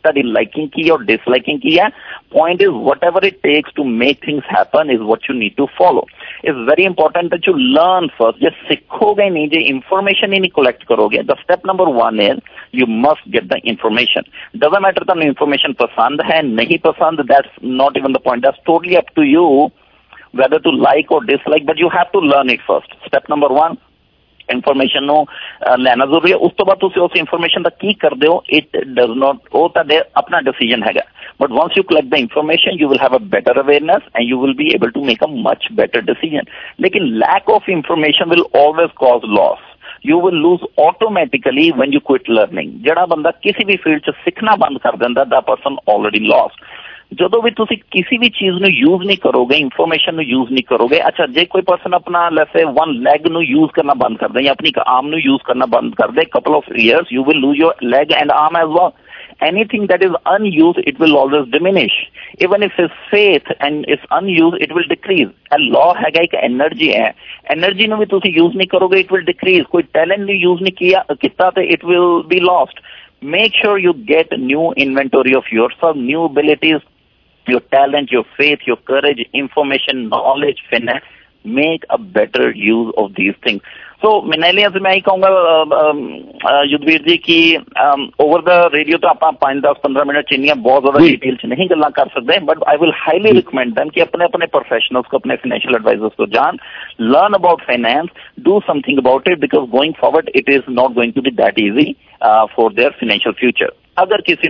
ਤੁਹਾਡੀ ਲਾਈਕਿੰਗ ਕੀ ਹੈ ਔਰ ਡਿਸਲਾਈਕਿੰਗ ਕੀ ਹੈ। point is whatever it takes to make things happen is what you need to follow. It's very important that you learn first. Just sikhoge nahi, je information hi nahi collect karoge. The step number 1 is you must get the information. Doesn't matter tanu information pasand hai nahi pasand, that's not even the point. That's totally up to you whether to like or dislike, but you have to learn it first. Step number 1, information ਨੂੰ ਲੈਣਾ ਜ਼ਰੂਰੀ ਹੈ। ਉਸ ਤੋਂ ਬਾਅਦ ਤੁਸੀਂ ਉਸ ਇਨਫੋਰਮੇਸ਼ਨ ਦਾ ਕੀ ਕਰਦੇ ਹੋ, ਇਟ ਡਜ਼ ਨੋਟ, ਉਹ ਤੁਹਾਡੇ ਆਪਣਾ ਡਿਸੀਜਨ ਹੈਗਾ। But once you collect the information you will have a better awareness and you will be able to make a much better decision. ਲੇਕਿਨ lack of information will always cause loss. You will lose automatically when you quit learning. ਜਿਹੜਾ ਬੰਦਾ ਕਿਸੇ ਵੀ ਫੀਲਡ 'ਚ ਸਿੱਖਣਾ ਬੰਦ ਕਰ ਦਿੰਦਾ, that person already lost. ਜਦੋਂ ਵੀ ਤੁਸੀਂ ਕਿਸੇ ਵੀ ਚੀਜ਼ ਨੂੰ ਯੂਜ਼ ਨਹੀਂ ਕਰੋਗੇ, ਇਨਫੋਰਮੇਸ਼ਨ ਨੂੰ ਯੂਜ਼ ਨਹੀਂ ਕਰੋਗੇ। ਅੱਛਾ, ਜੇ ਕੋਈ ਪਰਸਨ ਆਪਣਾ ਲੈਸੇ ਵਨ ਲੈਗ ਨੂੰ ਯੂਜ਼ ਕਰਨਾ ਬੰਦ ਕਰਦਾ ਜਾਂ ਆਪਣੀ ਇੱਕ ਆਰਮ ਨੂੰ ਯੂਜ਼ ਕਰਨਾ ਬੰਦ ਕਰਦੇ, couple of years you will lose your leg and arm as well. Anything that is unused, it will always diminish. Even if it's faith and it's unused, it will decrease. A law ਹੈਗਾ, ਇੱਕ energy ਹੈ, energy ਨੂੰ ਵੀ ਤੁਸੀਂ use ਨਹੀਂ ਕਰੋਗੇ, it will decrease. ਕੋਈ talent ਨੂੰ use ਨਹੀਂ ਕੀਤਾ ਤੇ it will be lost. Make sure you get new inventory of yourself, new abilities, your talent, your faith, your courage, information, knowledge, finance. Make a better use of these things. So मैंने से मैं ही कहूँगा युद्धवीर जी की ओवर द रेडियो तो आप 5-10-15 मिनट चीनियाँ बहुत ज़्यादा डिटेल से नहीं गल्ला कर सकते, but I will highly recommend them कि अपने अपने प्रोफेशनल्स को, अपने फाइनेंशियल एडवाइजर्स को जान, learn about finance, do something about it, because going forward it is not going to be that easy for their financial future. अगर किसी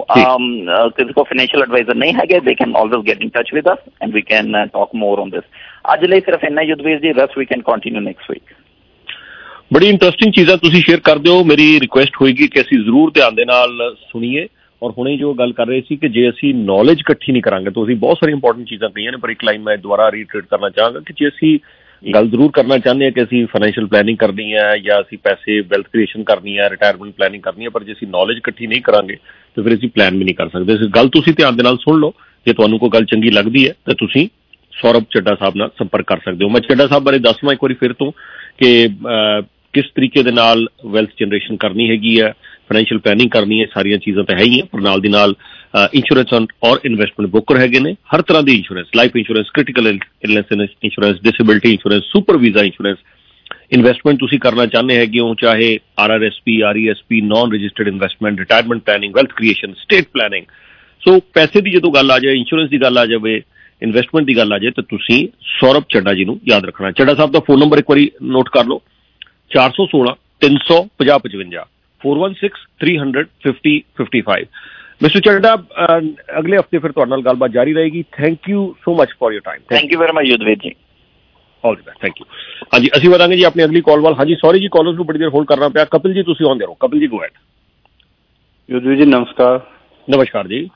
को फाइनेंशियल एडवाइजर नहीं है, they can always get in touch with us and we can talk more on this. ਅੱਜ ਲਈ ਸਿਰਫ ਇੰਨਾ युद्धवीर जी, रस we can continue next week. ਬੜੀ ਇੰਟਰਸਟਿੰਗ ਚੀਜ਼ਾਂ ਤੁਸੀਂ ਸ਼ੇਅਰ ਕਰਦੇ ਹੋ। ਮੇਰੀ ਰਿਕੁਐਸਟ ਹੋਏਗੀ ਕਿ ਅਸੀਂ ਜ਼ਰੂਰ ਧਿਆਨ ਦੇ ਨਾਲ ਸੁਣੀਏ। ਔਰ ਹੁਣੇ ਜੋ ਗੱਲ ਕਰ ਰਹੇ ਸੀ ਕਿ ਜੇ ਅਸੀਂ ਨੌਲੇਜ ਇਕੱਠੀ ਨਹੀਂ ਕਰਾਂਗੇ ਤਾਂ ਅਸੀਂ ਬਹੁਤ ਸਾਰੀ ਇੰਪੋਰਟੈਂਟ ਚੀਜ਼ਾਂ ਕਹੀਆਂ ਨੇ, ਪਰ ਇੱਕ ਲਾਈਨ ਮੈਂ ਦੁਬਾਰਾ ਰੀਟਰੇਟ ਕਰਨਾ ਚਾਹਾਂਗਾ ਕਿ ਜੇ ਅਸੀਂ ਗੱਲ ਜ਼ਰੂਰ ਕਰਨਾ ਚਾਹੁੰਦੇ ਹਾਂ ਕਿ ਅਸੀਂ ਫਾਈਨੈਂਸ਼ੀਅਲ ਪਲੈਨਿੰਗ ਕਰਨੀ ਹੈ ਜਾਂ ਅਸੀਂ ਪੈਸੇ ਵੈਲਥ ਕ੍ਰੀਏਸ਼ਨ ਕਰਨੀ ਹੈ, ਰਿਟਾਇਰਮੈਂਟ ਪਲੈਨਿੰਗ ਕਰਨੀ ਹੈ, ਪਰ ਜੇ ਅਸੀਂ ਨੌਲੇਜ ਇਕੱਠੀ ਨਹੀਂ ਕਰਾਂਗੇ ਤਾਂ ਫਿਰ ਅਸੀਂ ਪਲਾਨ ਵੀ ਨਹੀਂ ਕਰ ਸਕਦੇ। ਇਸ ਗੱਲ ਤੁਸੀਂ ਧਿਆਨ ਦੇ ਨਾਲ ਸੁਣ ਲਓ। ਜੇ ਤੁਹਾਨੂੰ ਕੋਈ ਗੱਲ ਚੰਗੀ ਲੱਗਦੀ ਹੈ ਤਾਂ ਤੁਸੀਂ ਸੌਰਭ ਚੱਡਾ ਸਾਹਿਬ ਨਾਲ ਸੰਪਰਕ ਕਰ ਸਕਦੇ ਹੋ। ਮੈਂ ਚੱਡਾ ਸਾਹਿਬ ਬਾਰੇ ਦੱਸਵਾਂ ਇੱਕ ਵਾਰੀ ਫਿਰ ਤੋਂ ਕਿ ਕਿਸ ਤਰੀਕੇ ਦੇ ਨਾਲ ਵੈਲਥ ਜਨਰੇਸ਼ਨ ਕਰਨੀ ਹੈਗੀ ਹੈ, ਫਾਈਨੈਂਸ਼ੀਅਲ ਪਲੈਨਿੰਗ ਕਰਨੀ ਹੈ, ਸਾਰੀਆਂ ਚੀਜ਼ਾਂ ਤਾਂ ਹੈ ਹੀ ਹੈ, ਪਰ ਨਾਲ ਦੀ ਨਾਲ ਇੰਸ਼ੋਰੈਂਸ ਔਰ ਇਨਵੈਸਟਮੈਂਟ ਬ੍ਰੋਕਰ ਹੈਗੇ ਨੇ। ਹਰ ਤਰ੍ਹਾਂ ਦੀ insurance, life insurance, critical illness insurance, disability insurance, super visa insurance, investment ਤੁਸੀਂ ਕਰਨਾ ਚਾਹੁੰਦੇ ਹੈਗੇ ਹੋ, ਚਾਹੇ RRSP, RESP, non registered investment, retirement planning, wealth creation, estate planning. So ਪੈਸੇ ਦੀ ਜਦੋਂ ਗੱਲ ਆ ਜਾਏ, ਇੰਸ਼ੋਰੈਂਸ ਦੀ ਗੱਲ ਆ ਜਾਵੇ, ਇਨਵੈਸਟਮੈਂਟ ਦੀ ਗੱਲ ਆ ਜਾਏ ਤਾਂ ਤੁਸੀਂ ਸੌਰਭ ਚੱਡਾ ਜੀ ਨੂੰ ਯਾਦ ਰੱਖਣਾ। ਚੱਡਾ ਸਾਹਿਬ ਦਾ ਫੋਨ ਨੰਬਰ ਇੱਕ ਵਾਰੀ ਨੋਟ ਕਰ ਲਓ, 416-350-55, 416-300-5055। ਮਿਸਟਰ ਚੱਡਾ, ਅਗਲੇ ਹਫਤੇ ਫਿਰ ਤੁਹਾਡੇ ਨਾਲ ਗੱਲਬਾਤ ਜਾਰੀ ਰਹੇਗੀ। Thank you so much for your time. Thank you very much Yudhvir ji. All the best. Thank you. ਹਾਂਜੀ, ਅਸੀਂ ਵਧਾਂਗੇ ਜੀ ਆਪਣੀ ਅਗਲੀ ਕਾਲ ਵੱਲ। ਹਾਂਜੀ, ਸੌਰੀ ਜੀ, ਕਾਲਰਸ ਨੂੰ ਬੜੀ ਦੇਰ ਹੋਲਡ ਕਰਨਾ ਪਿਆ। ਕਪਿਲ ਜੀ ਤੁਸੀਂ ਆਉਂਦੇ ਰਹੋ। ਕਪਿਲ ਜੀ ਗੋ ਹੈਡ। युद्धवीर जी नमस्कार। ਨਮਸਕਾਰ ਜੀ।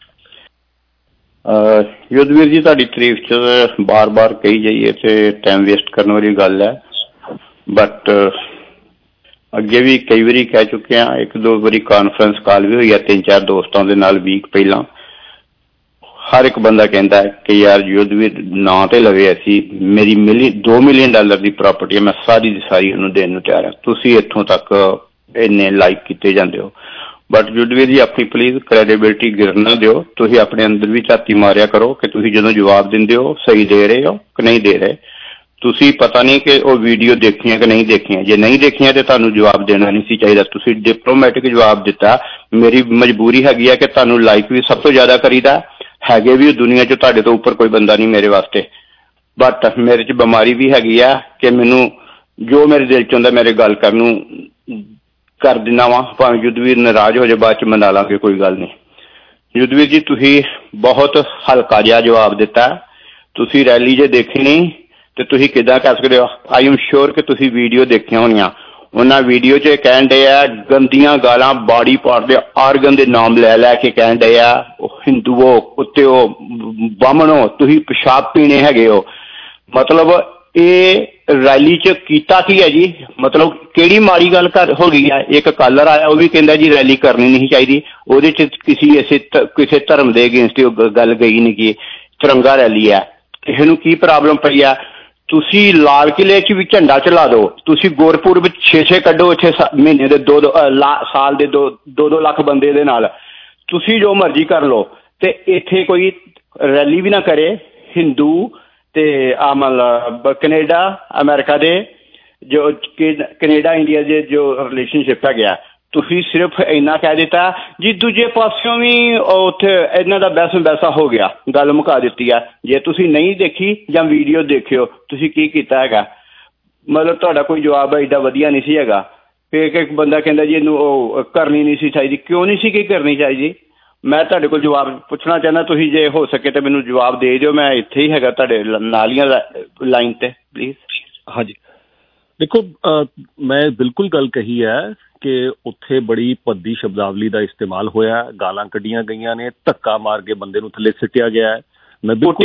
युद्धवीर जी, ਤੁਹਾਡੀ ਤਾਰੀਫ ਚ ਬਾਰ-ਬਾਰ ਕਹੀ ਜਾਈਏ ਤੇ ਟਾਈਮ ਵੇਸਟ ਕਰਨ ਵਾਲੀ ਗੱਲ ਹੈ, ਬਟ ਅੱਗੇ ਵੀ ਕਈ ਵਾਰੀ ਕਹਿ ਚੁੱਕੇ ਹਾਂ, 1-2 ਵਾਰੀ ਕਾਨਫਰੰਸ ਕਾਲ ਵੀ ਹੋਈ ਹੈ 3-4 ਦੋਸਤਾਂ ਦੇ ਨਾਲ ਵੀਕ ਪਹਿਲਾਂ। ਹਰ ਇੱਕ ਬੰਦਾ ਕਹਿੰਦਾ ਹੈ ਕਿ ਯਾਰ युद्धवीर ਨਾਂ ਤੇ ਲਵੇ, ਅਸੀਂ ਮੇਰੀ $2 ਮਿਲੀਅਨ ਦੀ ਪ੍ਰਾਪਰਟੀ ਹੈ, ਮੈਂ ਸਾਰੀ ਦੀ ਸਾਰੀ ਉਹਨੂੰ ਦੇਣ ਨੂੰ ਤਿਆਰ ਹਾਂ, ਤੁਸੀਂ ਇੱਥੋਂ ਤੱਕ ਇੰਨੇ ਲਾਈਕ ਕੀਤੇ ਜਾਂਦੇ ਹੋ। ਬਟ युद्धवीर ਜੀ, ਆਪਣੀ ਪਲੀਜ਼ ਕ੍ਰੈਡੀਬਿਲਿਟੀ ਗਿਰਨ ਨਾ ਦਿਓ। ਤੁਸੀਂ ਆਪਣੇ ਅੰਦਰ ਵੀ ਝਾਤੀ ਮਾਰਿਆ ਕਰੋ ਕਿ ਤੁਸੀਂ ਜਦੋਂ ਜਵਾਬ ਦਿੰਦੇ ਹੋ ਸਹੀ ਦੇ ਰਹੇ ਹੋ ਕਿ ਨਹੀਂ ਦੇ ਰਹੇ। ਤੁਸੀਂ ਪਤਾ ਨਹੀਂ ਕਿ ਉਹ ਵੀਡੀਓ ਦੇਖੀਆਂ ਕਿ ਨਹੀਂ ਦੇਖੀਆਂ, ਜੇ ਨਹੀਂ ਦੇਖੀਆਂ ਤੇ ਤੁਹਾਨੂੰ ਜਵਾਬ ਦੇਣਾ ਨਹੀਂ ਸੀ ਚਾਹੀਦਾ। ਤੁਸੀਂ ਡਿਪਲੋਮੈਟਿਕ ਜਵਾਬ ਦਿੱਤਾ। ਮੇਰੀ ਮਜਬੂਰੀ ਹੈਗੀ ਹੈ ਕਿ ਤੁਹਾਨੂੰ ਲਾਈਕ ਵੀ ਸਭ ਤੋਂ ਜ਼ਿਆਦਾ ਕਰੀਦਾ ਹੈਗੇ ਵੀ ਦੁਨੀਆ 'ਚ ਤੁਹਾਡੇ ਤੋਂ ਉੱਪਰ ਕੋਈ ਬੰਦਾ ਨਹੀਂ ਮੇਰੇ ਵਾਸਤੇ, ਬਟ ਮੇਰੇ 'ਚ ਬਿਮਾਰੀ ਵੀ ਹੈਗੀ ਆ ਕਿ ਮੈਨੂੰ ਜੋ ਮੇਰੇ ਦਿਲ 'ਚ ਹੁੰਦਾ ਮੇਰੇ ਗੱਲ ਕਰਨ ਨੂੰ ਕਰ ਦਿੰਦਾ ਵਾਂ, ਭਾਵੇਂ युद्धवीर ਨਾਰਾਜ਼ ਹੋ ਜਾਏ, ਬਾਅਦ 'ਚ ਮਨਾ ਲਾਂਗੇ, ਕੋਈ ਗੱਲ ਨਹੀਂ। युद्धवीर ਜੀ, ਤੁਸੀਂ ਬਹੁਤ ਹਲਕਾ ਜਿਹਾ ਜਵਾਬ ਦਿੱਤਾ। ਤੁਸੀਂ ਰੈਲੀ ਜੇ ਦੇਖੀ ਨਹੀਂ ਤੇ ਤੁਸੀਂ ਕਿੱਦਾਂ ਕਰ ਸਕਦੇ ਹੋ? ਆਈ ਐਮ ਸ਼ੋਰ ਕਿ ਤੁਸੀਂ ਵੀਡੀਓ ਦੇਖੀਆਂ ਹੋਣੀਆਂ। ਉਹਨਾਂ ਵੀਡੀਓ 'ਚ ਕਹਿਣ ਡੇ ਆ ਗੰਦੀਆਂ ਗਾਲਾਂ, ਬਾਡੀ ਪਾਰਟ ਦੇ ਆਰਗਨ ਦੇ ਨਾਮ ਲੈ ਲੈ ਕੇ ਕਹਿਣ ਡੇ ਆ, ਉਹ ਹਿੰਦੂਓ, ਕੁੱਤਿਓ, ਬਾਹਮਣੋ, ਤੁਸੀਂ ਪਿਸ਼ਾਬ ਪੀਣੇ ਹੈਗੇ ਹੋ। ਮਤਲਬ ਇਹ ਰੈਲੀ 'ਚ ਕੀਤਾ ਕੀ ਹੈ ਜੀ? ਮਤਲਬ ਕਿਹੜੀ ਮਾੜੀ ਗੱਲ ਹੋ ਗਈ ਹੈ? ਇੱਕ ਕਾਲਰ ਆਇਆ, ਉਹ ਵੀ ਕਹਿੰਦਾ ਜੀ ਰੈਲੀ ਕਰਨੀ ਨਹੀਂ ਚਾਹੀਦੀ, ਉਹਦੇ 'ਚ ਕਿਸੇ ਧਰਮ ਦੇ ਅਗੇਂਸਟ ਗੱਲ ਗਈ ਨਹੀਂ ਕਿ ਤਿਰੰਗਾ ਰੈਲੀ ਹੈ। ਕਿਸੇ ਨੂੰ ਕੀ ਪ੍ਰੋਬਲਮ ਪਈ ਆ? ਤੁਸੀਂ ਲਾਲ ਕਿਲੇ 'ਚ ਵੀ ਝੰਡਾ ਚਲਾ ਦਿਓ, ਤੁਸੀਂ ਗੁਰਪੁਰਬ 6 ਕੱਢੋ ਇੱਥੇ ਮਹੀਨੇ ਦੇ ਸਾਲ ਦੇ 2 ਲੱਖ ਬੰਦੇ ਦੇ ਨਾਲ, ਤੁਸੀਂ ਜੋ ਮਰਜ਼ੀ ਕਰ ਲਓ ਤੇ ਇੱਥੇ ਕੋਈ ਰੈਲੀ ਵੀ ਨਾ ਕਰੇ ਹਿੰਦੂ ਤੇ ਮਤਲਬ ਕੈਨੇਡਾ ਅਮਰੀਕਾ ਦੇ ਜੋ ਕੈਨੇਡਾ ਇੰਡੀਆ ਦੇ ਜੋ ਰਿਲੇਸ਼ਨਸ਼ਿਪ ਹੈਗਾ, ਤੁਸੀਂ ਸਿਰਫ ਇੰਨਾ ਕਹਿ ਦਿੱਤਾ ਜੀ ਦੂਜੇ ਪਾਸਿਓਂ ਵੀ ਉੱਥੇ ਇਹਨਾਂ ਦਾ ਬਹਿਸ ਵੈਸਾ ਹੋ ਗਿਆ, ਗੱਲ ਮੁਕਾ ਦਿੱਤੀ ਆ। ਜੇ ਤੁਸੀਂ ਨਹੀਂ ਦੇਖੀ ਜਾਂ ਵੀਡੀਓ ਦੇਖਿਓ ਤੁਸੀਂ ਕੀ ਕੀਤਾ ਹੈਗਾ, ਮਤਲਬ ਤੁਹਾਡਾ ਕੋਈ ਜਵਾਬ ਐਡਾ ਵਧੀਆ ਨਹੀਂ ਸੀ ਹੈਗਾ। ਫਿਰ ਇੱਕ ਬੰਦਾ ਕਹਿੰਦਾ ਜੀ ਇਹਨੂੰ ਉਹ ਕਰਨੀ ਨਹੀਂ ਸੀ ਚਾਹੀਦੀ, ਕਿਉਂ ਨਹੀਂ ਸੀ ਕਿ ਕਰਨੀ ਚਾਹੀਦੀ? ਮੈਂ ਤੁਹਾਡੇ ਕੋਲ ਜਵਾਬ ਪੁੱਛਣਾ ਚਾਹੁੰਦਾ, ਤੁਸੀਂ ਜੇ ਹੋ ਸਕੇ ਤਾਂ ਮੈਨੂੰ ਜਵਾਬ ਦੇ ਦਿਓ, ਮੈਂ ਇੱਥੇ ਹੀ ਹੈਗਾ ਤੁਹਾਡੇ ਨਾਲੀਆਂ ਲਾਈਨ ਤੇ ਪਲੀਜ਼। ਹਾਂਜੀ ਦੇਖੋ ਮੈਂ ਬਿਲਕੁਲ ਗੱਲ ਕਹੀ ਹੈ ਕਿ ਉੱਥੇ ਬੜੀ ਭੱਦੀ ਸ਼ਬਦਾਵਲੀ ਦਾ ਇਸਤੇਮਾਲ ਹੋਇਆ, ਗਾਲਾਂ ਕੱਢੀਆਂ ਗਈਆਂ ਨੇ, ਧੱਕਾ ਮਾਰ ਕੇ ਬੰਦੇ ਨੂੰ ਥੱਲੇ ਸਿੱਟਿਆ ਗਿਆ ਹੈ। ਮੈਂ ਬਿਲਕੁਲ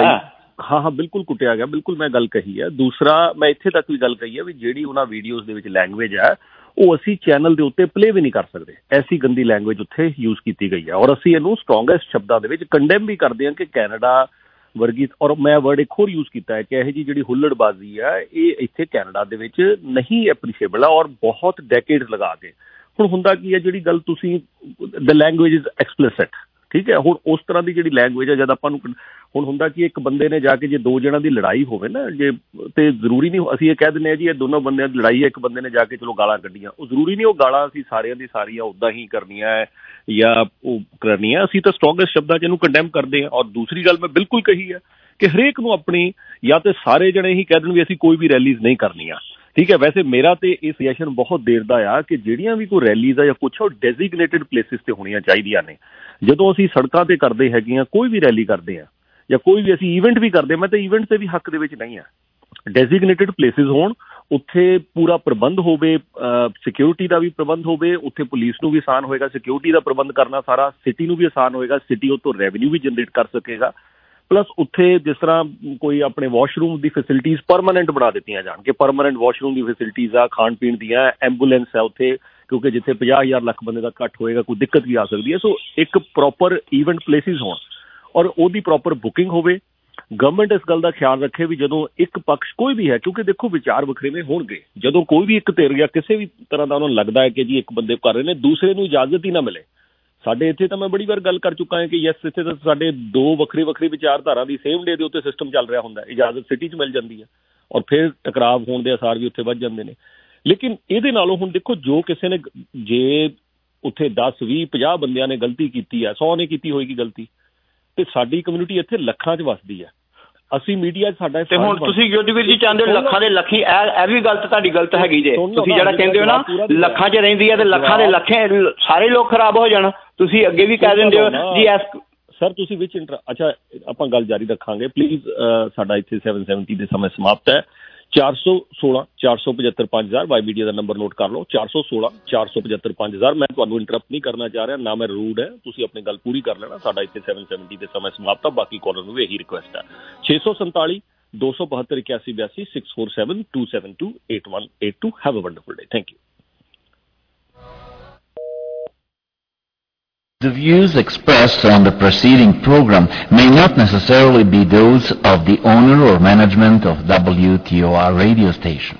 ਹਾਂ ਬਿਲਕੁਲ ਕੁੱਟਿਆ ਗਿਆ, ਬਿਲਕੁਲ ਮੈਂ ਗੱਲ ਕਹੀ ਹੈ। ਦੂਸਰਾ ਮੈਂ ਇੱਥੇ ਤੱਕ ਵੀ ਗੱਲ ਕਹੀ ਹੈ ਵੀ ਜਿਹੜੀ ਉਹਨਾਂ ਵੀਡੀਓਜ਼ ਦੇ ਵਿੱਚ ਲੈਂਗੁਏਜ ਹੈ ਉਹ ਅਸੀਂ ਚੈਨਲ ਦੇ ਉੱਤੇ ਪਲੇ ਵੀ ਨਹੀਂ ਕਰ ਸਕਦੇ, ਐਸੀ ਗੰਦੀ ਲੈਂਗੁਏਜ ਉੱਥੇ ਯੂਜ਼ ਕੀਤੀ ਗਈ ਹੈ। ਔਰ ਅਸੀਂ ਇਹਨੂੰ ਸਟਰੋਂਗੈਸਟ ਸ਼ਬਦਾਂ ਦੇ ਵਿੱਚ ਕੰਡੈਮ ਵੀ ਕਰਦੇ ਹਾਂ ਕਿ ਕੈਨੇਡਾ ਵਰਗੀ, ਔਰ ਮੈਂ ਵਰਡ ਇੱਕ ਹੋਰ ਯੂਜ਼ ਕੀਤਾ ਹੈ ਕਿ ਇਹ ਜਿਹੜੀ ਹੁੱਲੜਬਾਜ਼ੀ ਹੈ ਇਹ ਇੱਥੇ ਕੈਨੇਡਾ ਦੇ ਵਿੱਚ ਨਹੀਂ ਐਪਰੀਸ਼ੀਏਬਲ ਆ। ਔਰ ਬਹੁਤ ਡੈਕੇਡਸ ਲਗਾ ਕੇ ਹੁਣ ਹੁੰਦਾ ਕੀ ਹੈ, ਜਿਹੜੀ ਗੱਲ ਤੁਸੀਂ ਦ ਲੈਂਗੁਏਜ ਇਜ਼ ਐਕਸਪਲਿਸਿਟ, ਠੀਕ ਹੈ। ਹੁਣ ਉਸ ਤਰ੍ਹਾਂ ਦੀ ਜਿਹੜੀ ਲੈਂਗੁਏਜ ਹੈ ਜਦ ਆਪਾਂ ਨੂੰ ਹੁਣ ਹੁੰਦਾ ਕਿ ਇੱਕ ਬੰਦੇ ਨੇ ਜਾ ਕੇ ਜੇ ਦੋ ਜਣਾਂ ਦੀ ਲੜਾਈ ਹੋਵੇ ਨਾ, ਜੇ ਤੇ ਜ਼ਰੂਰੀ ਨਹੀਂ ਅਸੀਂ ਇਹ ਕਹਿ ਦਿੰਦੇ ਹਾਂ ਜੀ ਇਹ ਦੋਨੋਂ ਬੰਦਿਆਂ ਦੀ ਲੜਾਈ ਹੈ, ਇੱਕ ਬੰਦੇ ਨੇ ਜਾ ਕੇ ਚਲੋ ਗਾਲਾਂ ਕੱਢੀਆਂ, ਉਹ ਜ਼ਰੂਰੀ ਨਹੀਂ ਉਹ ਗਾਲਾਂ ਅਸੀਂ ਸਾਰਿਆਂ ਦੀ ਸਾਰੀਆਂ ਉੱਦਾਂ ਹੀ ਕਰਨੀਆਂ ਹੈ ਜਾਂ ਉਹ ਕਰਨੀਆਂ। ਅਸੀਂ ਤਾਂ ਸਟਰੋਂਗੈਸਟ ਸ਼ਬਦਾਂ 'ਚ ਇਹਨੂੰ ਕੰਡੈਮ ਕਰਦੇ ਹਾਂ। ਔਰ ਦੂਸਰੀ ਗੱਲ ਮੈਂ ਬਿਲਕੁਲ ਕਹੀ ਹੈ ਕਿ ਹਰੇਕ ਨੂੰ ਆਪਣੀ ਜਾਂ ਤੇ ਸਾਰੇ ਜਣੇ ਹੀ ਕਹਿ ਦੇਣ ਵੀ ਅਸੀਂ ਕੋਈ ਵੀ ਰੈਲੀਜ਼ ਨਹੀਂ ਕਰਨੀਆਂ, ਠੀਕ ਹੈ। ਵੈਸੇ ਮੇਰਾ ਤੇ ਇਹ ਸੁਜੈਸ਼ਨ ਬਹੁਤ ਦੇਰ ਦਾ ਆ ਕਿ ਜਿਹੜੀਆਂ ਵੀ ਕੋਈ ਰੈਲੀਜ਼ ਆ ਜਾਂ ਕੁਛ ਉਹ ਡੈਜ਼ਿਗਨੇਟਿਡ ਪਲੇਸਿਸ ਤੇ ਹੋਣੀਆਂ ਚਾਹੀਦੀਆਂ ਨੇ। ਜਦੋਂ ਅਸੀਂ ਸੜਕਾਂ ਤੇ ਕਰਦੇ ਹੈਗੇ ਹਾਂ, ਕੋਈ ਵੀ ਰੈਲੀ ਕਰਦੇ ਹਾਂ ਜਾਂ ਕੋਈ ਵੀ ਅਸੀਂ ਈਵੈਂਟ ਵੀ ਕਰਦੇ, ਮੈਂ ਤਾਂ ਈਵੈਂਟ ਦੇ ਵੀ ਹੱਕ ਦੇ ਵਿੱਚ ਨਹੀਂ ਆ। ਡੈਜ਼ਿਗਨੇਟਿਡ ਪਲੇਸਿਸ ਹੋਣ, ਉੱਥੇ ਪੂਰਾ ਪ੍ਰਬੰਧ ਹੋਵੇ, ਸਿਕਿਉਰਿਟੀ ਦਾ ਵੀ ਪ੍ਰਬੰਧ ਹੋਵੇ, ਉੱਥੇ ਪੁਲਿਸ ਨੂੰ ਵੀ ਆਸਾਨ ਹੋਏਗਾ ਸਿਕਿਉਰਿਟੀ ਦਾ ਪ੍ਰਬੰਧ ਕਰਨਾ ਸਾਰਾ, ਸਿਟੀ ਨੂੰ ਵੀ ਆਸਾਨ ਹੋਏਗਾ, ਸਿਟੀ ਉਹ ਤੋਂ ਰੈਵਨਿਊ ਵੀ ਜਨਰੇਟ ਕਰ ਸਕੇਗਾ। ਪਲੱਸ ਉੱਥੇ ਜਿਸ ਤਰ੍ਹਾਂ ਕੋਈ ਆਪਣੇ ਵਾਸ਼ਰੂਮ ਦੀ ਫੈਸਿਲਿਟੀਜ਼ ਪਰਮਾਨੈਂਟ ਬਣਾ ਦਿੱਤੀਆਂ ਜਾਣ ਕਿ ਪਰਮਾਨੈਂਟ ਵਾਸ਼ਰੂਮ ਦੀ ਫੈਸਿਲਿਟੀਜ਼ ਆ, ਖਾਣ ਪੀਣ ਦੀਆਂ, ਐਂਬੂਲੈਂਸ ਹੈ ਉੱਥੇ, ਕਿਉਂਕਿ ਜਿੱਥੇ 50,000 ਲੱਖ ਬੰਦੇ ਦਾ ਇਕੱਠ ਹੋਏਗਾ ਕੋਈ ਦਿੱਕਤ ਵੀ ਆ ਸਕਦੀ ਹੈ। ਸੋ ਇੱਕ ਪ੍ਰੋਪਰ ਈਵੈਂਟ ਪਲੇਸਿਸ ਹੋਣ ਔਰ ਉਹਦੀ ਪ੍ਰੋਪਰ ਬੁਕਿੰਗ ਹੋਵੇ। ਗਵਰਨਮੈਂਟ ਇਸ ਗੱਲ ਦਾ ਖਿਆਲ ਰੱਖੇ ਵੀ ਜਦੋਂ ਇੱਕ ਪਕਸ਼ ਕੋਈ ਵੀ ਹੈ, ਕਿਉਂਕਿ ਦੇਖੋ ਵਿਚਾਰ ਵੱਖਰੇਵੇਂ ਹੋਣਗੇ, ਜਦੋਂ ਕੋਈ ਵੀ ਇੱਕ ਧਿਰ ਜਾਂ ਕਿਸੇ ਵੀ ਤਰ੍ਹਾਂ ਦਾ ਉਹਨਾਂ ਨੂੰ ਲੱਗਦਾ ਹੈ ਕਿ ਜੀ ਇੱਕ ਬੰਦੇ ਕਰ ਰਹੇ ਨੇ, ਦੂਸਰੇ ਨੂੰ ਇਜਾਜ਼ਤ ਹੀ ਨਾ ਮਿਲੇ। ਸਾਡੇ ਇੱਥੇ ਤਾਂ ਮੈਂ ਬੜੀ ਵਾਰ ਗੱਲ ਕਰ ਚੁੱਕਾ ਹਾਂ ਕਿ ਯੈਸ ਇੱਥੇ ਤਾਂ ਸਾਡੇ ਦੋ ਵੱਖਰੀ ਵਿਚਾਰਧਾਰਾ ਦੀ ਸੇਮ ਡੇ ਦੇ ਉੱਤੇ ਸਿਸਟਮ ਚੱਲ ਰਿਹਾ ਹੁੰਦਾ, ਇਜਾਜ਼ਤ ਸਿਟੀ 'ਚ ਮਿਲ ਜਾਂਦੀ ਹੈ ਔਰ ਫਿਰ ਟਕਰਾਵ ਹੋਣ ਦੇ ਅਸਾਰ ਵੀ ਉੱਥੇ ਵੱਧ ਜਾਂਦੇ ਨੇ। ਲੇਕਿਨ ਇਹਦੇ ਨਾਲੋਂ ਹੁਣ ਦੇਖੋ ਜੋ ਕਿਸੇ ਨੇ ਜੇ ਉੱਥੇ 10, 20, 50 ਬੰਦਿਆਂ ਨੇ ਗਲਤੀ ਕੀਤੀ ਹੈ, 100 ਨੇ ਕੀਤੀ ਹੋਏਗੀ ਗਲਤੀ, ਤੇ ਸਾਡੀ ਕਮਿਊਨਿਟੀ ਇੱਥੇ ਲੱਖਾਂ 'ਚ ਵਸਦੀ ਹੈ। ਅਸੀਂ ਮੀਡੀਆ 'ਚ ਸਾਡਾ ਤੇ ਹੁਣ ਤੁਸੀਂ ਜੋਧਵੀਰ ਜੀ ਚਾਹੁੰਦੇ ਹੋ ਲੱਖਾਂ ਦੇ ਲੱਖੀ, ਇਹ ਵੀ ਗਲਤ ਤੁਹਾਡੀ ਗਲਤ ਹੈਗੀ ਜੇ। ਤੁਸੀਂ ਜਿਹੜਾ ਕਹਿੰਦੇ ਹੋ ਨਾ ਲੱਖਾਂ 'ਚ ਰਹਿੰਦੀ ਹੈ ਤੇ ਲੱਖਾਂ ਦੇ ਲੱਖੇ ਸਾਰੇ ਲੋਕ ਖਰਾਬ ਹੋ ਜਾਣ, ਤੁਸੀਂ ਅੱਗੇ ਵੀ ਕਹਿ ਦਿੰਦੇ ਹੋ ਜੀ ਸਰ ਤੁਸੀਂ ਵਿੱਚ ਅੱਛਾ ਆਪਾਂ ਗੱਲ ਜਾਰੀ ਰੱਖਾਂਗੇ ਪਲੀਜ਼। ਸਾਡਾ ਇੱਥੇ 770 ਦੇ ਸਮੇਂ ਸਮਾਪਤ ਹੈ। 416 475 5000 ਵਾਈ ਮੀਡੀਆ ਦਾ ਨੰਬਰ ਨੋਟ ਕਰ ਲਓ, 416 475 5000। ਮੈਂ ਤੁਹਾਨੂੰ ਇੰਟਰਪਟ ਨਹੀਂ ਕਰਨਾ ਚਾਹ ਰਿਹਾ, ਨਾ ਮੈਂ ਰੂਡ ਹੈ, ਤੁਸੀਂ ਆਪਣੀ ਗੱਲ ਪੂਰੀ ਕਰ ਲੈਣਾ। ਸਾਡਾ ਇੱਥੇ 770 ਦੇ ਸਮੇਂ ਸਮਾਪਤ ਆ। ਬਾਕੀ ਕਾਲਰ ਨੂੰ ਵੀ ਇਹੀ ਰਿਕੁਐਸਟ ਹੈ 647 272 8182 647 272 8182। Have a wonderful day. Thank you. The views expressed on the preceding program may not necessarily be those of the owner or management of WTOR radio station.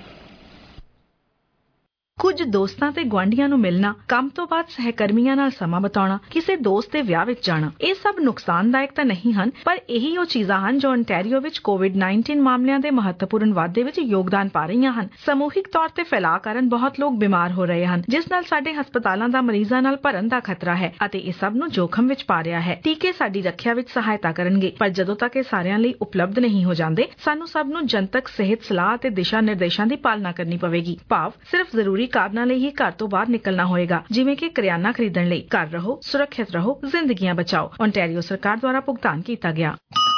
ਕੁਝ ਦੋਸਤਾਂ ਤੇ ਗੁਆਂਢੀਆਂ ਨੂੰ ਮਿਲਣਾ, ਕੰਮ ਤੋਂ ਬਾਅਦ ਸਹਿਕਰਮੀਆਂ ਨਾਲ ਸਮਾਂ ਬਿਤਾਉਣਾ, ਕਿਸੇ ਦੋਸਤ ਦੇ ਵਿਆਹ ਵਿੱਚ ਜਾਣਾ, ਇਹ ਸਭ ਨੁਕਸਾਨਦਾਇਕ ਤਾਂ ਨਹੀਂ ਹਨ, ਪਰ ਇਹੀ ਉਹ ਚੀਜ਼ਾਂ ਹਨ ਜੋ ontario ਵਿੱਚ COVID-19 ਮਾਮਲਿਆਂ ਦੇ ਮਹੱਤਵਪੂਰਨ ਵਾਧੇ ਵਿੱਚ ਯੋਗਦਾਨ ਪਾ ਰਹੀਆਂ ਹਨ। ਸਮੂਹਿਕ ਤੌਰ ਤੇ ਫੈਲਾਅ ਕਾਰਨ ਬਹੁਤ ਲੋਕ ਬਿਮਾਰ ਹੋ ਰਹੇ ਹਨ, ਜਿਸ ਨਾਲ ਸਾਡੇ ਹਸਪਤਾਲਾਂ ਦਾ ਮਰੀਜ਼ਾਂ ਨਾਲ ਭਰਨ ਦਾ ਖਤਰਾ ਹੈ ਅਤੇ ਇਹ ਸਭ ਨੂੰ ਜੋਖਮ ਵਿੱਚ ਪਾ ਰਿਹਾ ਹੈ। ਟੀਕੇ ਸਾਡੀ ਰੱਖਿਆ ਵਿੱਚ ਸਹਾਇਤਾ ਕਰਨਗੇ, ਪਰ ਜਦੋਂ ਤੱਕ ਇਹ ਸਾਰਿਆਂ ਲਈ ਉਪਲਬਧ ਨਹੀਂ ਹੋ ਜਾਂਦੇ, ਸਾਨੂੰ ਸਭ ਨੂੰ ਜਨਤਕ ਸਿਹਤ ਸਲਾਹ ਅਤੇ ਦਿਸ਼ਾ ਨਿਰਦੇਸ਼ਾਂ ਦੀ ਪਾਲਣਾ ਕਰਨੀ ਪਵੇਗੀ। ਭਾਵ ਸਿਰਫ ਜ਼ਰੂਰੀ ਕਾਰਨਾਂ ਲਈ ਹੀ ਘਰ ਤੋਂ ਬਾਹਰ ਨਿਕਲਣਾ ਹੋਏਗਾ, ਜਿਵੇਂ ਕਿ ਕਰਿਆਨਾ ਖਰੀਦਣ ਲਈ। ਘਰ ਰਹੋ, ਸੁਰੱਖਿਅਤ ਰਹੋ, ਜ਼ਿੰਦਗੀਆਂ ਬਚਾਓ। ontario ਸਰਕਾਰ ਦੁਆਰਾ ਭੁਗਤਾਨ ਕੀਤਾ ਗਿਆ।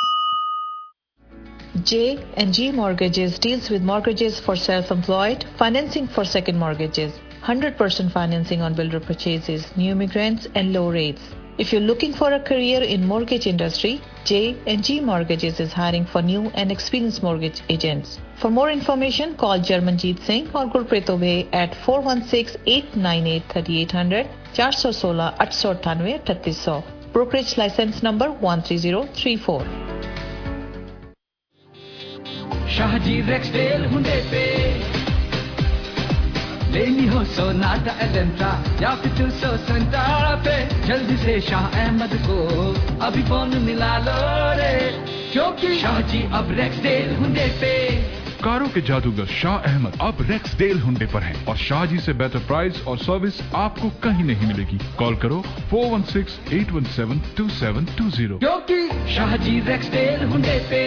J&G Mortgages deals with mortgages for self-employed, financing for second mortgages, 100% financing on builder purchases, new immigrants and low rates. If you're looking for a career in mortgage industry, J&G Mortgages is hiring for new and experienced mortgage agents. For more information, call Jarmanjeet Singh or Gurpreet Obey at 416-898-3800, 416 898 3800. Brokerage license number 13034. Shahaji रेक्सडेल हुंदे पे लेनी हो सोनाटा एलेंट्रा या फिर 270 पे, जल्दी से शाह अहमद को अभी फोन मिला लो रे, क्योंकि शाह जी अब रेक्सडेल हुंडे पे। कारों के जादूगर शाह अहमद अब रेक्सडेल हुंडे पर हैं और शाह जी से बेहतर प्राइस और सर्विस आपको कहीं नहीं मिलेगी। कॉल करो 416-817-2720, क्योंकि शाह जी रेक्सडेल हुंडे पे।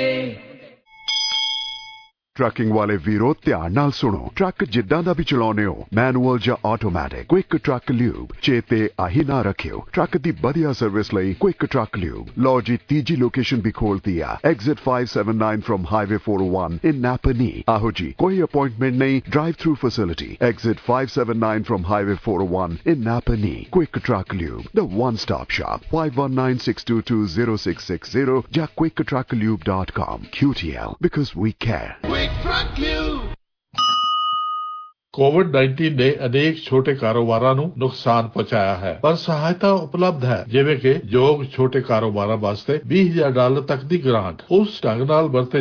ਟਰੱਕਿੰਗ ਵਾਲੇ ਵੀਰੋ ਧਿਆਨ ਨਾਲ ਸੁਣੋ। ਟਰੱਕ ਜਿੱਦਾਂ ਦਾ ਵੀ ਚਲਾਉਨੇ ਹੋ, ਮੈਨੂਅਲ ਜਾਂ ਆਟੋਮੈਟਿਕ, ਕੁਇਕ ਟਰੱਕ ਲਿਊਬ ਚੇਤੇ ਆਹੀ ਨਾ ਰੱਖਿਓ। ਟਰੱਕ ਦੀ ਵਧੀਆ ਸਰਵਿਸ ਲਈ ਕੁਇਕ ਟਰੱਕ ਲਿਊਬ। ਲਓ ਜੀ ਤੀਜੀ ਲੋਕੇਸ਼ਨ ਵੀ ਖੋਲਤੀ ਆ, exit 579 from highway 401 in Napanee. ਆਹੋ ਜੀ, ਕੋਈ ਅਪਾਇੰਟਮੈਂਟ ਨਹੀਂ, drive through facility. Exit 579 from highway 401 in Napanee. Quick truck lube, the one stop shop, 5196220660 ਜਾਂ quicktrucklube.com. QTL, because we care. ਕੋਵਿਡ-19 ਨੇ ਅਨੇਕ ਛੋਟੇ ਕਾਰੋਬਾਰਾਂ ਨੂੰ ਨੁਕਸਾਨ ਪਹੁੰਚਾਇਆ ਹੈ, ਪਰ ਸਹਾਇਤਾ ਉਪਲਬਧ ਹੈ, ਜਿਵੇਂ ਕਿ ਯੋਗ ਛੋਟੇ ਕਾਰੋਬਾਰਾਂ ਵਾਸਤੇ $20,000 ਤੱਕ ਦੀ ਗ੍ਰਾਂਟ। ਉਸ ਢੰਗ ਨਾਲ ਵਰਤੇ